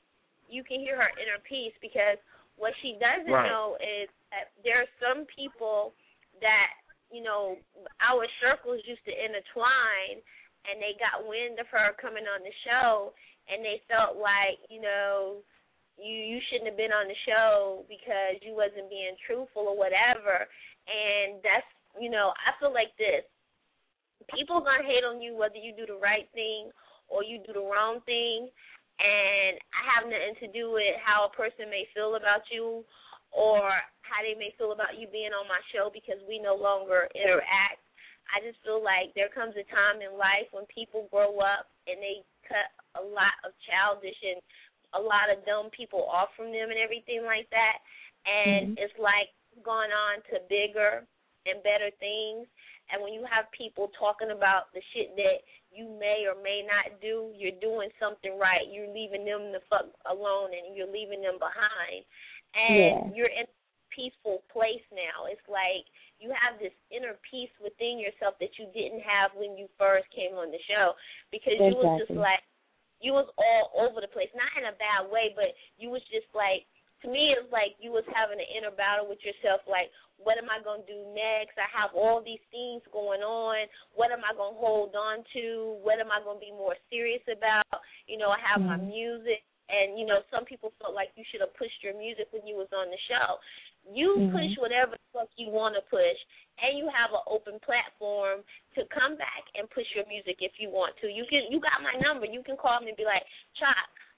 her inner peace, because what she doesn't know is that there are some people that, you know, our circles used to intertwine, and they got wind of her coming on the show, and they felt like, you know, you shouldn't have been on the show because you wasn't being truthful or whatever. And that's, you know, I feel like this. People are going to hate on you whether you do the right thing or you do the wrong thing, and I have nothing to do with how a person may feel about you or how they may feel about you being on my show, because we no longer interact. I just feel like there comes a time in life when people grow up and they cut a lot of childish and a lot of dumb people off from them and everything like that, and it's like going on to bigger and better things. And when you have people talking about the shit that you may or may not do, you're doing something right. You're leaving them the fuck alone, and you're leaving them behind. And you're in a peaceful place now. It's like you have this inner peace within yourself that you didn't have when you first came on the show, because you was just like, you was all over the place. Not in a bad way, but you was just like, to me, it's like you was having an inner battle with yourself, like, what am I going to do next? I have all these things going on. What am I going to hold on to? What am I going to be more serious about? You know, I have my music. And, you know, some people felt like you should have pushed your music when you was on the show. You push whatever the fuck you want to push, and you have an open platform to come back and push your music if you want to. You got my number. You can call me and be like, Chalk,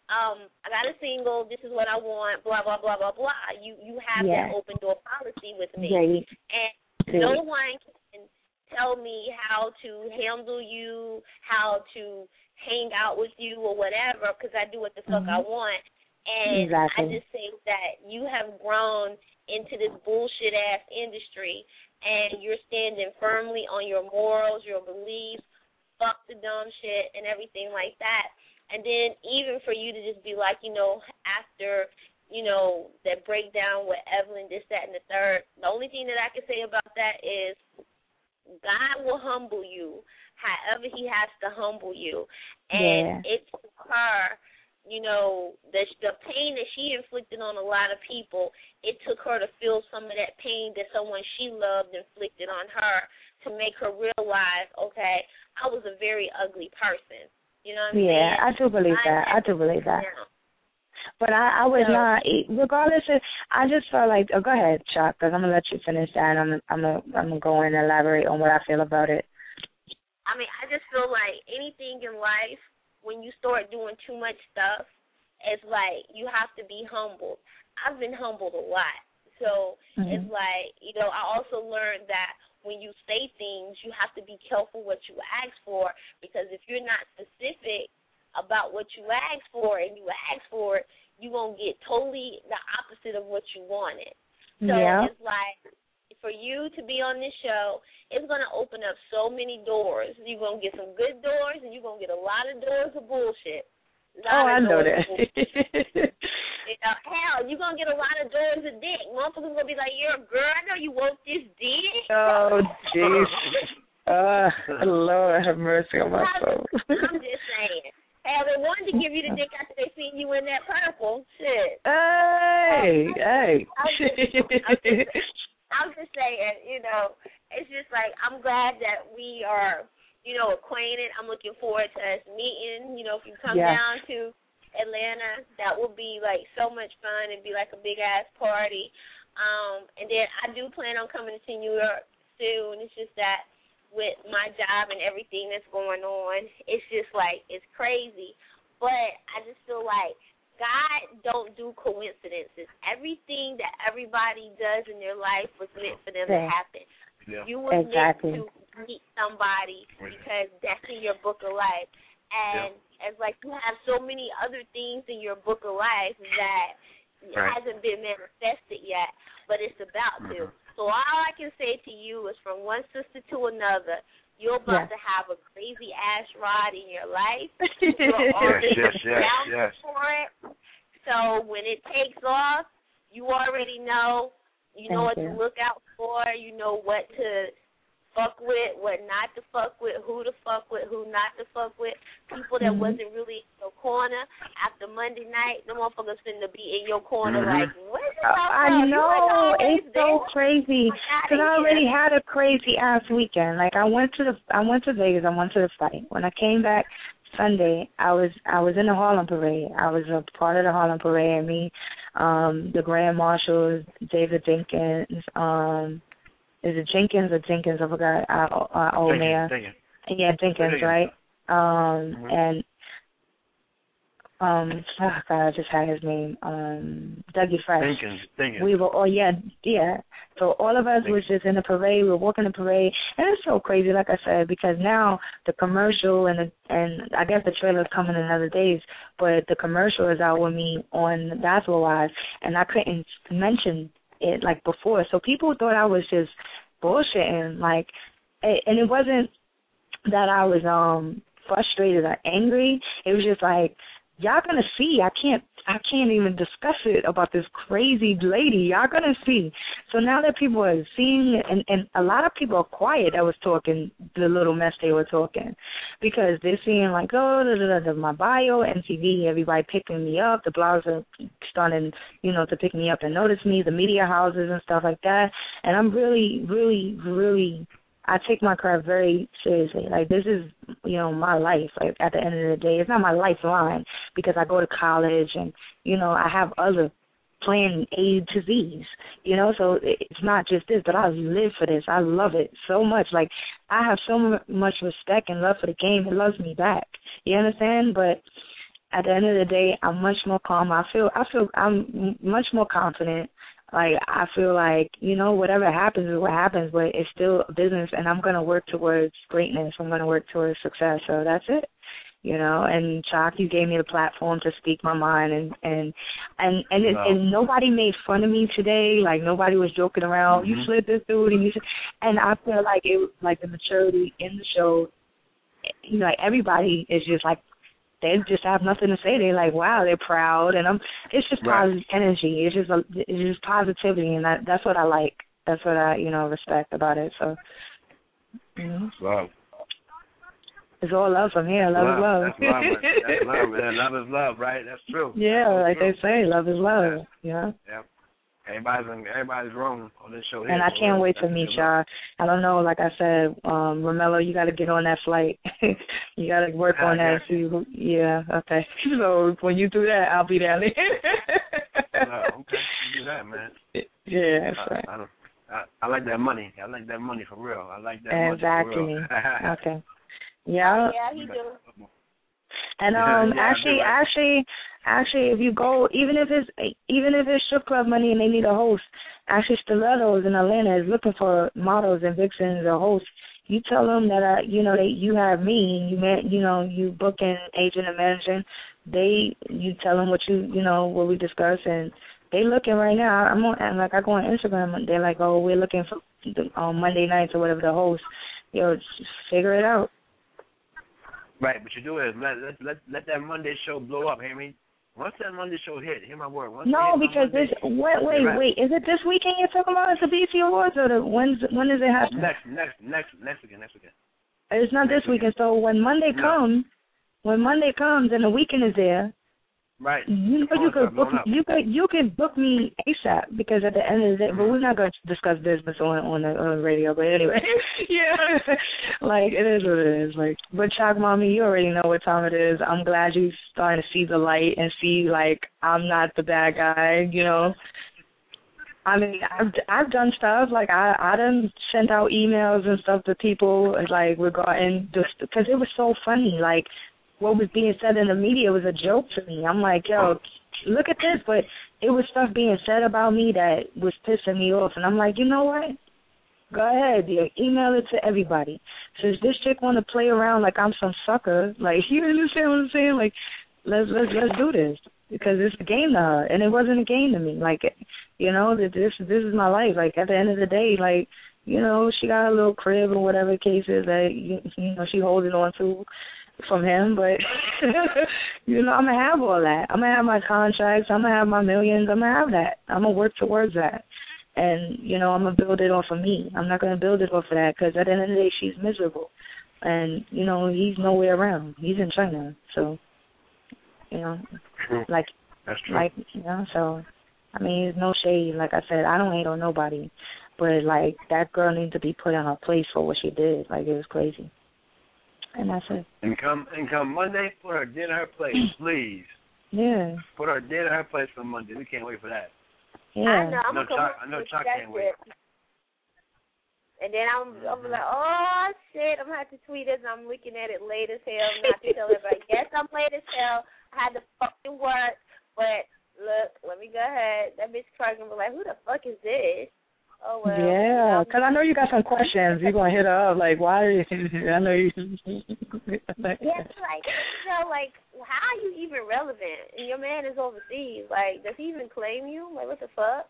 I got a single. This is what I want, blah, blah, blah, blah, blah. You have that open door policy with me. And no one can tell me how to handle you, how to hang out with you or whatever, because I do what the fuck I want. And I just think that you have grown into this bullshit-ass industry, and you're standing firmly on your morals, your beliefs. fuck the dumb shit and everything like that. And then even for you to just be like, after, that breakdown with Evelyn, this, that, and the third, the only thing that I can say about that is God will humble you however he has to humble you. And it took her, the pain that she inflicted on a lot of people, it took her to feel some of that pain that someone she loved inflicted on her to make her realize, okay, I was a very ugly person. You know what I'm saying? Yeah, I do believe that. I do believe that. But I was not, regardless of, I just felt like, go ahead, Chuck, because I'm going to let you finish that, and I'm gonna go in and elaborate on what I feel about it. I mean, I just feel like anything in life, when you start doing too much stuff, it's like you have to be humbled. I've been humbled a lot. So it's like, I also learned that when you say things, you have to be careful what you ask for, because if you're not specific about what you ask for and you ask for it, you're going to get totally the opposite of what you wanted. So it's like, for you to be on this show, it's going to open up so many doors. You're going to get some good doors, and you're going to get a lot of doors of bullshit. I know that. Hell, you're going to get a lot of doors of dick. Motherfuckers going to be like, you're a girl, I know you want this dick. Oh, jeez. Lord have mercy on my soul. I'm just saying. Hell, they wanted to give you the dick after they seen you in that purple. Shit. Hey. I'm just saying, it's just like, I'm glad that we are, acquainted. I'm looking forward to us meeting. If you come down to Atlanta, that will be like so much fun. It'd be like a big ass party. And then I do plan on coming to New York soon. It's just that with my job and everything that's going on, it's just like, it's crazy. But I just feel like God don't do coincidences. Everything that everybody does in their life was meant for them to happen. Yeah. You were meant to meet somebody because that's in your book of life. And it's like you have so many other things in your book of life that hasn't been manifested yet, but it's about to. So all I can say to you is, from one sister to another, you're about to have a crazy ass ride in your life. You're already down for it. So when it takes off, you already know. You know what to look out for. You know what to fuck with, what not to fuck with, who to fuck with, who not to fuck with. People that wasn't really in your corner after Monday night, the motherfuckers finna be in your corner like, what is that? I know, it's so crazy, because I already had a crazy ass weekend. Like, I went to Vegas, I went to the fight. When I came back Sunday, I was in the Harlem Parade. I was a part of the Harlem Parade, and me, the Grand Marshals, David Jenkins, is it Jenkins or Jenkins? I forgot. Old man. Yeah, Jenkins, right? And I just had his name. Dougie Fresh. Jenkins. We were, yeah. So all of us was just in the parade. We were walking the parade, and it's so crazy, like I said, because now the commercial and I guess the trailer's coming in other days, but the commercial is out with me on Basketball Wives, and I couldn't mention it like before, so people thought I was just bullshitting, like, and it wasn't that I was frustrated or angry. It was just like, y'all gonna see. I can't even discuss it about this crazy lady. Y'all gonna see. So now that people are seeing it, and a lot of people are quiet that was talking the little mess they were talking, because they're seeing like, my bio, MTV, everybody picking me up. The blogs are starting, to pick me up and notice me, the media houses and stuff like that. And I'm really, really, really, I take my craft very seriously. Like, this is, my life. Like, at the end of the day, it's not my lifeline, because I go to college and, I have other plan A to Z's, so it's not just this, but I live for this. I love it so much. Like, I have so much respect and love for the game. It loves me back. You understand? But at the end of the day, I'm much more calm. I feel I'm much more confident. Like, I feel like, whatever happens is what happens, but it's still a business, and I'm going to work towards greatness. I'm going to work towards success. So that's it, And Chalk, you gave me the platform to speak my mind, and nobody made fun of me today. Like, nobody was joking around. You slid this dude, and I feel like it was like the maturity in the show. you know, like everybody is just like, they just have nothing to say. They're like, wow, they're proud, and it's just positive energy. It's just positivity, and that's what I like. That's what I, you know, respect about it. So, you know. Love. It's all love from here. Love is love. That's love. That's love, man. Love is love, right? That's true. Yeah, like they say, love is love. Yeah. Everybody's wrong on this show here. And I can't wait to meet y'all. I don't know, like I said, Romello, you got to get on that flight. You got to work on that. See who, yeah, okay. So when you do that, I'll be down there. Okay, you do that, man. Yeah, that's right. I like that money. I like that money for real. I like that exactly. money for real. Okay. Yeah. Yeah, he do. And actually, if you go, even if it's strip club money and they need a host, actually Stilettos in Atlanta is looking for models and vixens or hosts. You tell them that you have me. You booking, agent, and managing. You tell them what what we discuss, and they looking right now. I go on Instagram, and they're like, oh, we're looking for on Monday nights or whatever the host. Just figure it out. Right, but you do is let that Monday show blow up. Hear me? Once that Monday show hit, hear my word. Because this wait. Is it this weekend you're talking about? It's the BET Awards, or when does it happen? Next weekend. It's not this weekend. So when Monday comes, and the weekend is there. Right. You could book me ASAP, because at the end of the day, but we're not going to discuss business on the radio. But anyway, yeah, like it is what it is. Like, but Chalk Mommy, you already know what time it is. I'm glad you're starting to see the light and see like I'm not the bad guy. You know, I mean, I've done stuff like I done sent out emails and stuff to people like regarding just because it was so funny, like. What was being said in the media was a joke to me. I'm like, yo, look at this, but it was stuff being said about me that was pissing me off, and I'm like, you know what? Go ahead, email it to everybody. Since this chick want to play around like I'm some sucker, like you understand what I'm saying? Like, let's do this, because it's a game to her, and it wasn't a game to me. Like, this is my life. Like at the end of the day, like. She got a little crib or whatever the case is that she holding on to from him, but I'm gonna have all that. I'm gonna have my contracts. I'm gonna have my millions. I'm gonna have that. I'm gonna work towards that, and I'm gonna build it off of me. I'm not gonna build it off of that, because at the end of the day, she's miserable, and he's nowhere around. He's in China, so True. like that's true. Like so. I mean, there's no shade. Like I said, I don't hate on nobody. But, like, that girl needs to be put in her place for what she did. Like, it was crazy. And that's it. And come Monday, put her dead in her place, please. Yeah. Put her dead in her place for Monday. We can't wait for that. Yeah. I know Chuck can't wait. And then I'm like, oh, shit, I'm going to have to tweet it, and I'm looking at it late as hell, not to tell everybody, yes, I'm late as hell. I had to fucking work, but look, let me go ahead. That bitch probably going to be like, who the fuck is this? Oh, well. Yeah, because I know you got some questions. You're going to hit her up, like, why? I know you. Yeah, like, how are you even relevant? And your man is overseas. Like, does he even claim you? Like, what the fuck?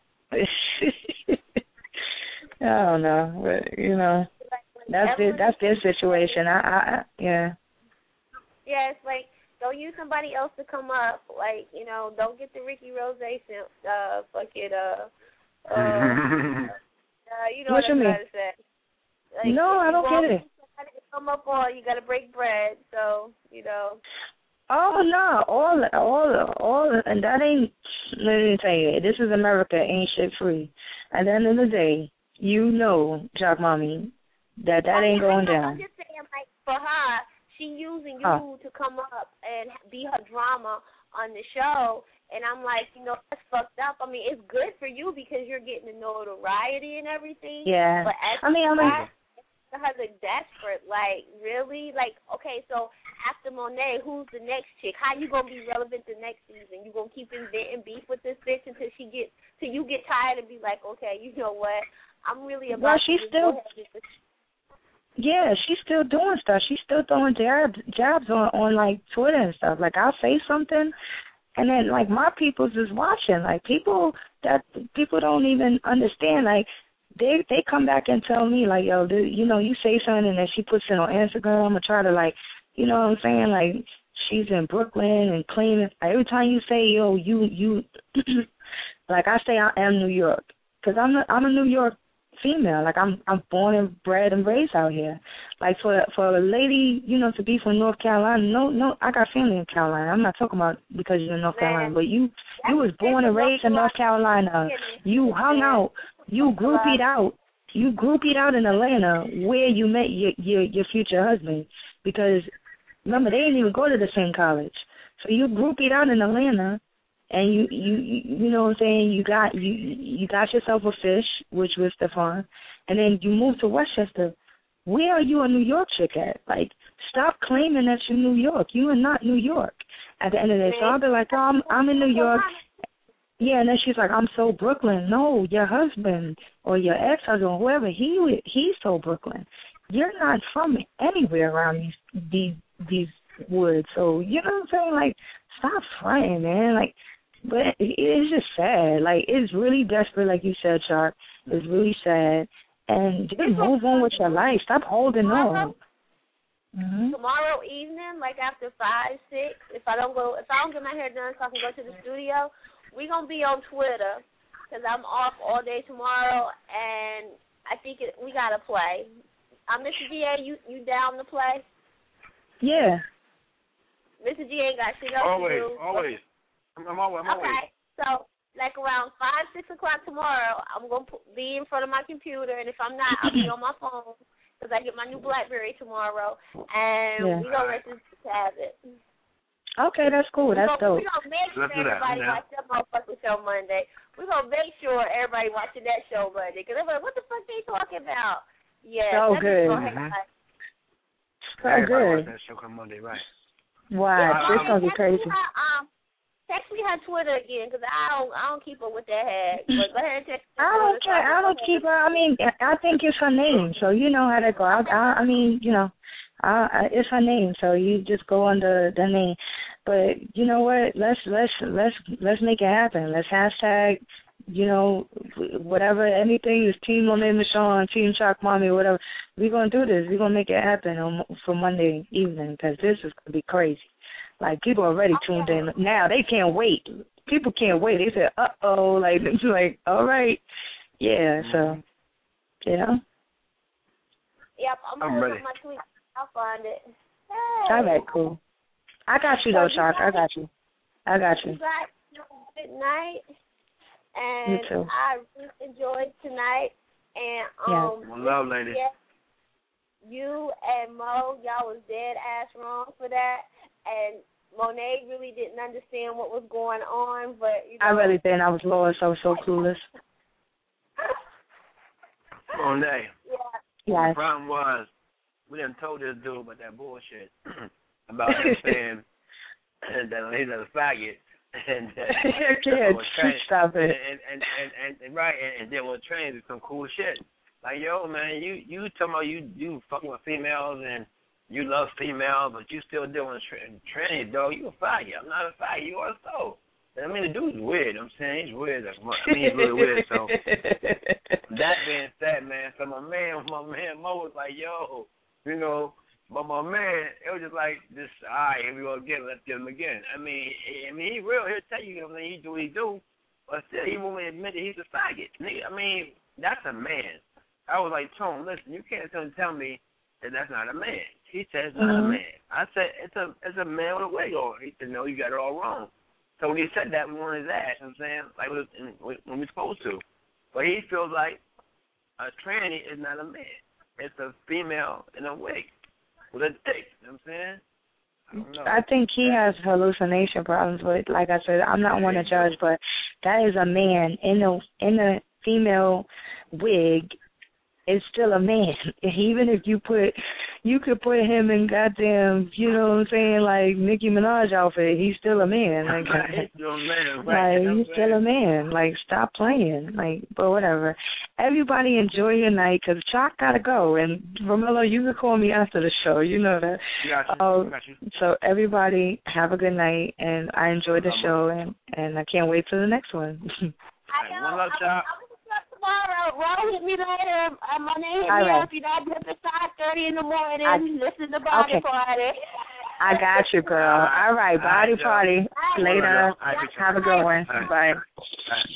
I don't know, but, that's their situation. Yeah. Yeah, it's like, don't use somebody else to come up. Like, don't get the Ricky Rose you know what you mean? To say. Like, no, I don't get it. To come up on, you got to break bread. So, Oh no, all, and that ain't. Let me tell you, this is America. Ain't shit free. At the end of the day, Chalk Mommy, that ain't going down. I'm just saying, like, for her, she using you to come up and be her drama on the show. And I'm like, that's fucked up. I mean, it's good for you because you're getting the notoriety and everything. Yeah. But I'm like desperate. Like, really? Like, okay, so after Monet, who's the next chick? How you gonna be relevant the next season? You gonna keep inventing beef with this bitch until you get tired and be like, okay, you know what? I'm really about. Well, she's still. Yeah, she's still doing stuff. She's still throwing jabs on like Twitter and stuff. Like, I'll say something. And then, like, my peoples is watching. Like, people don't even understand. Like, they come back and tell me like, yo, you know, you say something and then she puts it on Instagram. I'm gonna try to like, you know what I'm saying, like she's in Brooklyn and claiming every time you say, yo, you like I say I am New York, because I'm a New York female. Like I'm born and bred and raised out here. Like for a lady, you know, to be from North Carolina, no, I got family in Carolina. I'm not talking about because you're in North Carolina, but you was born and raised in North Carolina. You hung out, you groupied out in Atlanta where you met your future husband, because remember they didn't even go to the same college. So you groupied out in Atlanta. And you know what I'm saying, you got yourself a fish, which was Stefan, and then you moved to Westchester. Where are you a New York chick at? Like, stop claiming that you're New York. You are not New York at the end of the day. So I'll be like, oh, I'm in New York. Yeah, and then she's like, I'm so Brooklyn. No, your husband or your ex-husband or whoever, he's so Brooklyn. You're not from anywhere around these woods. So, you know what I'm saying? Like, stop fronting, man. Like, but it's just sad. Like, it's really desperate, like you said, Sharp. It's really sad. And just move on with your life. Stop holding on. Tomorrow evening, like after 5, 6, if I don't get my hair done so I can go to the studio, we're going to be on Twitter because I'm off all day tomorrow, and I think we got to play. Mr. G.A., you down to play? Yeah. Mr. G ain't got shit else to do. Always. I'm always. Okay, so like around 5, 6 o'clock tomorrow, I'm going to be in front of my computer, and if I'm not, I'll be on my phone because I get my new BlackBerry tomorrow, and we're going to let this have it. Okay, that's cool. That's dope. We're going to make sure everybody watch that motherfucking show Monday. We're going to make sure everybody watching that show Monday because they're like, what the fuck they talking about? Yeah. So good. So good. That show come Monday, right? Wow, this gonna be crazy. Text me her Twitter again, because I don't keep her with that head. But go ahead and text me. I don't keep her. I mean, I think it's her name, so you know how that go. I mean, you know, it's her name, so you just go under the name. But you know what? Let's make it happen. Let's hashtag, you know, whatever, anything is Team Monet Michonne, Team Chalk Mommy, whatever. We're going to do this. We're going to make it happen for Monday evening because this is going to be crazy. Like, people are already tuned in. Now, they can't wait. People can't wait. They said, uh-oh. Like, it's like, all right. Yeah, so, you know. Yep, I'm ready. My tweet. I'll find it. Hey. All right, cool. I got you, though, Chalk. I got you. Good night. And you too. I really enjoyed tonight. And One love, lady. Yeah, you and Mo, y'all was dead ass wrong for that. And Monet really didn't understand what was going on, but you know, I really didn't. I was lost. I was so clueless. Monet. Yeah. The problem was we done told this dude about that bullshit about him saying that he's a faggot. And stop it. And right, and then we'll train some cool shit. Like, yo, man, you talking about you fucking with females and you love females, but you still doing training, dog. You a faggot. I'm not a faggot. You are so. I mean, the dude's weird. I'm saying he's weird. I mean, he's really weird. So that being said, man, so my man Mo was like, yo, you know. But my man, it was just like, all right, here we go again, let's get him again. I mean, he real, he'll tell you, he do what he do, but still, he won't admit that he's a faggot. Nigga, I mean, that's a man. I was like, Tone, listen, you can't tell me that that's not a man. He said it's not a man. I said, it's a man with a wig on. He said, no, you got it all wrong. So when he said that, we wanted his ass, you know what I'm saying, like when we're supposed to. But he feels like a tranny is not a man. It's a female in a wig. With a dick, you know what I'm saying? I think he has hallucination problems, but like I said, I'm not one to judge, but that is a man in a female wig. It's still a man. Even if you could put him in goddamn, you know what I'm saying, like Nicki Minaj outfit, he's still a man. Like, he's still a man, right? Like, he's still a man. Like, stop playing. Like, but whatever. Everybody enjoy your night, because Chalk got to go. And, Romello, you can call me after the show. You know that. Got you. So, everybody, have a good night. And I enjoyed the show, and I can't wait for the next one. One love, Chalk. tomorrow. Roll with me later. My name All right. if you're not up at 5:30 in the morning. Listen to Body Party. I got you, girl. All right, Body Party. Later. Have a good one. Bye.